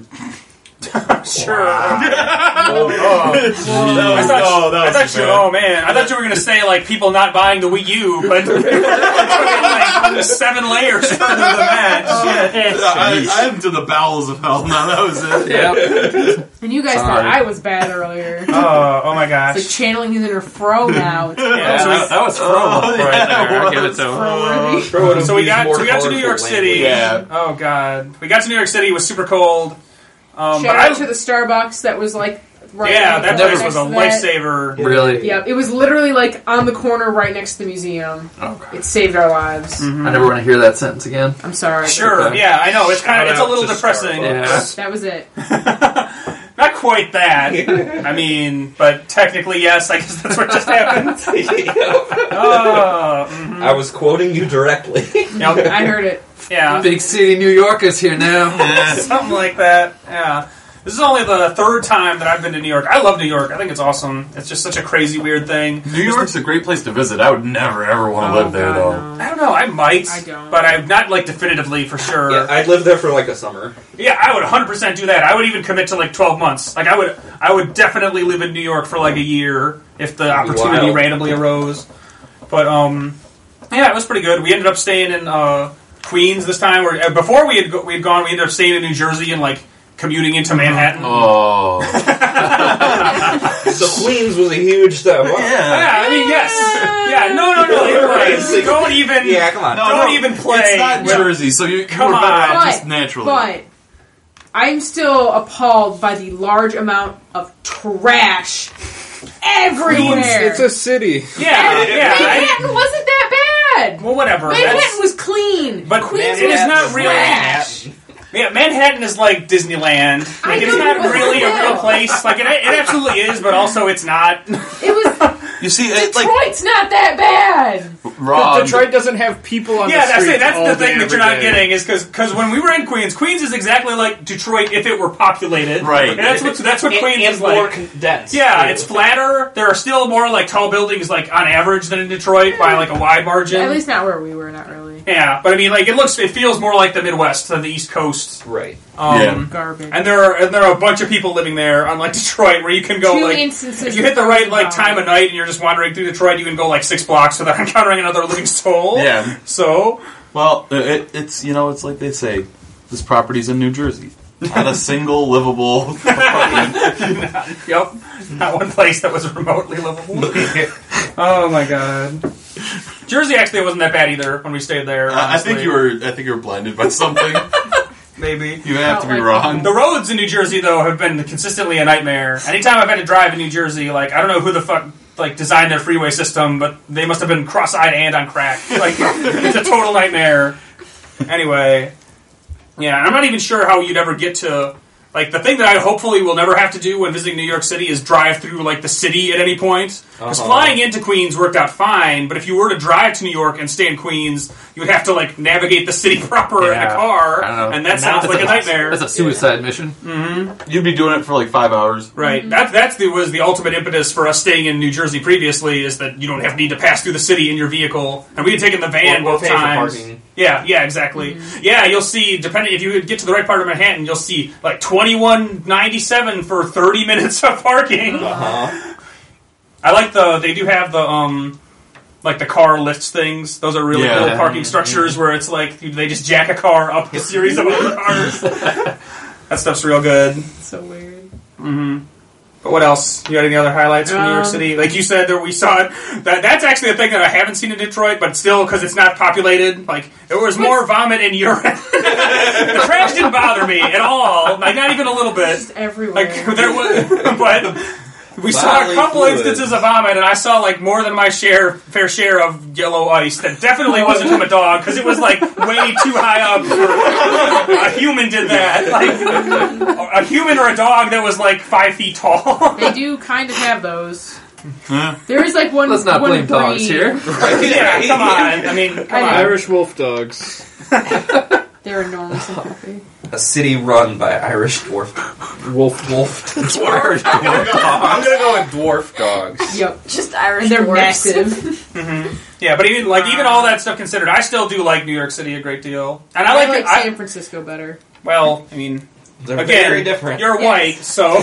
Sure. I I thought you. Oh man, I thought you were going to say like people not buying the Wii U, but like 7 layers further than that. Shit. I'm to the bowels of hell now. That was it. Yep. and you guys Sorry. thought I was bad earlier. Oh my It's gosh. like channeling his inner fro now. It's Yeah, That was Fromo right there. I'll give it to him. fro-worthy. throw it So we got more to New colorful York City. Yeah. Oh god, we got to New York City. It was super cold. Shout But out to the Starbucks that was like right yeah, next that to place was a that. lifesaver. Really? Yeah, it was literally like on the corner right next to the museum. Okay. It saved our lives. I never want to hear that sentence again. I'm sorry. Sure, Okay. yeah, I know. It's kind of Shout it's a out little to depressing. Yeah. That was it. Not quite that. I mean, but technically, yes. I guess that's what just happened. I was quoting you directly. Yep. I heard it. Yeah. Big city New Yorkers here now. Something like that. Yeah. This is only the third time that I've been to New York. I love New York. I think it's awesome. It's just such a crazy, weird thing. New York's a great place to visit. I would never, ever want to live there, though. I don't know. I might. I don't. But I'm not, like, definitively for sure. Yeah, I'd live there for like a summer. Yeah, I would 100% do that. I would even commit to, like, 12 months. Like, I would definitely live in New York for, like, a year if the opportunity Wild. randomly arose. But, yeah, it was pretty good. We ended up staying in Queens this time. Before we had gone, we ended up staying in New Jersey and, like, commuting into Manhattan. Oh. So Queens was a huge step. Wow. Yeah, I mean, yes. Yeah, no, you're right. Don't even, Come on. don't even play. It's not with- Jersey, so you Come were better on. off just naturally. But I'm still appalled by the large amount of trash everywhere. It's a city. Yeah. Manhattan wasn't that bad. Well, whatever. Manhattan was clean. But Queens it is was not really. trash. Yeah, Manhattan is like Disneyland. Like, it's not really a real place. Like, it absolutely is, but also it's not. It was. You see, Detroit's not that bad. Rob. Detroit doesn't have people on the Yeah, streets that's all the day, thing that every you're not day. getting is because when we were in Queens is exactly like Detroit if it were populated. Right. And that's what Queens and is more like. condensed. Yeah, too. it's flatter. There are still more like tall buildings like on average than in Detroit by like a wide margin. At least not where we were. Not really. Yeah, but I mean, like it feels more like the Midwest than the East Coast. Right. Garbage. And there are a bunch of people living there, unlike Detroit, where you can go 2 like instances if you hit the right like of time of night and you're just wandering through Detroit, you can go like 6 blocks without encountering another living soul. Yeah. So Well, it's it's like they say, this property's in New Jersey. Not a single livable apartment. yep, not one place that was remotely livable. Oh my god. Jersey actually wasn't that bad either when we stayed there. I think honestly. you were blinded by something. Maybe. You have to be Like- wrong. The roads in New Jersey, though, have been consistently a nightmare. Anytime I've had to drive in New Jersey, like, I don't know who the fuck, like, designed their freeway system, but they must have been cross-eyed and on crack. Like, it's a total nightmare. Anyway. Yeah, I'm not even sure how you'd ever get to... Like, the thing that I hopefully will never have to do when visiting New York City is drive through, like, the city at any point. Because flying into Queens worked out fine, but if you were to drive to New York and stay in Queens, you would have to, like, navigate the city proper in a Yeah. car, I don't know. and that sounds like a nightmare. That's a suicide mission. You'd be doing it for like 5 hours. Right. Was the ultimate impetus for us staying in New Jersey previously, is that you don't need to pass through the city in your vehicle. And we had taken the van Or both pay for times. parking. Yeah, exactly. Yeah, you'll see, depending if you get to the right part of Manhattan, you'll see like $21.97 for 30 minutes of parking. I like they do have the like the car lifts things. Those are really cool parking structures where it's like they just jack a car up a series of other cars. That stuff's real good. So weird. But what else? You got any other highlights from New York City? Like you said, we saw it. That's actually a thing that I haven't seen in Detroit, but still, because it's not populated, like, there was more vomit and urine. The trash didn't bother me at all. Like, not even a little bit. Just everywhere. Like, there was, but we saw a Bodily couple fluids. instances of vomit, and I saw, like, more than my fair share of yellow ice that definitely wasn't from a dog, because it was, like, way too high up for a human did that. Like, a human or a dog that was, like, 5 feet tall. They do kind of have those. There is like one. Let's not one blame dogs breed. here. Yeah, come on. I mean, come on. Irish wolf dogs. They're enormous and fluffy. A city run by Irish dwarf. Wolf. Dwarf. I'm gonna go with dwarf dogs. Yep. Just Irish And they're dwarfs. massive. Yeah, but even all that stuff considered, I still do like New York City a great deal, and I I like like it. San Francisco better. Well, I mean, They're again, very different. you're white, so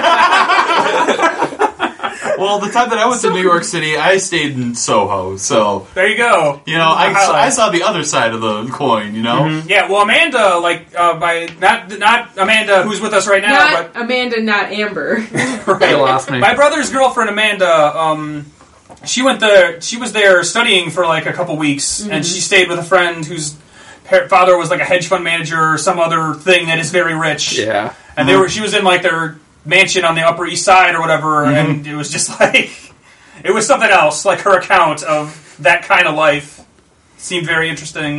Well, the time that I went to New York City, I stayed in Soho, so there you go. you know I Highlight. saw the other side of the coin. You know, Yeah, well, Amanda, like, by not Amanda, who's with us right now, Not Amanda, not Amber. but You lost me. my brother's girlfriend Amanda. She went there. She was there studying for like a couple weeks, and she stayed with a friend whose father was like a hedge fund manager or some other thing that is very rich. Yeah. And she was in like their mansion on the Upper East Side or whatever, and it was just like, it was something else. Like her account of that kind of life seemed very interesting.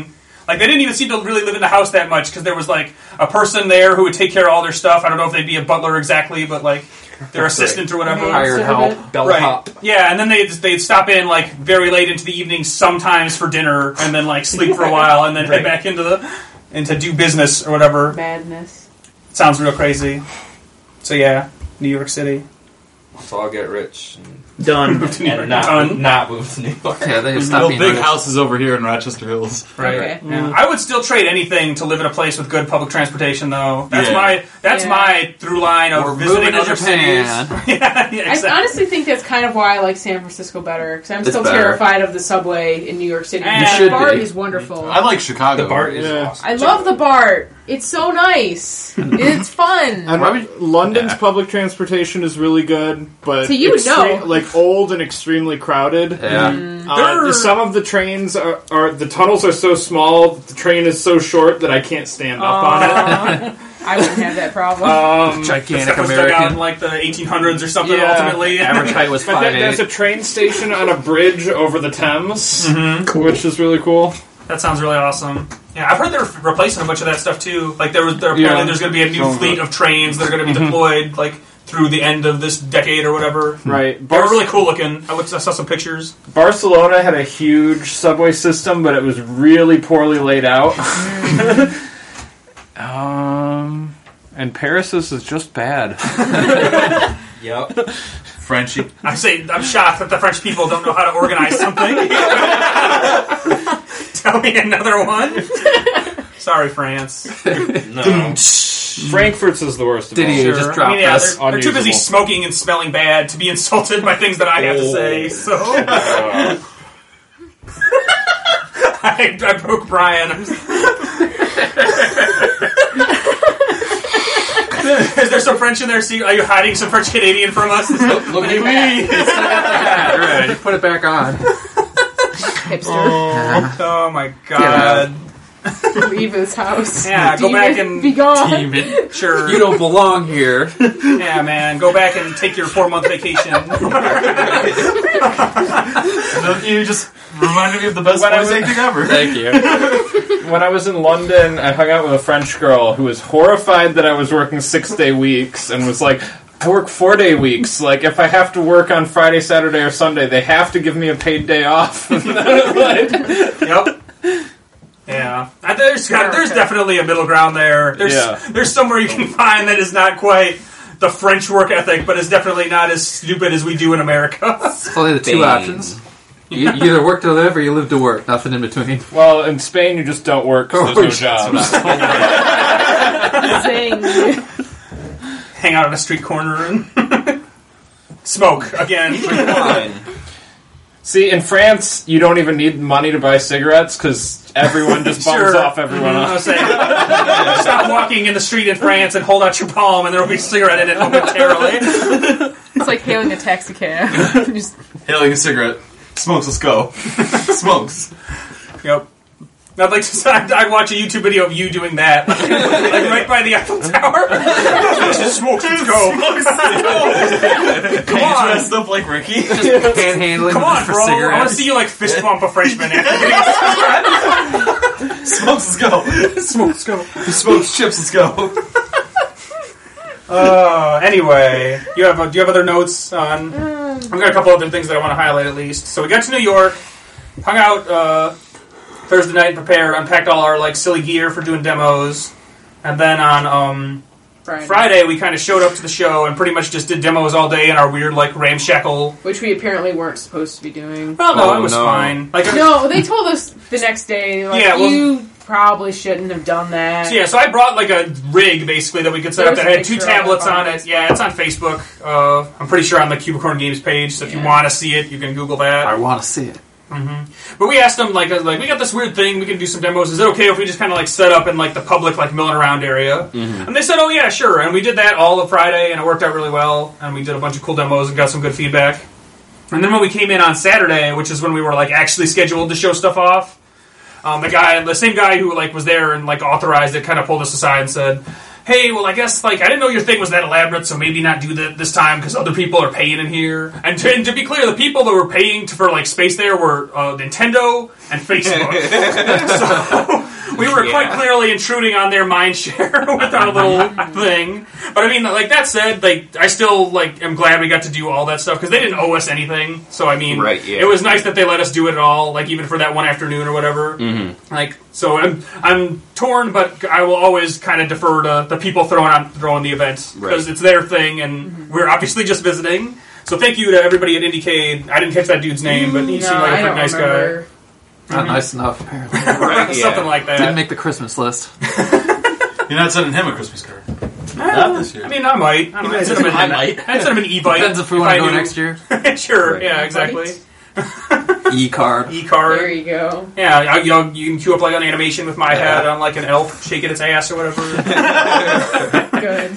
Like, they didn't even seem to really live in the house that much, because there was, like, a person there who would take care of all their stuff. I don't know if they'd be a butler exactly, but, like, their assistant or whatever. Hired help. Bellhop. Yeah, and then they'd stop in, like, very late into the evening, sometimes for dinner, and then, like, sleep for a while, and then head back into do business or whatever. Madness. Sounds real crazy. So, yeah, New York City. So I'll get rich and Done. Move to New York. And Done. not move to New York. Yeah, they There's stop no being big rich. houses over here in Rochester Hills. Right. Okay. Yeah. I would still trade anything to live in a place with good public transportation, though. That's Yeah. my through line of We're visiting moving to other Japan. cities. yeah, exactly. I honestly think that's kind of why I like San Francisco better, because I'm It's still better. terrified of the subway in New York City. You The should BART be. is wonderful. I like Chicago. The BART is Yeah. awesome. I love the BART. It's so nice. It's fun. And London's public transportation is really good, but So you would know. like old and extremely crowded. Yeah. Some of the trains are the tunnels are so small, the train is so short that I can't stand up on it. I wouldn't have that problem. Gigantic That was dug out in American. like the 1800s or something. Yeah. Ultimately, Average height was But there's a 5'8". train station on a bridge over the Thames, which is really cool. that sounds really awesome. Yeah, I've heard they're replacing a bunch of that stuff too. Like apparently there's going to be a new fleet of trains that are going to be deployed like through the end of this decade or whatever. Right. They were really cool looking. I saw some pictures. Barcelona had a huge subway system, but it was really poorly laid out. And Paris's is just bad. Yep. Frenchie. I'm shocked that the French people don't know how to organize something. Tell me another one. Sorry, France. No. Frankfurt's is the worst of Did all. he just drop they're us? too busy Unusable. smoking and smelling bad to be insulted by things that I have to say. So I broke Brian. Is there some French in there? Are you hiding some French Canadian from us? Look at me. Right, put it back on. Hipster. Oh my god. Leave this house. Yeah, go Demon, back and be gone. Demon. Sure. You don't belong here. Yeah, man. Go back and take your 4-month vacation. You just reminded me of the best When I voice was- acting ever. Thank you. When I was in London, I hung out with a French girl who was horrified that I was working 6-day weeks and was like, I work 4-day weeks. Like, if I have to work on Friday, Saturday, or Sunday, they have to give me a paid day off. Yep. Yeah. There's definitely a middle ground there. There's somewhere you can find that is not quite the French work ethic, but is definitely not as stupid as we do in America. It's only the two Spain. options. You either work to live or you live to work. Nothing in between. Well, in Spain, you just don't work because there's no jobs. Zing. Hang out on a street corner and smoke again. Fine. See, in France, you don't even need money to buy cigarettes because everyone just bums Sure. off everyone I else. was saying, stop walking in the street in France and hold out your palm, and there will be a cigarette in it momentarily. It's like hailing a taxi cab. Just Hailing a cigarette. Smokes, let's go. Smokes. Yep. I'd like to. I'd watch a YouTube video of you doing that, like right by the Eiffel Tower. Just smoke, let's go. Come on, Dressed up like Ricky. Panhandling come on, for bro. I want to cigarettes. see you like fist bump a Frenchman after getting Smokes, let's go. smoke. Let's go. Smokes, chips, let's go. Anyway, do you have other notes on? I've got a couple other things that I want to highlight at least. So we got to New York, hung out Thursday night, prepared, unpacked all our like silly gear for doing demos, and then on Friday we kind of showed up to the show and pretty much just did demos all day in our weird like ramshackle. which we apparently weren't supposed to be doing. Well, no, Oh, it was no. fine. Like, No, they told us the next day. Like, Yeah, well- you probably shouldn't have done that. so I brought like a rig basically that we could set up There's that a had 2 picture tablets on on it. Yeah, it's on Facebook. I'm pretty sure on the Cubicorn Games page. So if you Yeah. want to see it, you can Google that. I want to see it. But we asked them like we got this weird thing. We can do some demos. Is it okay if we just kind of like set up in like the public like milling around area? And they said, oh yeah, sure. And we did that all of Friday, and it worked out really well. And we did a bunch of cool demos and got some good feedback. And then when we came in on Saturday, which is when we were like actually scheduled to show stuff off, the same guy who like was there and like authorized it, kind of pulled us aside and said, hey, well, I guess, like, I didn't know your thing was that elaborate, so maybe not do that this time because other people are paying in here. And to be clear, the people that were paying for, like, space there were Nintendo and Facebook. we were quite clearly intruding on their mind share with our little thing. But I mean, like that said, like I still like am glad we got to do all that stuff because they didn't owe us anything. So I mean, it was nice that they let us do it all, like even for that one afternoon or whatever. Mm-hmm. Like, so I'm torn, but I will always kind of defer to the people throwing the event because it's their thing, and we're obviously just visiting. So thank you to everybody at IndieCade. I didn't catch that dude's name, but he seemed like a pretty nice guy. Not nice enough, apparently. Something like that. Didn't make the Christmas list. You're not sending him a Christmas card. Not this year. I mean, I might. I'd send him an e-bike. Depends if we want to go next year. Sure, yeah, exactly. E-card. E-card. There you go. Yeah, you can queue up like an animation with my head on like an elf shaking its ass or whatever. Good.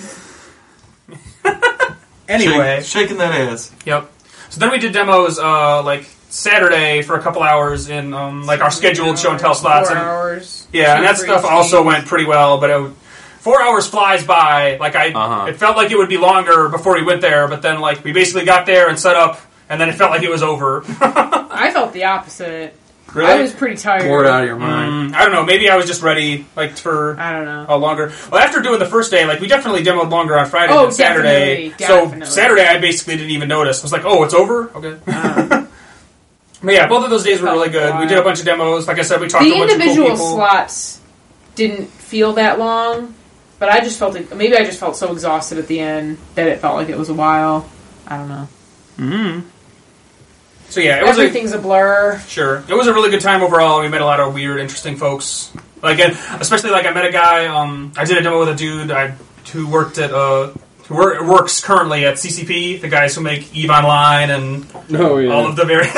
Anyway. Shaking that ass. Yep. So then we did demos like Saturday for a couple hours in like our scheduled show and tell slots. 4 hours. Yeah, and that stuff also went pretty well, but 4 hours flies by. Like it felt like it would be longer before we went there, but then like we basically got there and set up, and then it felt like it was over. I felt the opposite. Really? I was pretty tired. Bored out of your mind. I don't know. Maybe I was just ready, like for I don't know a longer. Well, after doing the first day, like we definitely demoed longer on Friday than Saturday. Definitely. So Saturday, I basically didn't even notice. I was like, "Oh, it's over." Okay. But yeah, both of those days were really good. We did a bunch of demos. Like I said, we talked to a bunch of cool people. The individual slots didn't feel that long, but I just felt maybe I just felt so exhausted at the end that it felt like it was a while. I don't know. Mm-hmm. So yeah, everything's a blur. Sure, it was a really good time overall. We met a lot of weird, interesting folks. Again, especially like I met a guy. I did a demo with a dude who worked at works currently at CCP, the guys who make EVE Online and all of the various.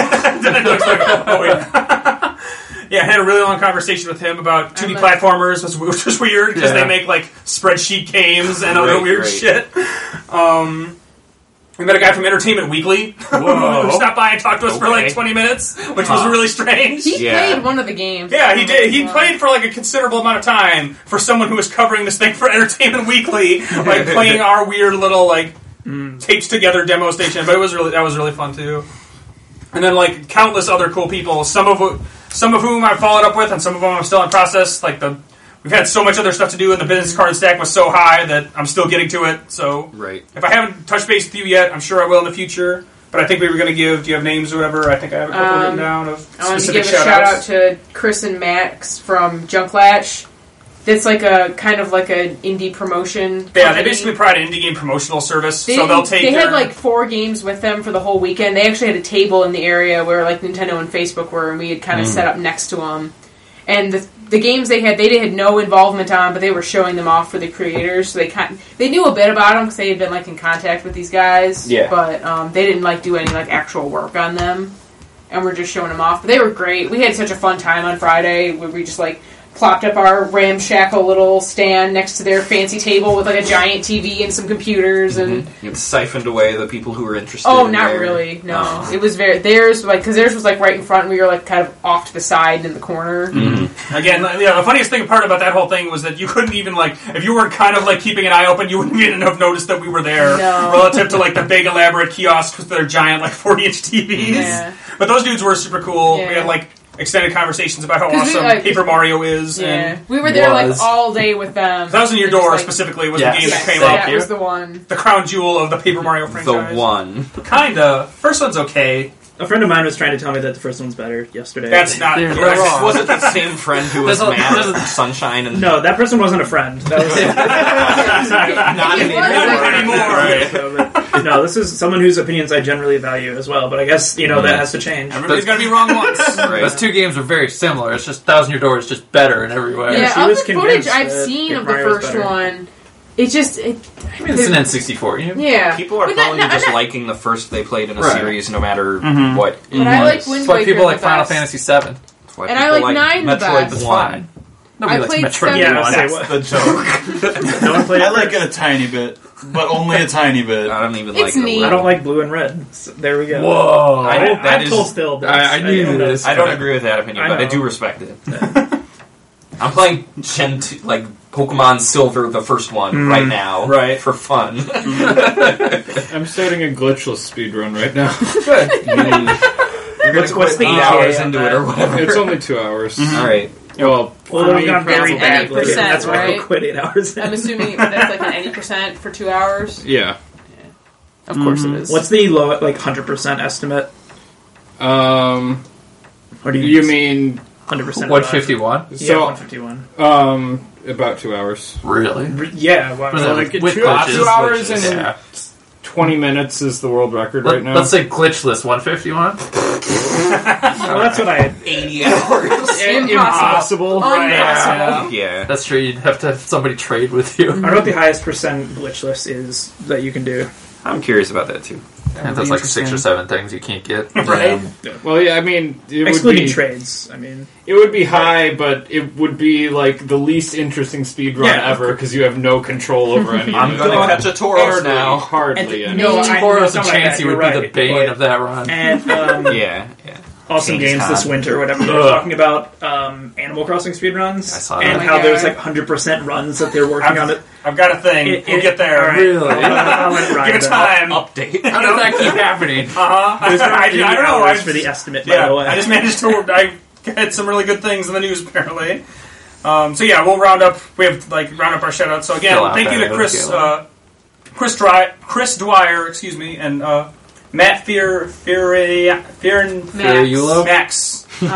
Yeah, I had a really long conversation with him about 2D platformers, which was weird because they make like spreadsheet games and other weird shit. We met a guy from Entertainment Weekly who stopped by and talked to us for like 20 minutes, which was really strange. He played one of the games. Yeah, he did. He played for like a considerable amount of time for someone who was covering this thing for Entertainment Weekly, like playing our weird little like taped together demo station. But that was really fun too. And then like countless other cool people, some of whom I followed up with, and some of them I'm still in process. Like we've had so much other stuff to do, and the business card stack was so high that I'm still getting to it. So if I haven't touched base with you yet, I'm sure I will in the future. But I think we were going to give. Do you have names or whatever? I think I have a couple written down of specific I want to give a shout out to Chris and Max from Junklatch. That's like a kind of like an indie promotion company. Yeah, they basically provide an indie game promotional service. So they'll take. They had like 4 games with them for the whole weekend. They actually had a table in the area where like Nintendo and Facebook were, and we had kind of set up next to them. And the games they had no involvement on, but they were showing them off for the creators. So they knew a bit about them because they had been like in contact with these guys. Yeah. But they didn't like do any like actual work on them, and we're just showing them off. But they were great. We had such a fun time on Friday where we just like plopped up our ramshackle little stand next to their fancy table with like a giant TV and some computers, and it siphoned away the people who were interested. Oh, not really. No, it was theirs because theirs was like right in front, and we were like kind of off to the side in the corner. Mm-hmm. Again, the funniest part about that whole thing was that you couldn't even like if you weren't kind of like keeping an eye open, you wouldn't even have noticed that we were there relative to like the big elaborate kiosks with their giant like 40-inch TVs. Yeah. But those dudes were super cool. Yeah. We had like extended conversations about how awesome Paper Mario is. Yeah, and we were there like all day with them. Thousand Year Door specifically was the game that came up. That was the one. The crown jewel of the Paper Mario franchise. The one. Kinda. First one's okay. A friend of mine was trying to tell me that the first one's better yesterday. That's not wrong. Was it the same friend who was mad at Sunshine? And no, that person wasn't a friend. That was not anymore. No, this is someone whose opinions I generally value as well, but I guess, that has to change. Everybody's got to be wrong once. Those 2 games are very similar. It's just Thousand Year Door is just better in every way. Yeah, of the footage I've seen of the first one, it's just... it's an N64. Yeah. People are probably just liking the first they played in a series, no matter what. But I like Wind Waker. That's why people like Final Fantasy VII. And I like 9 the Metroid best. Fine. Nobody likes Metroid. Yeah, that's the joke. No one played it. I like it a tiny bit, but only a tiny bit. I don't even It's like neat. it. I don't like blue and red. So there we go. Whoa. I'm told still. I knew this. I don't agree with that opinion, but I do respect it. I'm playing Gen 2, like Pokemon Silver, the first one, right now, for fun. I'm starting a glitchless speedrun right now. Good. You're going to What's quit the 8 ETA hours on into that? it or whatever. It's only 2 hours. All right. Well, Well, we've gone That's very bad. any percent, That's why right? we quit 8 hours in. I'm assuming that's like an 80% for 2 hours. yeah. Of course it is. What's the low, 100% estimate? Or Or do you mean 100%? 151? Yeah, so? 151. About 2 hours. Really? Yeah, wow. Was So it like with 2 hours. glitches? 2 hours Glitches, and yeah. 20 minutes is the world record right now. Let's say glitchless 151. Well, that's what I had. 80 hours. Impossible. Impossible. Yeah. That's true. You'd have to have somebody trade with you. I don't know what the highest percent glitchless is that you can do. I'm curious about that too. And that's like 6 or 7 things you can't get. Right? Well, yeah, I mean, it would Excluding be trades, I mean. it would be high, but it would be like the least interesting speed run Yeah. ever because you have no control over any. I'm of it. gonna catch a Toro Hardly, now. Hardly. And- any. No, I- Toro's a it's not like chance that, you would you're be the right, bane but- of that run. And Yeah, yeah. Awesome King's Games this Con. winter, whatever they were talking about Animal Crossing speedruns. I saw and that. how Oh my there's God. 100% runs that they're working on it. I've got a thing. We'll get there. All right. Really? I'll let it ride Give it then. time. Update. How does that keep happening? There's no I 80 don't know. hours for the estimate, by Yeah, the way. I just managed to. I had some really good things in the news apparently. So yeah, we'll round up. We have round up our shout outs. So again, Fill out thank you that to Chris, scale. Chris Dwyer, excuse me, and Matt Furiulo? Max.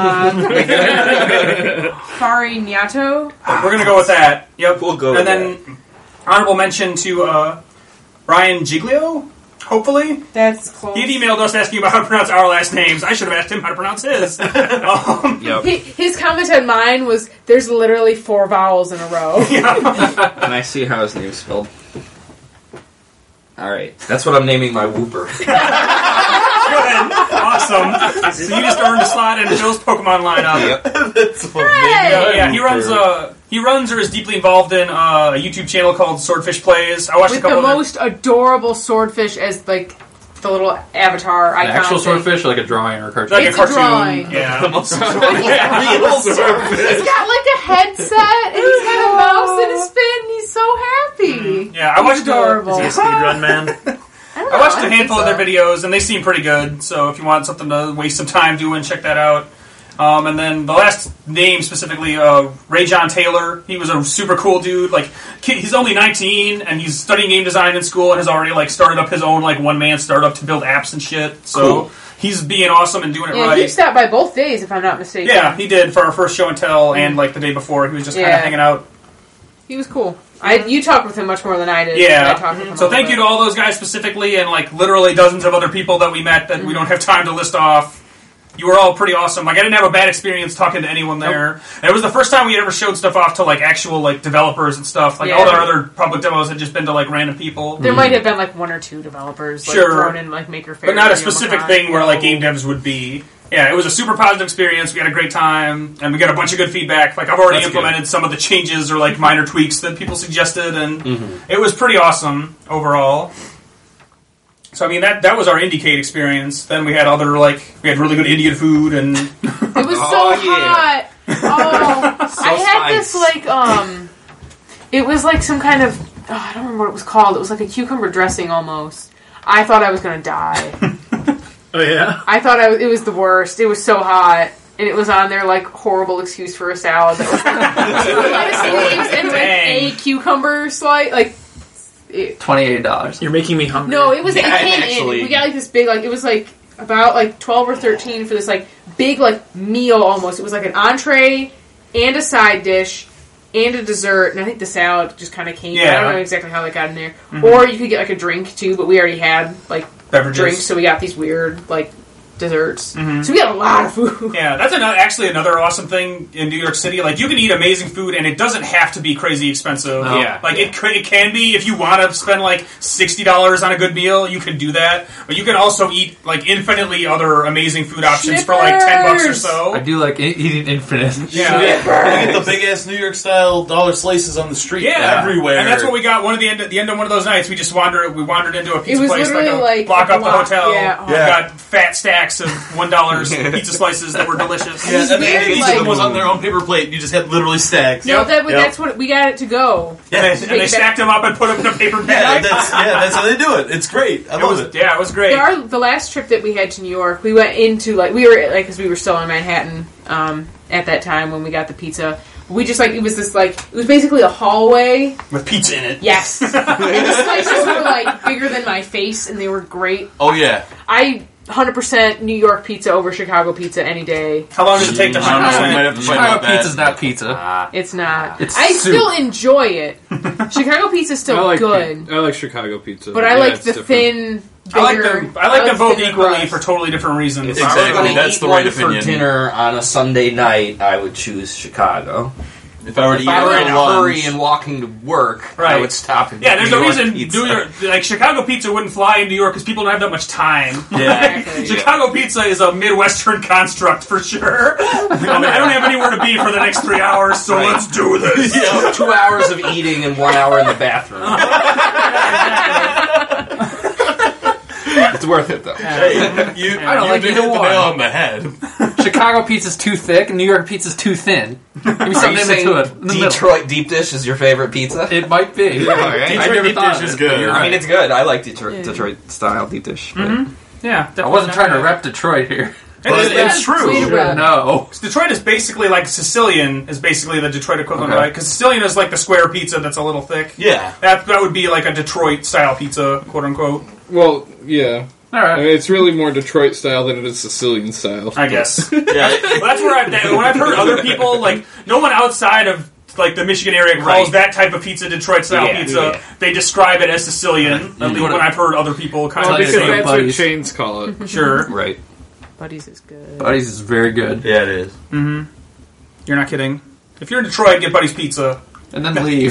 Farignato. We're gonna go with that. Yep, We'll go And with then honorable mention to Ryan Giglio. Hopefully, That's close. he had emailed us asking about how to pronounce our last names. I should have asked him how to pronounce his. Yep. His comment on mine was, "There's literally 4 vowels in a row." Can I see how his name's spelled? Alright. That's what I'm naming my Whooper. Good. Awesome. So you just earned a slot in Phil's Pokemon lineup. Yep. That's funny. Yeah, he runs or is deeply involved in a YouTube channel called Swordfish Plays. I watched With a couple the of most adorable swordfish as the little avatar An icon. actual thing. swordfish or like a drawing or a cartoon? like It's a a cartoon. drawing. Yeah. Real He's got like a headset and he's got a mouse in his fin. And he's so happy. Yeah, I watched adorable. Is he a speedrun man? I I watched a think handful of so. their videos, and they seem pretty good. So if you want something to waste some time doing, check that out. And then the last name specifically, Ray John Taylor. He was a super cool dude. He's only 19, and he's studying game design in school, and has already started up his own one-man startup to build apps and shit. So Cool. he's being awesome and doing it Yeah, right. he stopped by both days, if I'm not mistaken. Yeah, he did for our first show and tell, and the day before, he was just kind Yeah. of hanging out. He was cool. You talked with him much more than I did. I Yeah. talked with him So a thank you to little all those guys specifically, and literally dozens of other people that we met that we don't have time to list off. You were all pretty awesome. I didn't have a bad experience talking to anyone there. And it was the first time we had ever showed stuff off to actual developers and stuff. Yeah. All our other public demos had just been to random people. bit. There might have been 1 or 2 developers Sure. thrown in Maker Faire. But not a or specific Yomicon. thing where game devs would be. Yeah, it was a super positive experience. We had a great time, and we got a bunch of good feedback. I've already That's implemented some of the changes or minor tweaks that people suggested, and it was pretty awesome overall. So I mean that was our IndieCade experience. Then we had other we had really good Indian food, and It was so Oh, yeah. hot. Oh, I had spice. this it was some kind of I don't remember what it was called. It was like a cucumber dressing almost. I thought I was gonna die. Oh, yeah? I thought it was the worst. It was so hot. And it was on there horrible excuse for a salad that was 2 lettuce leaves and Dang. a cucumber slice. $28. You're making me hungry. No, it was. Yeah, it came actually- in. We got this big. It was about 12 or 13 for this big meal almost. It was an entree and a side dish and a dessert, and I think the salad just kind of came. Yeah. I don't know exactly how that got in there. Or you could get a drink too, but we already had beverages. drinks, so we got these weird desserts. So we got a lot of food. Yeah, that's actually another awesome thing in New York City. You can eat amazing food, and it doesn't have to be crazy expensive. No. Yeah. It can be if you want to spend $60 on a good meal, you can do that. But you can also eat infinitely other amazing food options for $10 or so. I do like eating infinite. Yeah. You get the big ass New York style dollar slices on the street everywhere. And that's what we got. The end of one of those nights, we wandered into a pizza was place, literally a block a up the block. hotel. Yeah. We got fat stacks of $1 pizza slices that were delicious. Yeah, and very, each of them was on their own paper plate. You just had literally stacks. No, Yep. that's what we got it to go. And they stacked them up and put them in a paper Yeah, bag. that's how they do it. It's great. I love it. Yeah, it was great. The last trip that we had to New York, we went into we were because we were still in Manhattan. at that time when we got the pizza. We just it was basically a hallway with pizza in it. Yes, and the slices were bigger than my face, and they were great. Oh yeah, I 100% New York pizza over Chicago pizza any day. How long does it take to 100%? Chicago pizza's not pizza. It's not. It's I soup. still enjoy it. Chicago pizza's still good. I like Chicago pizza, but I like the thin. Bigger, I like them both equally for totally different reasons. If I were going to eat one for dinner on a Sunday night, I would choose Chicago. If I were to eat in a lunch, hurry and walking to work, I would stop and there's New a York reason pizza. Chicago pizza wouldn't fly in New York because people don't have that much time. Yeah. Chicago pizza is a Midwestern construct for sure. I don't have anywhere to be for the next 3 hours, so let's do this. 2 hours of eating and 1 hour in the bathroom. It's worth it though. I don't like either hit one. the nail on the head. Chicago pizza's too thick, and New York pizza's too thin. Give me something in between. Detroit deep dish is your favorite pizza? It might be. Detroit deep dish is good. I mean, it's good. I like Detroit style deep dish. Yeah, I wasn't trying to rep Detroit here. It's true. No. Detroit is basically Sicilian is basically the Detroit equivalent, right? Because Sicilian is the square pizza that's a little thick. Yeah. That would be a Detroit style pizza, quote unquote. Well, yeah. All right. I mean, it's really more Detroit style than it is Sicilian style. I guess. Yeah. Well, that's where when I've heard other people, no one outside of the Michigan area calls that type of pizza Detroit style pizza. Yeah. They describe it as Sicilian. At least when I've heard other people kind of because that's Buddies. what chains call it. Sure. Right. Buddies is good. Buddies is very good. Yeah, it is. Mm-hmm. You're not kidding. If you're in Detroit, get Buddies Pizza. And then leave.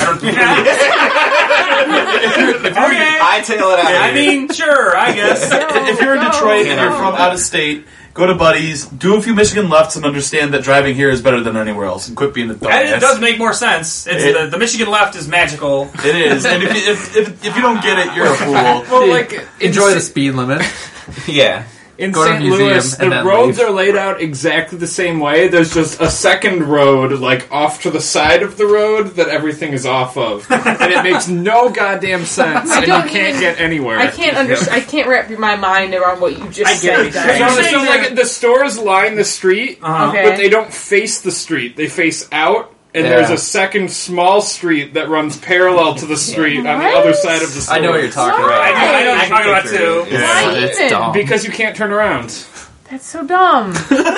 I tail it out. I mean, sure, I guess. If you're in Detroit and you're from out of state, go to Buddies, do a few Michigan lefts, and understand that driving here is better than anywhere else, and quit being a dumbass. It does make more sense. The Michigan left is magical. It is, and if you don't get it, you're a fool. Well, enjoy the speed limit. Yeah. In Go to St. museum Louis, and the then roads leave. are laid out exactly the same way. There's just a second road, off to the side of the road that everything is off of. And it makes no goddamn sense, and you can't get anywhere. I can't understand. I can't wrap my mind around what you just said. So the stores line the street, Okay. but they don't face the street. They face out. And there's a second small street that runs parallel to the street on the other side of the store. I know what you're talking about. I know what you're talking about too. Why It's even? dumb. Because you can't turn around. That's so dumb.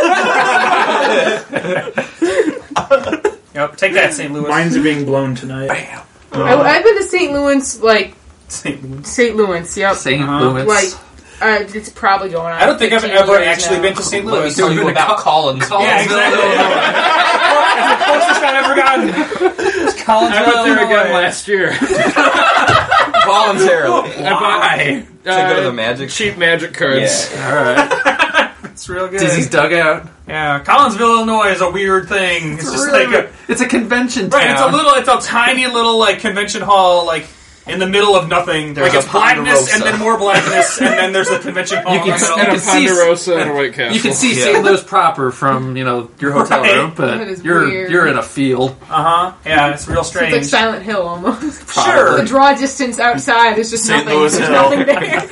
Yep, take that, St. Louis. Minds are being blown tonight. Bam. I've been to St. Louis, St. Louis. St. Louis, yep. St. Louis. It's probably going on. I don't think I've 15 ever years actually now. been to St. Let me Louis. tell you about Collins. Yeah, exactly. That's the closest I've ever gotten. Collins, I went there again last year. Voluntarily. Why? To go to the Magic. Cheap Magic cards. Yeah. All right. It's real good. Dizzy's dugout. Yeah, Collinsville, Illinois is a weird thing. It's just It's a convention town. right. It's a tiny little convention hall, in the middle of nothing. There's it's a blackness Ponderosa. and then more blackness, and then there's a convention hall. You can in the middle. And a can see- Ponderosa and a White Castle. You can see St. Louis proper from your hotel Right. room, but That is you're weird. in a field. Yeah, it's real It's strange. like Silent Hill almost. Sure. The draw distance outside, there's just St. nothing. Louis There's Hill. nothing there.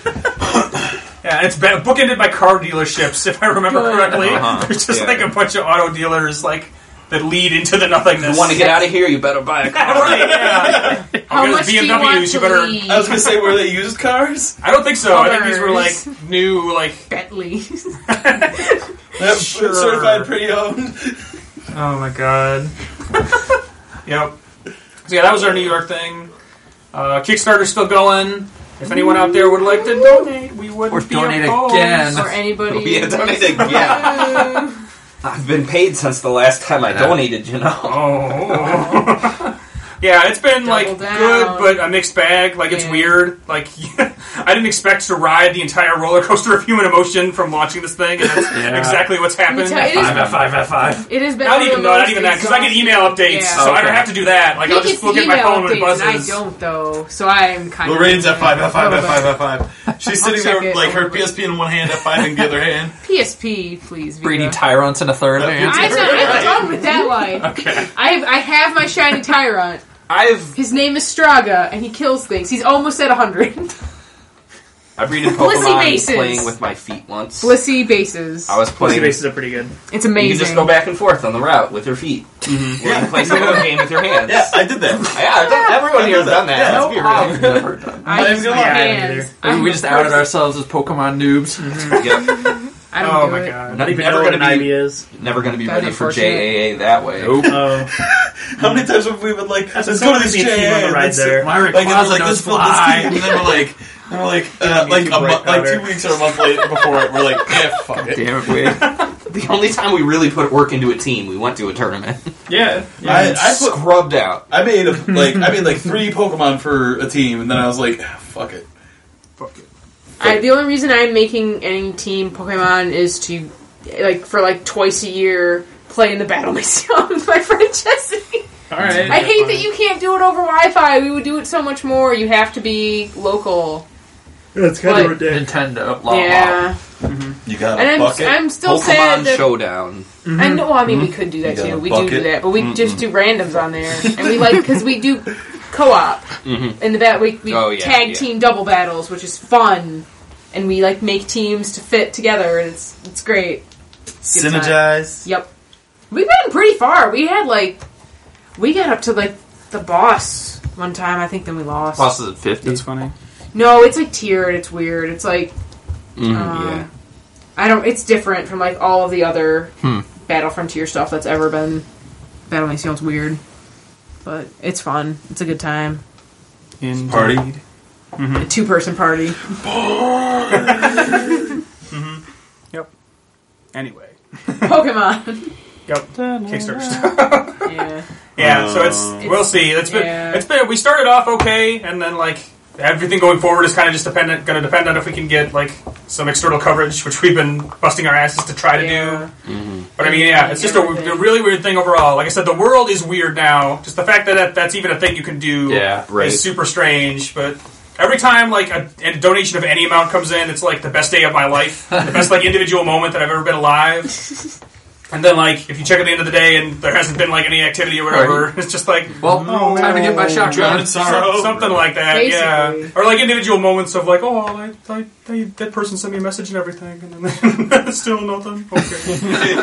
Yeah, and it's bookended by car dealerships, if I remember correctly. Uh-huh. There's just Yeah. a bunch of auto dealers that lead into the nothingness. You want to get out of here, you better buy a car. Right, yeah. How much do you want BMWs, to you better. leave? I was gonna say, were they used cars? I don't think so. I think these were Cars. new, Bentleys. Yep, Sure. certified pre-owned. Oh my god. Yep. So yeah, that was our New York thing. Kickstarter's still going. If anyone out there would like to donate, we would Or be donate opposed. again. Or anybody. Yeah, donate again. I've been paid since the last time I donated, Oh. Yeah, it's been Double down. good, but a mixed bag. It's Yeah. weird. I didn't expect to ride the entire roller coaster of human emotion from launching this thing, and that's exactly what's happened. Let me tell you, it is- F5. It has been Not one even of no, the not most even that, because I get email updates, Yeah. so I don't have to do that. I'll just look at my phone when it updates, and I buzzes. don't though, so I'm kind Lorraine's of F5, F5. She's sitting check there it. like her PSP in one hand, F5 in the other hand. PSP, please. Vita. Breeding tyrants in a third hand. I'm done with that line. Okay. I have my shiny tyrant. I've His name is Straga, and he kills things. He's almost at 100. I've read Blissey Pokemon bases. playing with my feet once. Blissey bases. I was playing. Blissey bases are pretty good. It's You amazing. can just go back and forth on the route with your feet. Mm-hmm. Yeah, you can play some game with your hands. Yeah, I did that. Yeah, everyone here has done that. Yeah, Let's be real. I've never done. I use my Yeah, hands. I mean, we just outed ourselves as Pokemon noobs. Yep. I don't Oh do my it. god. Not even Never know what an gonna be- Ivy is. Never going to be That's ready for unfortunate. JAA that way. Oh. How many times have we been like, That's let's what go to this someone needs to JA be on the ride let's- there. My Like, and Rayquaza like knows let's build this fly. team, and then we're like, like 2 weeks or a month later before it, we're like, yeah, fuck it. Damn it, Wade. The only time we really put work into a team, we went to a tournament. Yeah. I put Scrubbed out. I made like 3 Pokemon for a team, and then I was like, fuck it. The only reason I'm making any team Pokemon is to, for twice a year, play in the Battle Museum with my friend Jesse. Alright. I hate that you can't do it over Wi-Fi. We would do it so much more. You have to be local. That's kind of ridiculous. Nintendo. Yeah. You got And a bucket. I'm still Pokemon sad that... Showdown. I know. I mean, we could do that You got too. a We bucket? do that, but we just do randoms on there, and we because we do co-op in the bat. We tag team double battles, which is fun, and we make teams to fit together, and it's great. It's a good time. Synergize. Yep, we've gotten pretty far. We had we got up to the boss one time. I think then we lost. Boss is at 50. That's funny. No, it's tiered. It's weird. It's Yeah. I don't. It's different from all of the other Battle Frontier stuff that's ever been. Battle Museum's weird, but it's fun. It's a good time. Party. A 2-person party. Yep. Anyway. Pokemon. Yep. Kickstarter stuff. Yeah. Yeah, so we'll see. It's been we started off okay, and then everything going forward is kind of just going to depend on if we can get some external coverage, which we've been busting our asses to try to do. But I mean, it's just a really weird thing overall. Like I said, the world is weird now. Just the fact that that's even a thing you can do is super strange. But every time a donation of any amount comes in, it's the best day of my life, the best individual moment that I've ever been alive. And then, if you check at the end of the day and there hasn't been, any activity or whatever, it's just time to get my shotgun. Something like that, Basically. yeah. Or, individual moments of, that person sent me a message and everything, and then still nothing. Okay.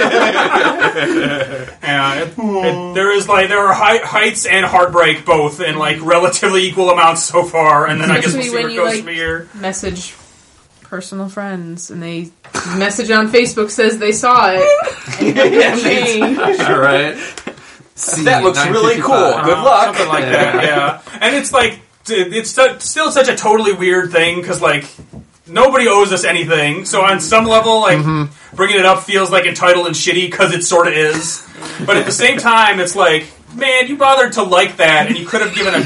Yeah, there are heights and heartbreak both in, relatively equal amounts so far, and then I guess we'll see where it goes from here. Message personal friends, and they message on Facebook says they saw it. And All right. That looks really cool. Good luck. Something like that, yeah. And it's still such a totally weird thing, because, nobody owes us anything, so on some level, bringing it up feels, entitled and shitty, because it sort of is. But at the same time, it's man, you bothered to that, and you could have given $1.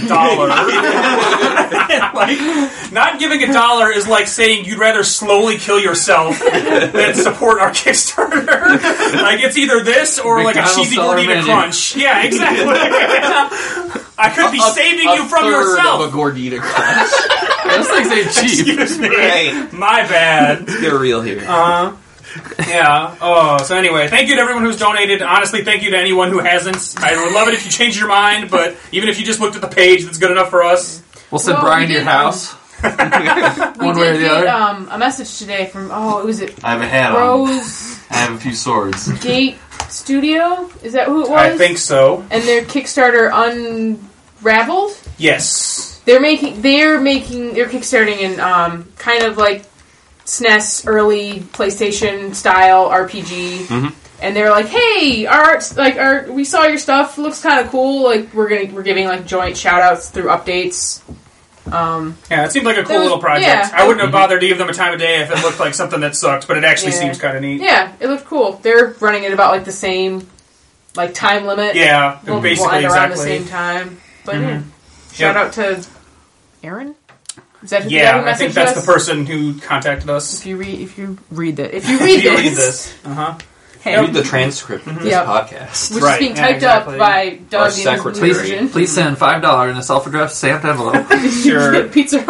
Not giving $1 is like saying you'd rather slowly kill yourself than support our Kickstarter. It's either this or McDonald's a cheesy dollar gordita menu. crunch. Yeah, exactly. I could be saving you from yourself. Of a gordita crunch. Those things ain't cheap. Excuse me. Right. My bad. Let's get real here. Yeah. Oh, so anyway, thank you to everyone who's donated. Honestly, thank you to anyone who hasn't. I would love it if you changed your mind, but even if you just looked at the page, that's good enough for us. We'll send Well, Brian we to your did, house. We One way or did the get other. a message today from was it I have a hat on. Rose I have a few swords. Gate Studio? Is that who it was? I think so. And their Kickstarter Unraveled. Yes. They're kickstarting in kind of SNES early PlayStation style RPG, and they're hey, we saw your stuff, looks kind of cool. We're giving joint shout outs through updates. Yeah, it seemed like a cool little project. yeah. I wouldn't have bothered to give them a time of day if it looked like something that sucked, but it actually seems kind of neat. Yeah, it looked cool. They're running at about the same time limit. Yeah, We'll basically wind around the exactly. same time. But shout out to Aaron. Is that who Yeah, who I think messaged that's us? the person who contacted us. If you read If this, you read this. hey, Read the transcript of this Yep. podcast. which Right, is being yeah, typed exactly. up by Doug Our in his secretary. version. Please send $5 in a self-addressed stamped envelope. Sure. Pizza Roll.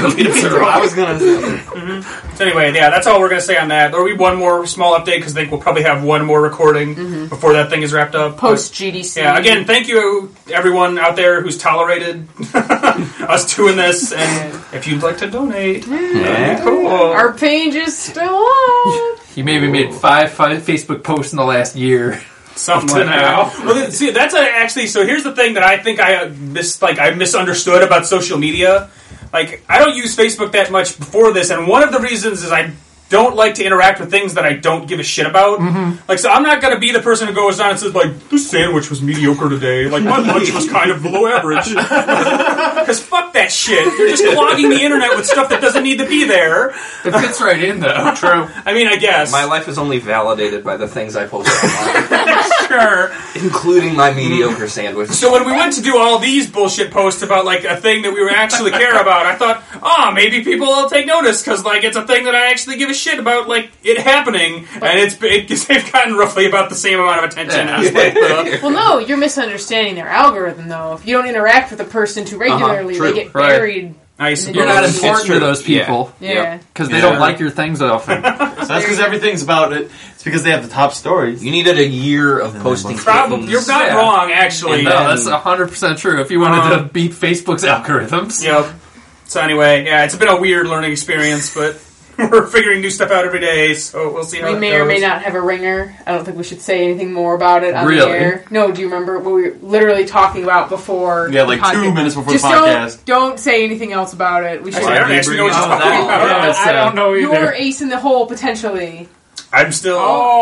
I was gonna. So anyway, yeah, that's all we're gonna say on that. There'll be one more small update because I think we'll probably have one more recording before that thing is wrapped up. Post GDC. Yeah, again, thank you everyone out there who's tolerated us doing this, and if you'd like to donate, cool. Our page is still up. You maybe made five Facebook posts in the last year. Something like that. Well, see, that's actually. So here's the thing that I think I misunderstood about social media. Like, I don't use Facebook that much before this, and one of the reasons is I don't like to interact with things that I don't give a shit about. Like, so I'm not going to be the person who goes down and says, like, this sandwich was mediocre today. Like, my lunch was kind of below average. Because fuck that shit. You're just clogging the internet with stuff that doesn't need to be there. It fits right in, though. True. I mean, I guess. My life is only validated by the things I post online. Sure. Including my mediocre sandwich. So when we went to do all these bullshit posts about, like, a thing that we actually care about, I thought, maybe people will take notice, because, like, it's a thing that I actually give a shit about, like, it happening, and they've gotten roughly about the same amount of attention as, like, the... Well, no, you're misunderstanding their algorithm, though. If you don't interact with a person too regularly, they get buried. You're not important to those people. Yeah. Because they don't like your things often. So that's because everything's about it. It's because they have the top stories. You needed a year of posting. Probably. You're not wrong, actually. No, that's 100% true. If you wanted to beat Facebook's algorithms. Yep. So anyway, yeah, it's been a weird learning experience, but we're figuring new stuff out every day, so we'll see how it goes. We may or may not have a ringer. I don't think we should say anything more about it on the air. No, do you remember what we were literally talking about before? Yeah, like 2 minutes before the podcast. Don't say anything else about it. We should. I don't actually know what you're talking about. I don't know either. You're ace in the hole, potentially. I'm still...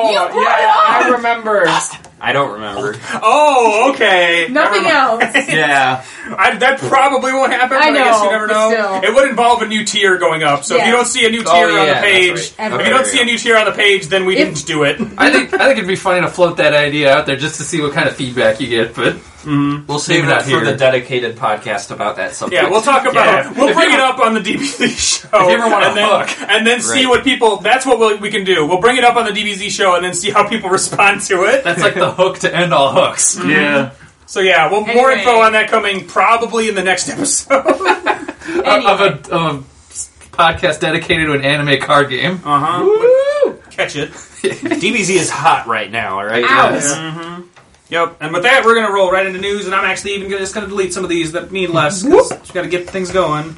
I remember. I don't remember. Oh, okay. Nothing else. Yeah. That probably won't happen, but I guess you never know. Still. It would involve a new tier going up, so if you don't see a new tier on the page, right. if you don't see a new tier on the page, then we didn't do it. I think it'd be funny to float that idea out there just to see what kind of feedback you get, but... We'll save that for the dedicated podcast about that subject. Yeah, we'll talk about it. We'll bring it up on the DBZ show. If you ever want to hook. And then see what people... That's what we can do. We'll bring it up on the DBZ show and then see how people respond to it. That's like the hook to end all hooks. Yeah. So yeah, more info on that coming probably in the next episode. Of a podcast dedicated to an anime card game. Woo! Catch it. DBZ is hot right now, alright? Yes. Yep, and with that, we're going to roll right into news, and I'm actually even just going to delete some of these that mean less, because we've got to get things going.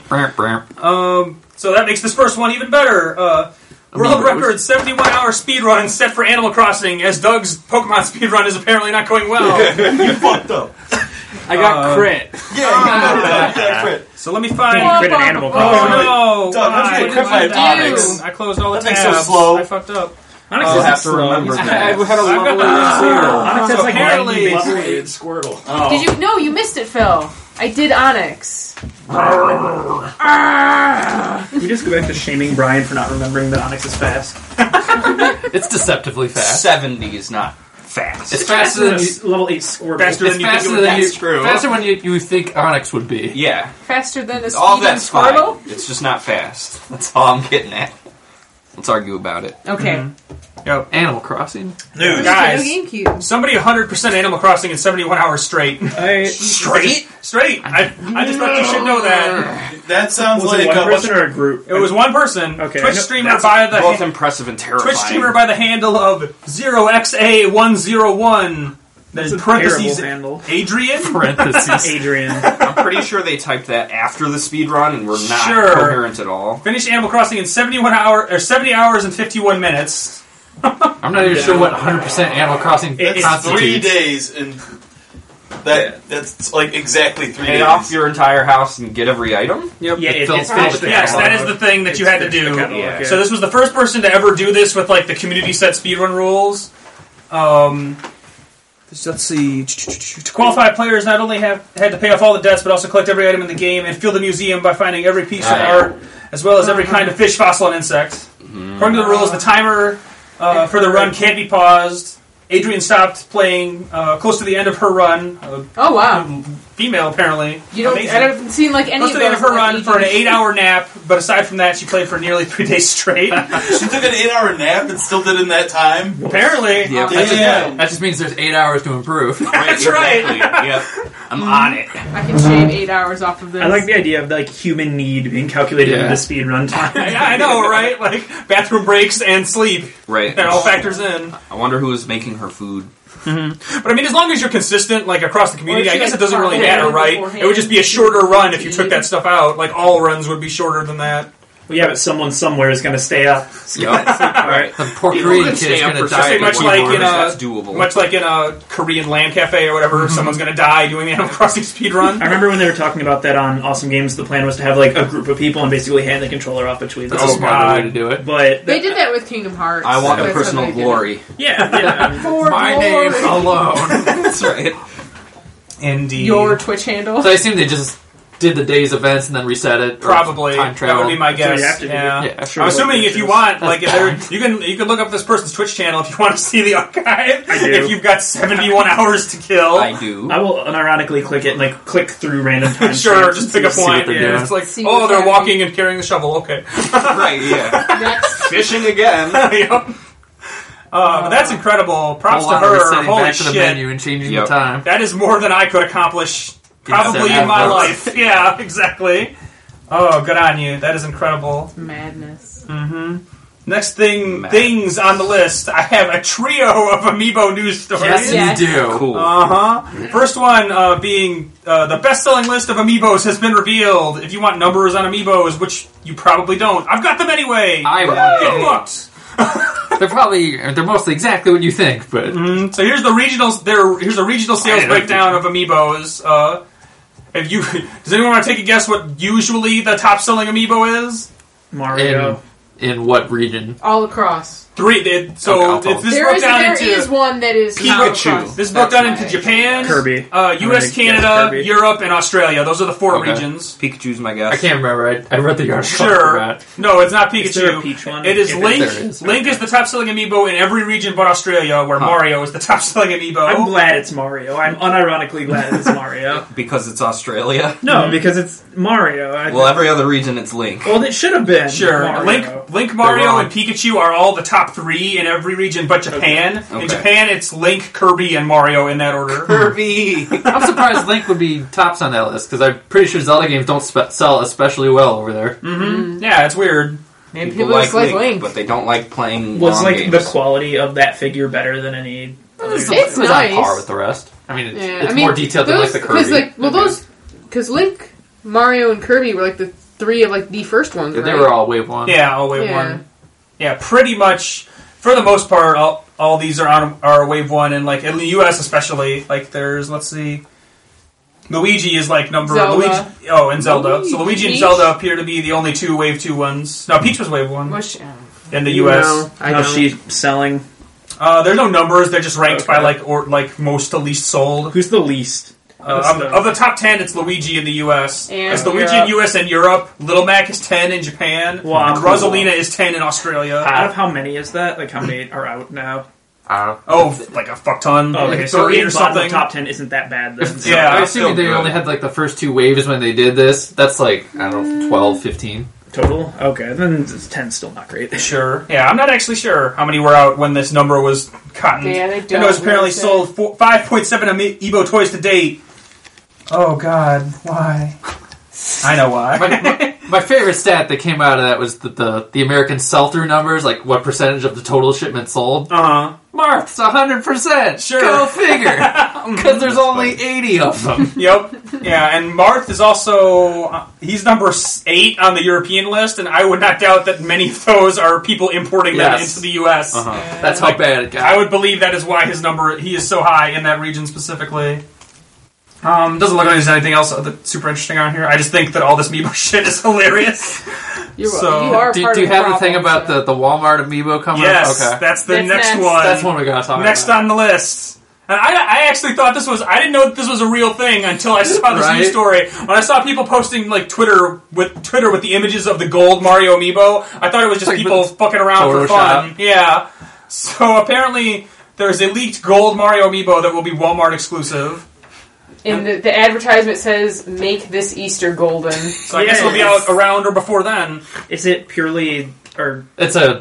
So that makes this first one even better. World record 71-hour speedrun set for Animal Crossing, as Doug's Pokemon speedrun is apparently not going well. You fucked up. I got crit. Yeah, crit. So let me find... Crit in Animal Crossing. Oh, no! Doug, how'd you get crit by Onyx? I closed all the That tabs. thing's so slow. I fucked up. Onyx I'll isn't have to slow. remember He's- that. I had a level Onyx has So like apparently- 90 level 8 Squirtle. Oh. Did you? No, you missed it, Phil. I did Onyx. We just go back to shaming Brian for not remembering that Onyx is fast. It's deceptively fast. 70 is not fast. It's faster than you... Level 8 Squirtle. Faster It's than you think it faster would than be. you... true. Faster when you think Onyx would be. Yeah. Faster than a All speeding that's fine. Squirtle? It's just not fast. That's all I'm getting at. Let's argue about it. Okay. Yep. Animal Crossing. News. Guys. GameCube. Somebody 100% Animal Crossing in 71 hours straight. Straight? Straight! I just thought you should know that. That sounds Was like it one a bunch person or a group? It was one person. Okay, Twitch I know- streamer That's by the both impressive and terrifying. Twitch streamer by the handle of 0xa101. There's That's a parentheses. terrible handle. Adrian. Parentheses. Adrian. I'm pretty sure they typed that after the speed run and were not Sure. coherent at all. Finished Animal Crossing in 70 hours and 51 minutes. I'm not even sure what 100% Animal Crossing It's 3 constitutes. days, and that's like exactly 3 Pay days. off your entire house and get every item? Yep. Yeah, It felt it's good. finished. Yes, that is the thing that you had to do. Yeah. So this was the first person to ever do this with like the community set speedrun rules. Let's see. To qualify, players not only had to pay off all the debts, but also collect every item in the game and fill the museum by finding every piece of art, as well as every kind of fish, fossil, and insect. According to the rules, the timer for the run can't be paused. Adrian stopped playing close to the end of her run. Oh wow! Female, apparently. You don't. Amazing. I haven't seen like any Close of to the end of those. her run for an 8-hour nap, but aside from that, she played for nearly 3 days straight. She took an 8-hour nap and still did it in that time. Apparently. Yep. That just means there's 8 hours to improve. That's right. Exactly. Yep. I'm on it. I can shave 8 hours off of this. I like the idea of like human need being calculated into speed run time. Yeah, I know, right? Like bathroom breaks and sleep. Right. That all factors in. I wonder who is making her food. But I mean, as long as you're consistent, like across the community, Or if I guess you, it doesn't really like, matter, carve right? beforehand. It would just be a shorter run if you took that stuff out. Like all runs would be shorter than that. Well, yeah, but someone somewhere is going to stay up. Right. The poor People Korean can kid's stay up gonna for die. Say much Like, like in that's a doable. much like in a Korean land cafe or whatever, someone's going to die doing the Animal Crossing speed run. I remember when they were talking about that on Awesome Games, the plan was to have like a group of people and basically hand the controller off between them. That's a Oh, smarter God. way to do it. But They did that with Kingdom Hearts. I want That's the how personal they did it. glory. yeah. For My glory. name alone. That's right. Indeed. Your Twitch handle. So I assume they just did the day's events and then reset it. or Probably. time That travel. would be my That's what guess. you have to do. Yeah. Yeah, sure. I'm assuming if you want, like, if there, That's you can look up this person's Twitch channel if you want to see the archive. I do. If you've got 71 hours to kill. I do. I will unironically click it and like click through random time. Sure, just pick a See what point. they're Yeah, doing. it's like, See oh, what's they're happening. walking and carrying the shovel. Okay. Right, yeah. Next. Fishing again. Yep. But that's incredible. Props A to lot of her. resetting Holy back to the shit. menu and changing Yep. the time. That is more than I could accomplish probably Yeah, in my votes. life. Yeah, exactly. Oh, good on you. That is incredible. Madness. Next things on the list. I have a trio of Amiibo news stories. Yes. You do. Cool. First one being the best-selling list of Amiibos has been revealed. If you want numbers on Amiibos, which you probably don't, I've got them anyway. I Get would. booked. They're mostly exactly what you think, but So here's the regional sales breakdown of Amiibos. Does anyone want to take a guess what usually the top-selling Amiibo is? Mario. in what region? All across. This There broke down into is one that is Pikachu. all across. This broke down into Japan, Kirby. U.S., I'm gonna Canada, guess Kirby. Europe, and Australia. Those are the four Okay. regions. Pikachu's my guess. I can't remember. I read the article. Sure. I forgot. No, it's not Pikachu. Is there a Peach one? It is If Link. there is. Link is the top-selling amiibo in every region but Australia, where Mario is the top-selling amiibo. I'm glad it's Mario. I'm unironically glad it's Mario. Because it's Australia. No, because it's Mario. Well, every other region it's Link. Well, it should have been Sure, Mario. Link, Mario, wrong. and Pikachu are all the top three in every region but Japan. Okay. In Japan, it's Link, Kirby, and Mario in that order. Kirby. I'm surprised Link would be tops on that list because I'm pretty sure Zelda games don't sell especially well over there. Yeah, it's weird. Maybe People people just like Link. but they don't like playing Was long like games. the quality of that figure better than any other? It's It was nice. on par with the rest. I mean, Yeah, it's I mean, more detailed than like the Kirby. Because Link, Mario, and Kirby were like the three of like the first ones. They right? were all wave one. Yeah, all wave Yeah. one. Yeah, pretty much. For the most part, all these are wave one, and like in the U.S. especially, like there's let's see, Luigi is like number Zelda. Luigi. Oh, and Zelda. So Luigi and Peach? Zelda appear to be the only two wave two ones. No, Peach was wave one Which, in the U.S. No, I How's don't. she selling? There's no numbers; they're just ranked Okay. by like most to least sold. Who's the least? Of the top 10, it's Luigi in the U.S. And It's Luigi Europe. in U.S. and Europe. Little Mac is 10 in Japan. Wow, and cool. Rosalina is 10 in Australia. Out of how many is that? Like how many are out now? Like a fuck ton. Oh, Like okay, so 30 in or bottom something. of top 10 isn't that bad then. If, Yeah, I it's assume still they good. only had like the first two waves when they did this. That's like, I don't know, 12, 15. Total? Okay, then 10's still not great. Sure. Yeah, I'm not actually sure how many were out when this number was cottoned. Yeah, they I know don't it's apparently really say. sold 5.7 Amiibo toys to date. Oh, God. Why? I know why. My favorite stat that came out of that was the American sell-through numbers, like what percentage of the total shipment sold. Uh-huh. Marth's 100%. Sure. Go figure. Because there's only 80 of them. Yep. Yeah, and Marth is also... he's number 8 on the European list, and I would not doubt that many of those are people importing them Yes. into the U.S. That's how bad it got. I would believe that is why he is so high in that region specifically. Doesn't look like there's anything else that's super interesting on here. I just think that all this Amiibo shit is hilarious. You So, are Do part you of have the problem, thing about so. the Walmart Amiibo coming Yes, up? Okay. that's the That's next next. one. That's one we gotta talk Next about. on the list. And I actually thought this was... I didn't know that this was a real thing until I saw this Right? news story. When I saw people posting like Twitter with the images of the gold Mario Amiibo, I thought it was just Like people fucking around for fun. Photoshop. Yeah. So apparently there's a leaked gold Mario Amiibo that will be Walmart exclusive. And the advertisement says, "Make this Easter golden." So I guess it'll be out around or before then. Is it purely... or It's a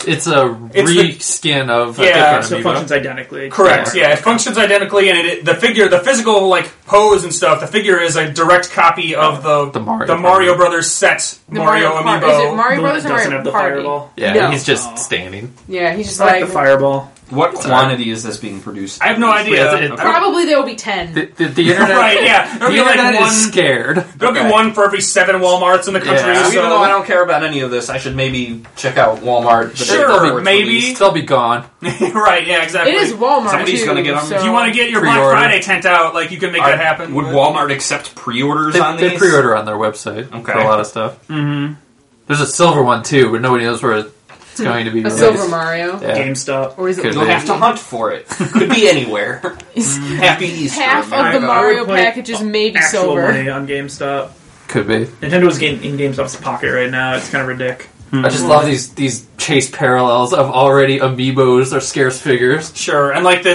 It's a reskin of a Yeah, different So it amiibo. functions identically. Correct. Yeah, it functions identically, and the physical like pose and stuff. The figure is a direct copy of the Mario Brothers set Mario amiibo. Is it Mario The one Brothers that or doesn't Mario have the Party? fireball. Yeah, No. he's just standing. Yeah, he's just I like like the fireball. What quantity is this being produced? I have no idea. Yeah, it- Probably there will be 10. The internet, Right? Yeah, there'll the be like internet one. is scared. There'll be one for every 7 WalMarts in the country. Yeah. So So even though I don't care about any of this, I should maybe check out Walmart. the day Sure, before it's maybe. released. They'll be gone. right? Yeah, exactly. It is Walmart. Somebody's too, gonna get 'em. so- If you want to get your Black Pre-order. Friday tent out, like you can make that happen. Would Walmart accept pre-orders on They these? pre-order on their website Okay. for a lot of stuff. Mm-hmm. There's a silver one too, but nobody knows where it's going to be a released. Silver Mario? Yeah. GameStop. Or is it Could You'll be. have to hunt for it. Could be anywhere. Happy Easter. half of the America. Mario Like, packages may be Actual silver? money on GameStop. Could be. Nintendo's in GameStop's pocket right now. It's kind of ridiculous. I just love these chase parallels of already amiibos or scarce figures. Sure, and like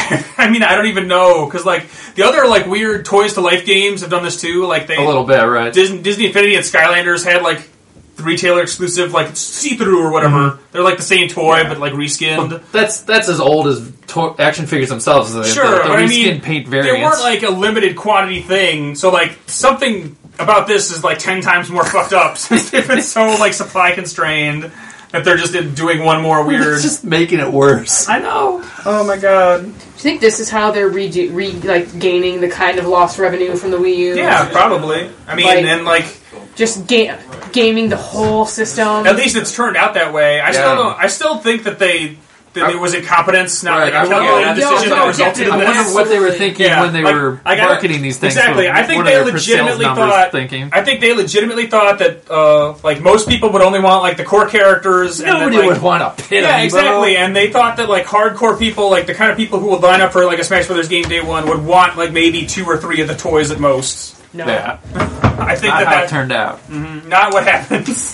I mean, I don't even know because like the other like weird Toys to Life games have done this too. Like A little bit, right? Disney Infinity and Skylanders had like the retailer exclusive like see-through or whatever. They're like the same toy but like reskinned. That's as old as action figures themselves. The Sure, the but I reskin mean, paint they variants. weren't like a limited quantity thing. So like something about this is like 10 times more fucked up since they've been so like supply constrained that they're just doing one more weird. It's just making it worse. I know. Oh my god. Do you think this is how they're gaining the kind of lost revenue from the Wii U? Yeah, probably. I mean, Like- and like Just gaming the whole system. at least it's turned out that way. I still think that it was incompetence, not Right, like a I wonder- calculated decision that resulted in I this. wonder what they were thinking Yeah, when they like, were I gotta- marketing these things. Exactly. So I think what they are their legitimately sales numbers thought. thinking? I think they legitimately thought that like most people would only want like the core characters. Nobody and then, like, would want a pit Yeah, amiibo. exactly. And they thought that like hardcore people, like the kind of people who would line up for like a Smash Brothers game day one, would want like maybe 2 or 3 of the toys at most. No. Yeah, I think not how it that turned out. not what happens.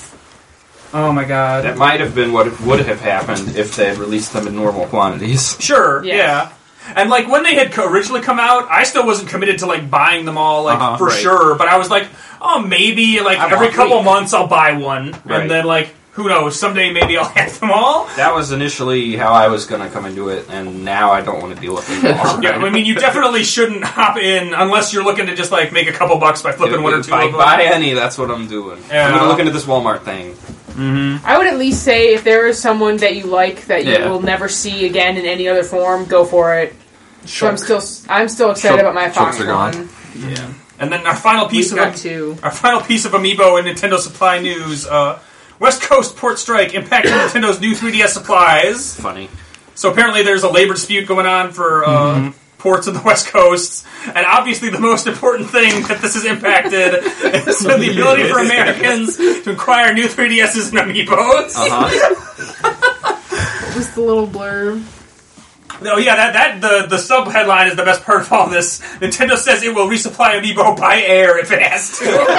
Oh my god. That might have been what would have happened if they had released them in normal quantities. Sure, Yes. yeah. And like when they had originally come out, I still wasn't committed to like buying them all like for right. sure, but I was like, oh maybe like I every want couple three. months I'll buy one, Right. and then like who knows, someday maybe I'll have them all. That was initially how I was going to come into it, and now I don't want to deal with it anymore. Yeah, I mean you definitely shouldn't hop in unless you're looking to just like make a couple bucks by flipping one or If two I of them. buy any, that's what I'm doing. Yeah. I'm going to look into this Walmart thing. I would at least say if there is someone that you like that you Yeah. will never see again in any other form, go for it. So I'm still excited Shulk- about my Fox Shulks are gone. one. Yeah. And then our final piece We've of got 2. our final piece of Amiibo and Nintendo Supply news. West Coast port strike impacting Nintendo's new 3DS supplies. Funny. So apparently there's a labor dispute going on for ports in the West Coast, and obviously the most important thing that this has impacted is the ability for Americans to acquire new 3DSs and Amiibos. What was the little blurb? Oh yeah, the sub headline is the best part of all this. Nintendo says it will resupply Amiibo by air if it has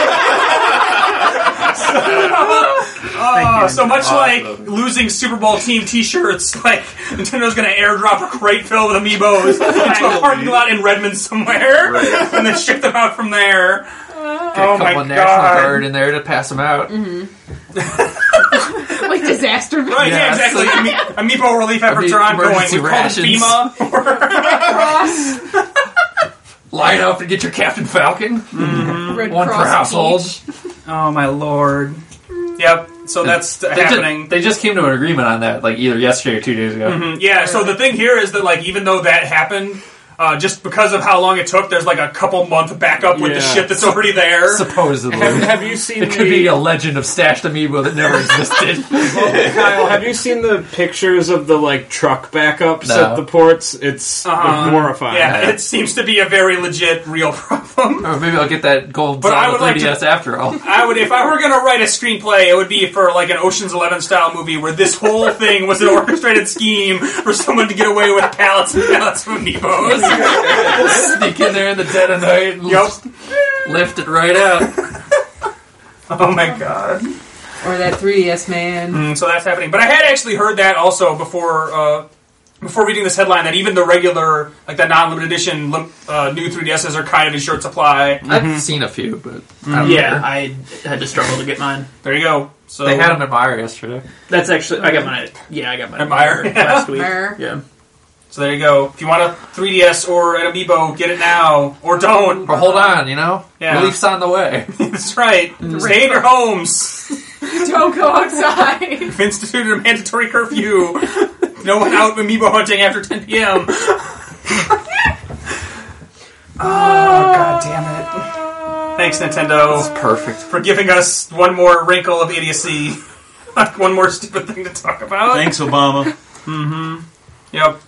to. So much like losing Super Bowl team T-shirts, like Nintendo's going to airdrop a crate filled with Amiibos into a parking lot in Redmond somewhere, and then ship them out from there. Get Oh a my couple of National god! Guard in there to pass them out. Like disaster. Right, yeah, Yes. exactly. Amiibo relief efforts are ongoing. Emergency We call them rations. FEMA. Line up and get your Captain Falcon. Red One per Cross household. each. Oh my lord. Yep. So that's happening. They just came to an agreement on that, like either yesterday or 2 days ago. Yeah, so the thing here is that, like, even though that happened, just because of how long it took, there's, like, a couple-month backup with the Yeah. shit that's already there. Supposedly. Have you seen It could be a legend of stashed amiibo that never existed. Kyle, have you seen the pictures of the like truck backups No. at the ports? It's horrifying. Yeah, it seems to be a very legit, real problem. Or maybe I'll get that gold But I Zelda would like 3DS after all. I would, if I were going to write a screenplay, it would be for, like, an Ocean's 11 style movie where this whole thing was an orchestrated scheme for someone to get away with pallets and pallets of Amiibos. Sneak in there in the dead of night and Yep. lift it right out. Oh my god. Or that 3DS man. So that's happening. But I had actually heard that also before before reading this headline that even the regular, like the non-limited edition new 3DSs are kind of in short supply. I've seen a few, but I had to struggle to get mine. There you go. So they had an Admire yesterday. That's actually I got mine. Yeah, I got mine Admire last week. Admire. Yeah. So there you go. If you want a 3DS or an Amiibo, get it now or don't. Or hold on, Yeah. Relief's on the way. That's right. Stay in your homes. Don't go outside. We've instituted a mandatory curfew. No one out Amiibo hunting after 10 p.m. Oh, God damn it. Thanks, Nintendo. That's perfect. For giving us one more wrinkle of idiocy. One more stupid thing to talk about. Thanks, Obama. Mm-hmm. Yep.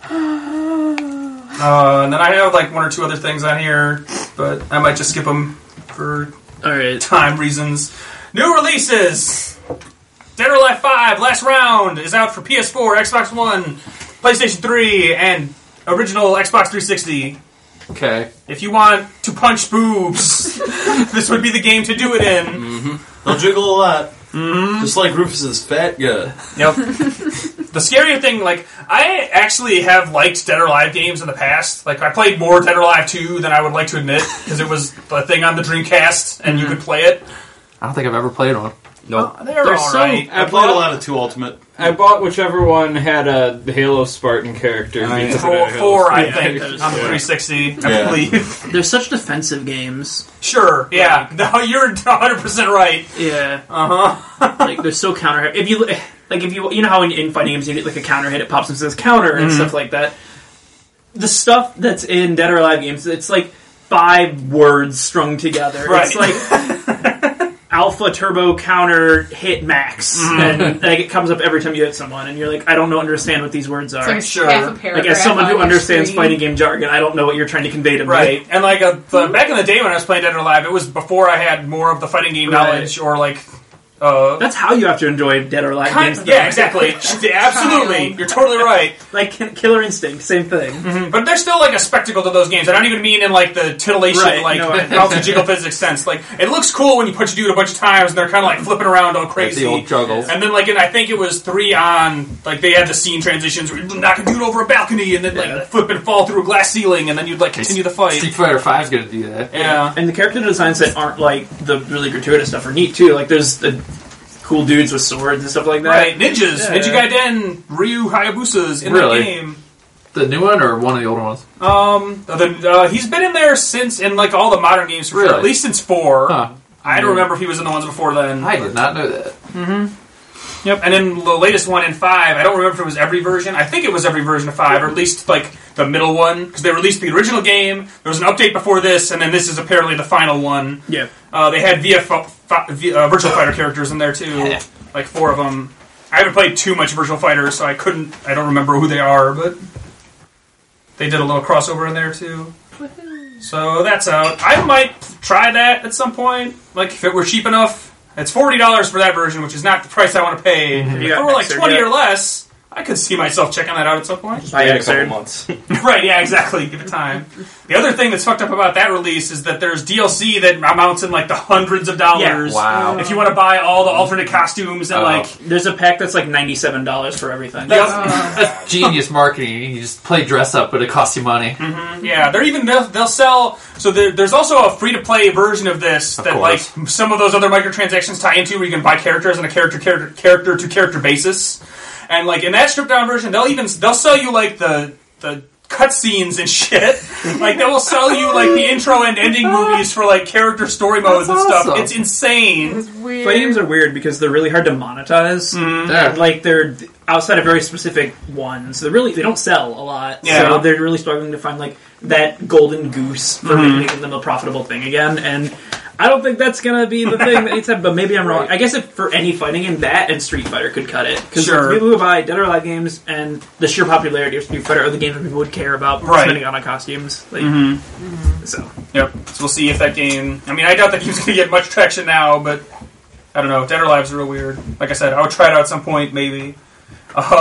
And then I have like one or two other things on here, but I might just skip them for time reasons. New releases! Dead or Alive 5, Last Round, is out for PS4, Xbox One, PlayStation 3, and original Xbox 360. Okay. If you want to punch boobs, this would be the game to do it in. Mm-hmm. They'll jiggle a lot. Mm-hmm. Just like Rufus's fat gut. Yep. The scary thing, like, I actually have liked Dead or Alive games in the past. Like, I played more Dead or Alive 2 than I would like to admit, because it was the thing on the Dreamcast, and you could play it. I don't think I've ever played one. Nope. They're alright. I played a lot of 2 Ultimate. I bought whichever one had a Halo Spartan character. Four, I think, on the 360, I believe. They're such defensive games. Sure, yeah. No, you're 100% right. Yeah. Uh-huh. Like, they're so counter... If you know how in fighting games you get like a counter hit, it pops and says counter and stuff like that. The stuff that's in Dead or Alive games, it's like 5 words strung together. Right. It's like... Alpha Turbo Counter Hit Max, and like, it comes up every time you hit someone, and you're like, I don't understand what these words are. It's like half a paragraph. Like, as someone who on understands your screen. fighting game jargon, I don't know what you're trying to convey to me. Right, and like back in the day when I was playing Dead or Alive, it was before I had more of the fighting game knowledge, or like... That's how you have to enjoy Dead or Alive games. Yeah, exactly. Absolutely. You're totally right. Like Killer Instinct, same thing. Mm-hmm. But there's still like a spectacle to those games. I don't even mean in like the titillation, multi-jiggle physics sense. Like, it looks cool when you punch a dude a bunch of times and they're kind of like flipping around all crazy. Like the old juggles. And then like I think it was 3 on, like they had the scene transitions where you'd knock a dude over a balcony and then like flip and fall through a glass ceiling and then you'd like continue the fight. Street Fighter 5's gonna do that. Yeah. And the character designs that aren't like the really gratuitous stuff are neat too. Like there's the cool dudes with swords and stuff like that. Right, ninjas, Ninja Gaiden, Ryu Hayabusas in that game. The new one or one of the older ones? He's been in there since in like all the modern games for sure, at least since 4. Huh. I don't remember if he was in the ones before then. I did not know that. Mm-hmm. Yep, and then the latest one in 5, I don't remember if it was every version. I think it was every version of 5, or at least like the middle one, because they released the original game. There was an update before this, and then this is apparently the final one. Yeah. They had Virtual Fighter characters in there too, like 4 of them. I haven't played too much Virtual Fighter, so I don't remember who they are, but they did a little crossover in there too. So that's out. I might try that at some point, like if it were cheap enough. It's $40 for that version, which is not the price I want to pay. If it were like 20 or less, I could see myself checking that out at some point. Just wait a couple months. Right, yeah, exactly. Give it time. The other thing that's fucked up about that release is that there's DLC that amounts in like the hundreds of dollars. Yeah. Wow. If you want to buy all the alternate costumes and like... There's a pack that's like $97 for everything. That's genius marketing. You just play dress up, but it costs you money. Mm-hmm. Yeah, they'll sell... So there's also a free-to-play version of this that like some of those other microtransactions tie into where you can buy characters on a character-to-character basis. And like in that stripped-down version, they'll sell you like the cutscenes and shit. Like they will sell you like the intro and ending movies for like character story modes and stuff. Awesome. It's insane. It's weird. Fighting games are weird because they're really hard to monetize. Mm-hmm. Yeah. Like they're outside of very specific ones. They don't sell a lot. Yeah. So they're really struggling to find like that golden goose for making them a profitable thing again. And I don't think that's gonna be the thing that needs to happen, but maybe I'm wrong. I guess if for any fighting game, that and Street Fighter could cut it. Because people who buy Dead or Alive games and the sheer popularity of Street Fighter are the games that people would care about spending on costumes. Like, So. Yep. So we'll see if that game... I mean, I doubt that game's gonna get much traction now, but I don't know. Dead or Alive's real weird. Like I said, I would try it out at some point, maybe.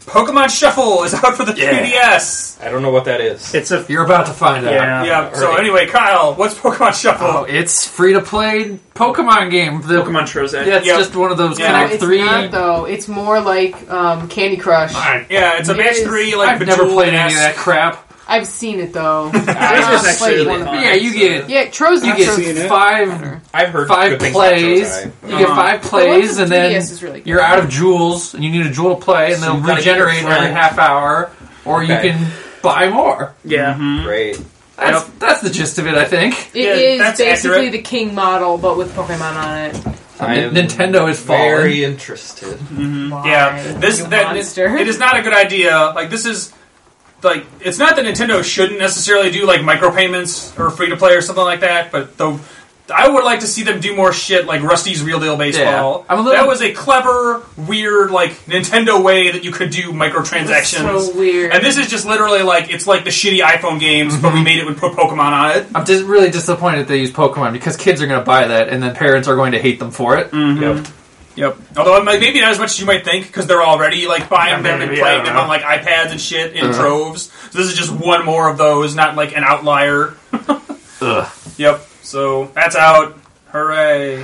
Pokemon Shuffle is out for the 3DS. I don't know what that is. You're about to find out. Yeah. So anyway, Kyle, what's Pokemon Shuffle? Oh, it's free-to-play Pokemon game. Pokemon Trozak. Yeah, it's just one of those Connect 3. It's not, though. It's more like Candy Crush. Yeah, it's a match 3, like I've never played any of that crap. I've seen it, though. Yeah, you get... Yeah, Trozak. You get I've heard five good things plays. about Trozak. You get 5 plays, and then 3DS is really good. you're out of jewels, and you need a jewel to play, and So they'll you gotta regenerate get your every friend. half hour, or you Okay. can buy more. Yeah. Great. That's the gist of it, I think. It is that's basically accurate. the King model, but with Pokemon on it. I am Nintendo is falling. very interested. Yeah, monster. it is not a good idea. Like this is like it's not that Nintendo shouldn't necessarily do like micropayments or free to play or something like that, but though I would like to see them do more shit like Rusty's Real Deal Baseball. Yeah. That was a clever, weird, like Nintendo way that you could do microtransactions. So weird. And this is just literally like it's like the shitty iPhone games, but we made it with Pokemon on it. I'm just really disappointed they use Pokemon because kids are going to buy that, and then parents are going to hate them for it. Yep. Although maybe not as much as you might think, because they're already like buying them and playing them on like iPads and shit in troves. So this is just one more of those, not like an outlier. Yep. So that's out. Hooray!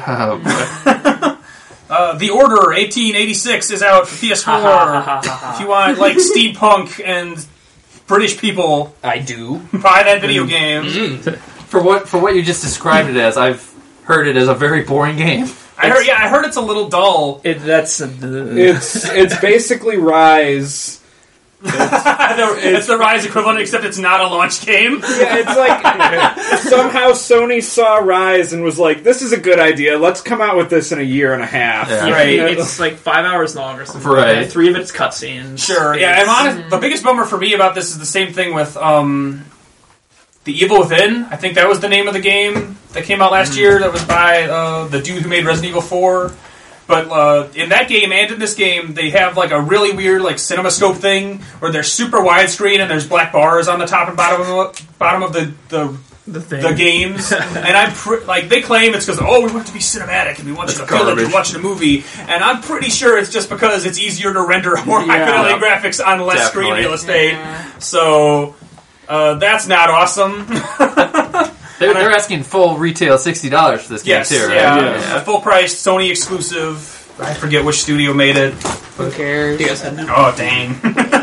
The Order 1886 is out for PS4. If you want like steampunk and British people, I do. buy that video game. For what you just described it as, I've heard it as a very boring game. I heard it's a little dull. It's basically Rise. It's the Rise equivalent, except it's not a launch game. Yeah, it's like somehow Sony saw Rise and was like, "This is a good idea. Let's come out with this in a year and a half." Yeah. Right. It's like 5 hours long or something. Right. Like 3 of it's cutscenes. Sure, yeah. And honest, the biggest bummer for me about this is the same thing with The Evil Within. I think that was the name of the game that came out last year. That was by the dude who made Resident Evil 4. But in that game and in this game, they have like a really weird like CinemaScope thing where they're super widescreen and there's black bars on the top and bottom of the games. And I'm like they claim it's because we want it to be cinematic and we want you to feel like you're watching a movie. And I'm pretty sure it's just because it's easier to render more high fidelity graphics on less screen real estate. Yeah. So that's not awesome. They're asking full retail $60 for this game too, right? Yeah. A full price Sony exclusive. I forget which studio made it. Who cares? You guys had no. Oh dang.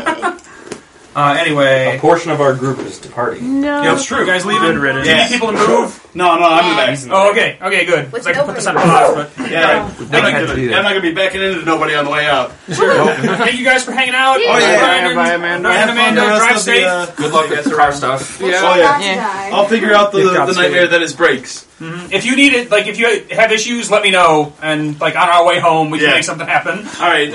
Anyway, A portion of our group is departing. No. yeah, it's true. You guys leaving? Good riddance. Do you need people to move? No, I'm back. Oh, okay. Okay, good. With So I can put this on no pause. But Yeah, They had to do that. I'm not gonna be backing into nobody on the way out. thank you guys for hanging out. Yeah. Brian Bye, and- Amanda. Brian Have and fun the Amanda, rest drive of safe. Good luck with the car stuff. Oh, yeah. Yeah. I'll figure out the nightmare that is breaks. If you need it, like if you have issues, let me know. And like on our way home, we can Yeah. make something happen. All right,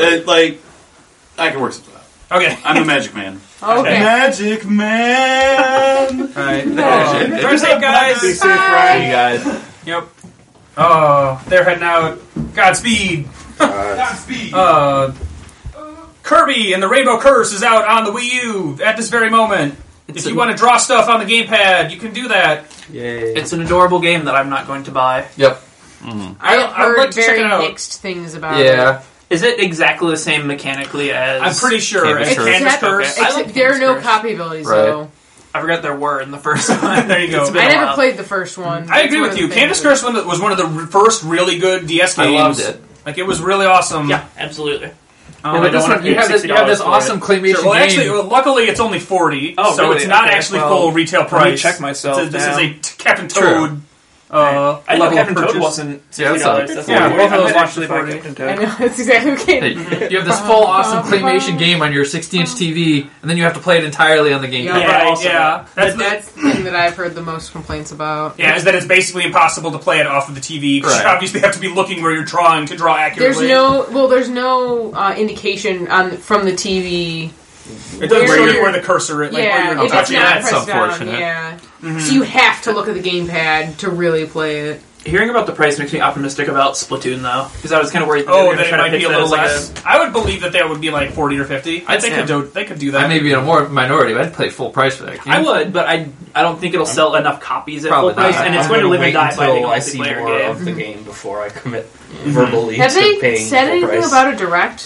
I can work something out. Okay. I'm the magic man. Okay. Magic man. All right. Drive safe, guys. Be safe, Ryan. You guys. Yep. Oh, they're heading out. Godspeed. Godspeed. Kirby and the Rainbow Curse is out on the Wii U at this very moment. If you want to draw stuff on the gamepad, you can do that. Yay. It's an adorable game that I'm not going to buy. Yep. I've heard like to check very it out. mixed things about it. Yeah. Is it exactly the same mechanically as... I'm pretty sure. Canvas It's Curse. Canvas Except, Curse. I like there are no Canvas Curse. copy abilities, Right. though. I forgot there were in the first one. There you go. It's been I a never while. played the first one. I agree That's with one you. of the Canvas things. Curse was one of the first really good DS I games. loved it. Like it was really awesome. Yeah, absolutely. Yeah, but this one, you have this awesome claymation Sure, well, game. actually, luckily it's only $40, Oh, so really? it's not Okay, actually well, full retail Let price. me check myself. This is now. a Captain True. Toad I level know Captain purchase. Toad wasn't Yeah, $60. that's That's yeah, what both of those I might actually buy watched Captain I Toad. know, that's exactly okay. You have this full awesome claymation game on your 60-inch TV, and then you have to play it entirely on the gamepad. Yeah. Right, also yeah. That's the thing that I've heard the most complaints about. Yeah, is that it's basically impossible to play it off of the TV. 'Cause Right. you obviously have to be looking where you're drawing to draw accurately. There's no indication from the TV. It doesn't where show you you're- where the cursor is. Like, where Yeah, you're if it's touching not it. That's pressed down, unfortunate. yeah. So you have to look at the gamepad to really play it. Hearing about the price makes me optimistic about Splatoon, though, because I was kind of worried that they Oh, were then going it to try to might be pitch a that little as like less. I would believe that would be like 40 or 50. I think they could do that. I may be in a more minority, but I'd play full price for that game. I would, but I don't think it'll sell enough copies at Probably full price, not. and it's I'm going to gonna live and wait die by being until a I see multiplayer more game. of the game before I commit verbally Have to they paying said full anything price. about a direct?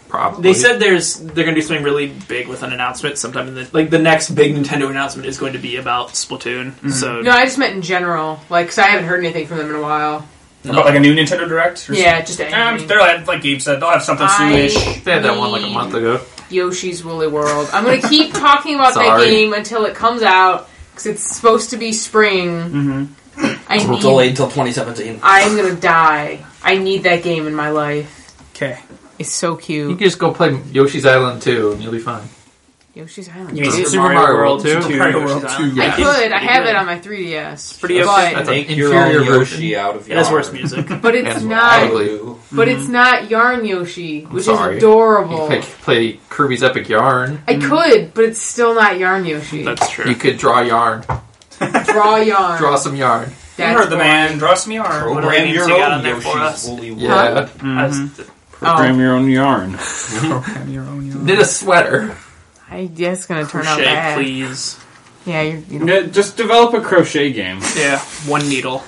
Probably. They said they're going to do something really big with an announcement sometime in the next big Nintendo announcement is going to be about Splatoon. Mm-hmm. So No, I just meant in general. Like, cause I haven't heard anything from them in a while. About like a new Nintendo Direct? Or Yeah, just anything. they're like Gabe said, they'll have something soonish. They had that one like a month ago. Yoshi's Woolly World. I'm gonna keep talking about that Sorry. game until it comes out because it's supposed to be spring. I We're need. delayed until 2017. I'm gonna die. I need that game in my life. okay. It's so You cute. can just go play Yoshi's Island 2 and you'll be fine. Yoshi's Island. You mean Dude. Super Mario World 2? Super Mario World Yoshi's 2. Island? Yeah. I could. I have good. it on my 3DS. Pretty but, okay. That's an Take your own inferior Yoshi version. out of It has yarn. worse music. but it's And not. ugly. But it's not Yarn Yoshi, which is sorry. adorable. You could play Kirby's Epic Yarn. I could, but it's still not Yarn Yoshi. That's true. You could draw yarn. Draw yarn. Draw some yarn. You That's heard the man. Draw some yarn. What are the Program names your you got own on there for us? Yoshi's Woolly World. Yeah. Program your own yarn. Knit a sweater. It's gonna turn out Crochet, bad. please. Yeah, you Just develop a crochet game. Yeah, one needle.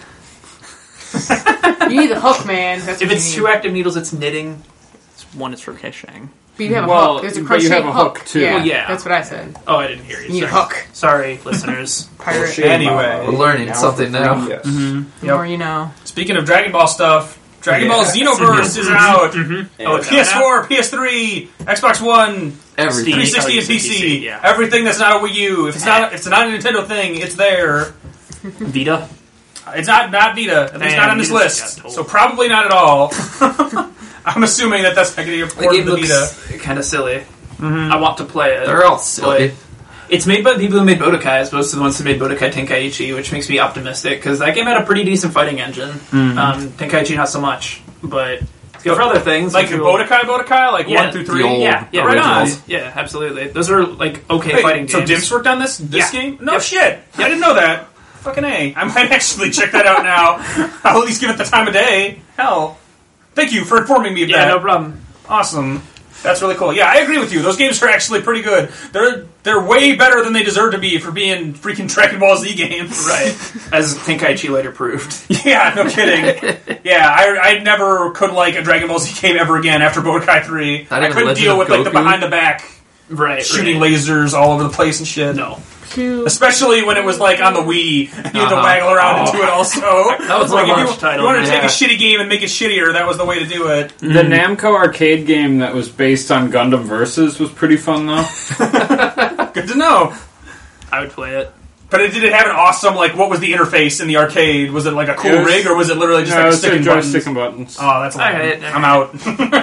need the hook, man. That's If what it's you two need. active needles, it's knitting. One is for crocheting. But you have a Well, hook. There's a but crochet you have a hook, too. Yeah, Well, yeah. that's what I said. Oh, I didn't hear you. You need a Sorry. hook. Sorry, listeners. Pirate. Crochet Anyway. We're learning something now. Yes. The more you know. Speaking of Dragon Ball stuff, Dragon Ball Xenoverse is out. Oh, it's PS4, PS3, Xbox One, Everything. 360 and Oh, you PC. said PC, yeah. Everything that's not a Wii U. If it's not a Nintendo thing, it's there. Vita. It's not Vita. At least Damn, not on this Vita's list. got told. So probably not at all. I'm assuming that's not going to The get ported game to the Vita. looks kind of silly. I want to play it. They're all silly. But it's made by the people who made Budokai, as opposed to the ones who made Budokai Tenkaichi, which makes me optimistic, because that game had a pretty decent fighting engine. Tenkaichi not so much, but it's good for other things. Like If Budokai, like Yeah, 1 through the 3. old- Yeah, right on. originals. Yeah, absolutely. Those are like okay Wait, fighting games. so Dimps worked on this Yeah. game? No Yep. shit. I didn't know that. Fucking A. I might actually check that out now. I'll at least give it the time of day. Hell. Thank you for informing me of Yeah, that. no problem. Awesome. That's really cool. Yeah, I agree with you. Those games are actually pretty good. They're way better than they deserve to be for being freaking Dragon Ball Z games. Right, as Tenkaichi later proved. Yeah, no kidding. Yeah, I never could like a Dragon Ball Z game ever again after Budokai 3. Not I even couldn't Legend deal of with like the Goku? behind the back Right, shooting right. lasers all over the place and shit. No, Especially when it was like on the Wii, and you had to Uh-huh. waggle around into it also. that was Like a if launch you title. wanted to take Yeah. a shitty game and make it shittier, that was the way to do it. The Namco arcade game that was based on Gundam Versus was pretty fun, though. Good to know. I would play it. But did it have an awesome, like, what was the interface in the arcade? Was it like a cool It was- rig, or was it literally just No, like it's sticking like buttons? joystick and buttons. Oh, that's lame. Alright. I'm out.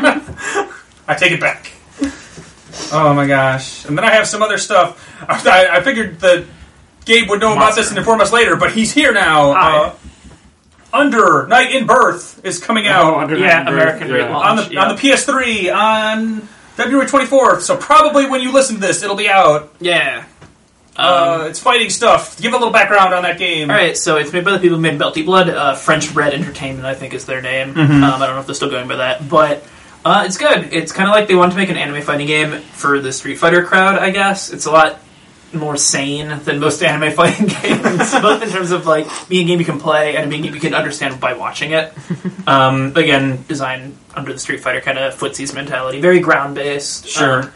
I take it back. Oh my gosh. And then I have some other stuff. I figured that Gabe would know about this and inform us later, but he's here now. Hi. Under Night in Birth is coming out Under Yeah, Night in American Birth, Great yeah. Launch. on the PS3 on February 24th. So probably when you listen to this, it'll be out. Yeah. It's fighting stuff. Give a little background on that game. Alright, so it's made by the people who made Melty Blood. French Bread Entertainment, I think, is their name. I don't know if they're still going by that. But it's good. It's kind of like they wanted to make an anime fighting game for the Street Fighter crowd, I guess. It's a lot more sane than most anime fighting games, both in terms of like being a game you can play and being a game you can understand by watching it. Again, designed under the Street Fighter kind of footsies mentality. Very ground-based. Sure.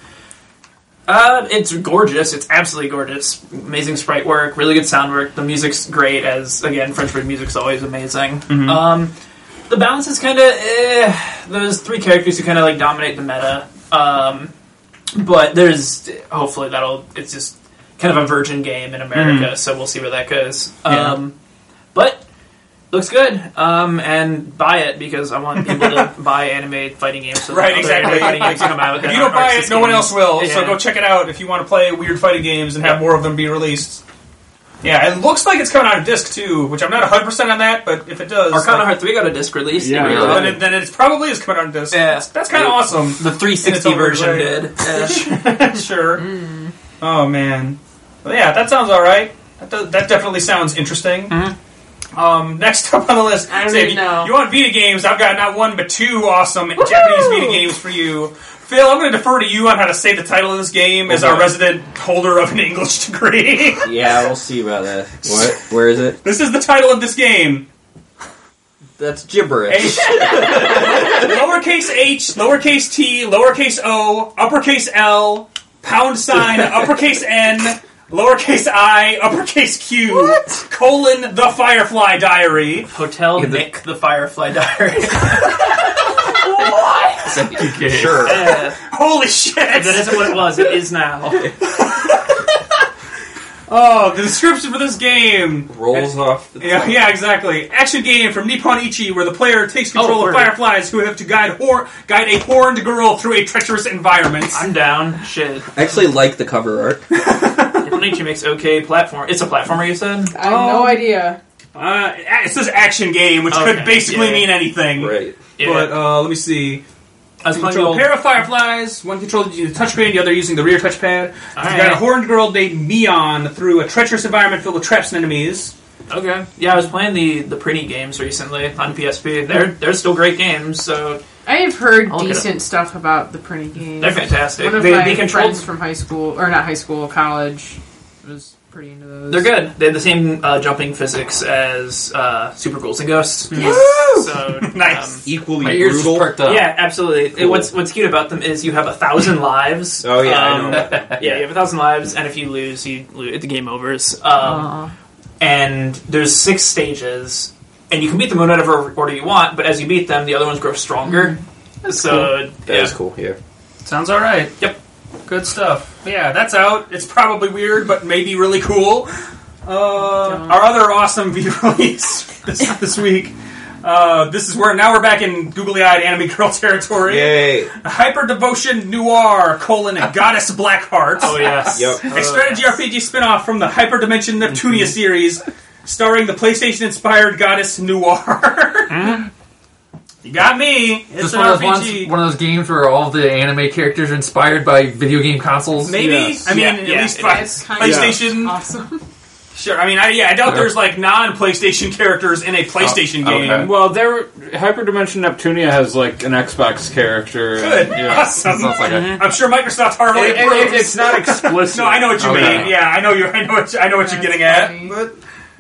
It's gorgeous. It's absolutely gorgeous. Amazing sprite work, really good sound work. The music's great, as, again, French Bread music's always amazing. The balance is kind of, Those three characters who kind of, like, dominate the meta. But there's, hopefully it's just kind of a virgin game in America, so we'll see where that goes. But, looks good. And buy it, because I want people to buy anime fighting games. So that Right, other exactly. anime fighting games come out. If that you don't aren't buy Arxis it, no one games. else will. So Yeah. go check it out if you want to play weird fighting games and have more of them be released. Yeah, it looks like it's coming out on disc too, which I'm not 100% on that, but if it does, Arcana Heart 3 got a disc release. Yeah, really? then it probably is coming out on disc. Yeah. That's kind of awesome. The In 360 its own version way. did. Yeah. Sure. Oh man. Well, yeah, that sounds all right. That definitely sounds interesting. Next up on the list, I don't say, even know. you want Vita games? I've got not one but two awesome Japanese Vita games for you. Phil, I'm going to defer to you on how to say the title of this game as our resident holder of an English degree. Yeah, we'll see about that. What? Where is it? This is the title of this game. That's gibberish. Lowercase h, lowercase t, lowercase o, uppercase L, pound sign, uppercase N, lowercase I, uppercase Q, colon, the Firefly Diary. Hotel Nick, the Firefly Diary. Sure. Holy shit! That isn't what it was. It is now. Oh, the description for this game Rolls off the Yeah, exactly. Action game from Nippon Ichi where the player takes control of fireflies who have to guide a horned girl through a treacherous environment. I'm down. Shit. I actually like the cover art. Nippon Ichi makes okay platform. It's a platformer, you said? I have no idea. It says action game, which could basically mean anything. Right. Yeah. But let me see. I was playing Control a pair of fireflies, one controlled using the touchscreen, the other using the rear touchpad. All You right. got a horned girl named Mion through a treacherous environment filled with traps and enemies. Okay. Yeah, I was playing the Pretty games recently on PSP. They're still great games, so I have heard I'll look it decent stuff about the Pretty games. they're fantastic. One of They my control. friends from high school, or not high school, college, was pretty into those. They're good. They have the same jumping physics as Super Ghouls and Ghosts. So Nice. Equally My ears just brutal. perked up. Yeah, absolutely. Cool. What's cute about them is you have 1,000 lives. Oh, yeah, I know. Yeah, you have 1,000 lives, and if you lose, the game overs. Aw. And there's 6 stages, and you can beat them in whatever order you want. But as you beat them, the other ones grow stronger. So That is cool, yeah. Sounds alright. Yep. Good stuff. Yeah, that's out. It's probably weird, but maybe really cool. Our other awesome video release this week. This is where now we're back in googly-eyed anime girl territory. Yay. Hyper Devotion Noir: Goddess Blackheart. Oh yes. Yep. A strategy RPG spin-off from the Hyper Dimension Neptunia series, starring the PlayStation-inspired Goddess Noir. You got me. It's Just an one of those RPG. one of those games where all the anime characters are inspired by video game consoles. Maybe. Yes. I mean, Yeah, at yeah, least it by is. Kind PlayStation. Awesome. Sure. I mean, I doubt there's like non-PlayStation characters in a PlayStation game. okay. Well, Hyperdimension Neptunia has like an Xbox character. Good. Yeah. Awesome. Sounds like a I'm sure Microsoft heartily approves. It's not explicit. No, I know what you Okay. mean. Yeah, I know what you're getting at. funny. But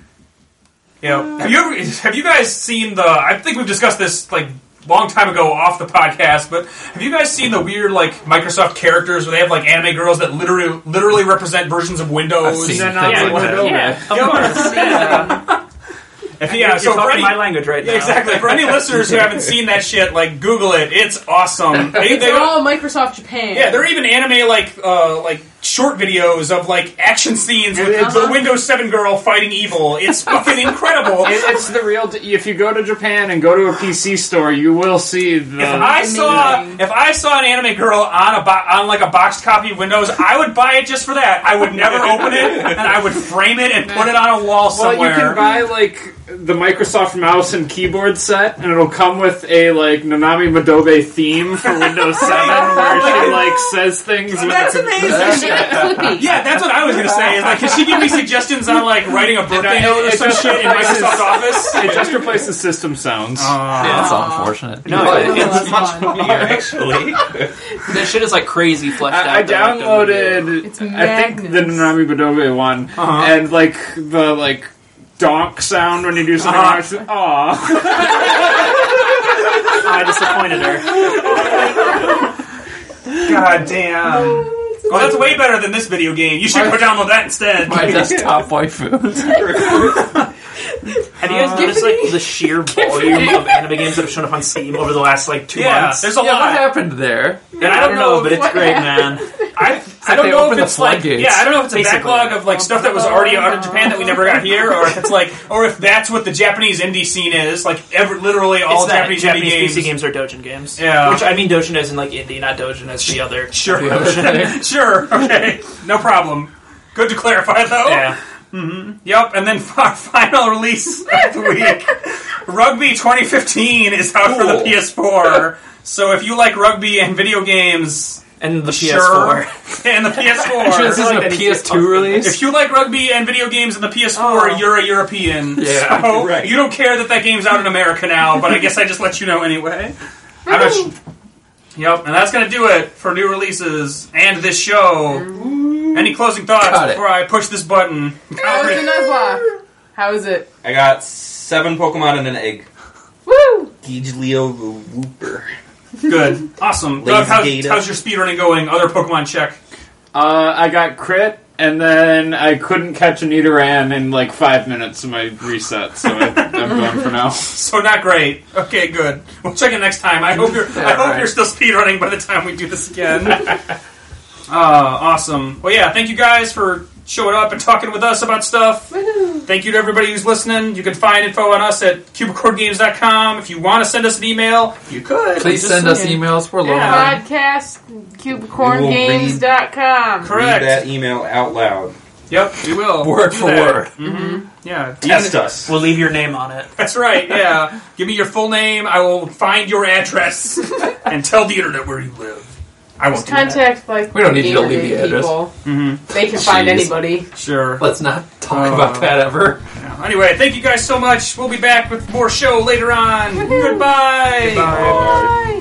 you know, have you guys seen the? I think we've discussed this like long time ago off the podcast. But have you guys seen the weird like Microsoft characters where they have like anime girls that literally represent versions of Windows? I've seen And, things Yeah, like that. yeah, of course. yeah, so You're for talking any, my language right now. yeah, exactly. For any listeners who haven't seen that shit, like Google it. It's awesome. It's all Microsoft Japan. Yeah, there are even anime like short videos of like action scenes with the Windows 7 girl fighting evil. It's fucking incredible. It's the real. If you go to Japan and go to a PC store, you will see the. If I saw an anime girl on like a boxed copy of Windows, I would buy it just for that. I would never open it, and I would frame it and put it on a wall Well, somewhere. you can buy like the Microsoft mouse and keyboard set, and it'll come with a like Nanami Madobe theme for Windows 7, where she like says things. That's amazing. Flippy. Yeah, that's what I was gonna say. Is like, can she give me suggestions on like writing a birthday note or some shit in Microsoft Office? It just replaces system sounds. Yeah, that's unfortunate. No, But it's much Yeah, actually. that shit is like crazy fleshed out. I downloaded, It's I think, the madness. Nanami Madobe one, and like the like donk sound when you do something. Aw. I disappointed her. God damn. Well, that's way better than this video game. You should go download that instead. my desktop waifu. Have you guys noticed like the sheer volume of anime games that have shown up on Steam over the last like 2 Yeah, months? there's a Yeah, what lot. happened there? And I don't know, but it's what great, man. I don't they know opened if the it's like floodgates. I don't know if it's a Basically. backlog of like stuff that was already out of Japan that we never got here, or if it's like, or if that's what the Japanese indie scene is. Like, literally all It's that Japanese indie PC games. games are Dojin games. Yeah. Which I mean Dojin as in like indie, not Dojin as the other. Sure, Okay. sure, okay, no problem. Good to clarify, though. Yeah. Yep, and then our final release of the week, Rugby 2015 is out for the Cool. PS4. So if you like rugby and video games, And the sure, PS4. and the Sure, PS4. this isn't a PS2 release. If you like rugby and video games and the PS4, you're a European. Yeah, so right. you don't care that game's out in America now, but I guess I just let you know anyway. I'm not Yep, and that's going to do it for new releases and this show. Any closing thoughts Got it. before I push this button? How is it, Nuzwa? How is it? I got 7 Pokemon and an egg. Woo! Gage Leo the Wooper. Good. Awesome. Doug, Lazy how's your speedrunning going? Other Pokemon check. I got crit, and then I couldn't catch a Nidoran in like 5 minutes of my reset, so I'm going for now. So not great. Okay, good. We'll check it next time. I hope you're still speedrunning by the time we do this again. Awesome. Well, yeah, thank you guys for showing up and talking with us about stuff. Woohoo. Thank you to everybody who's listening. You can find info on us at cubicordgames.com. If you want to send us an email, you could. Please send us emails. We're lonely. Podcast, cubicorngames.com. Correct. Read that email out loud. Yep, we will. Word for word. Mm-hmm. Yeah. Test us. We'll leave your name on it. That's right, yeah. Give me your full name. I will find your address and tell the internet where you live. I won't do that. Contact, like, We don't need you to leave the address. people. Mm-hmm. They can find Jeez. anybody. Sure. Let's not talk about that ever. Yeah. Anyway, thank you guys so much. We'll be back with more show later on. Goodbye. Bye.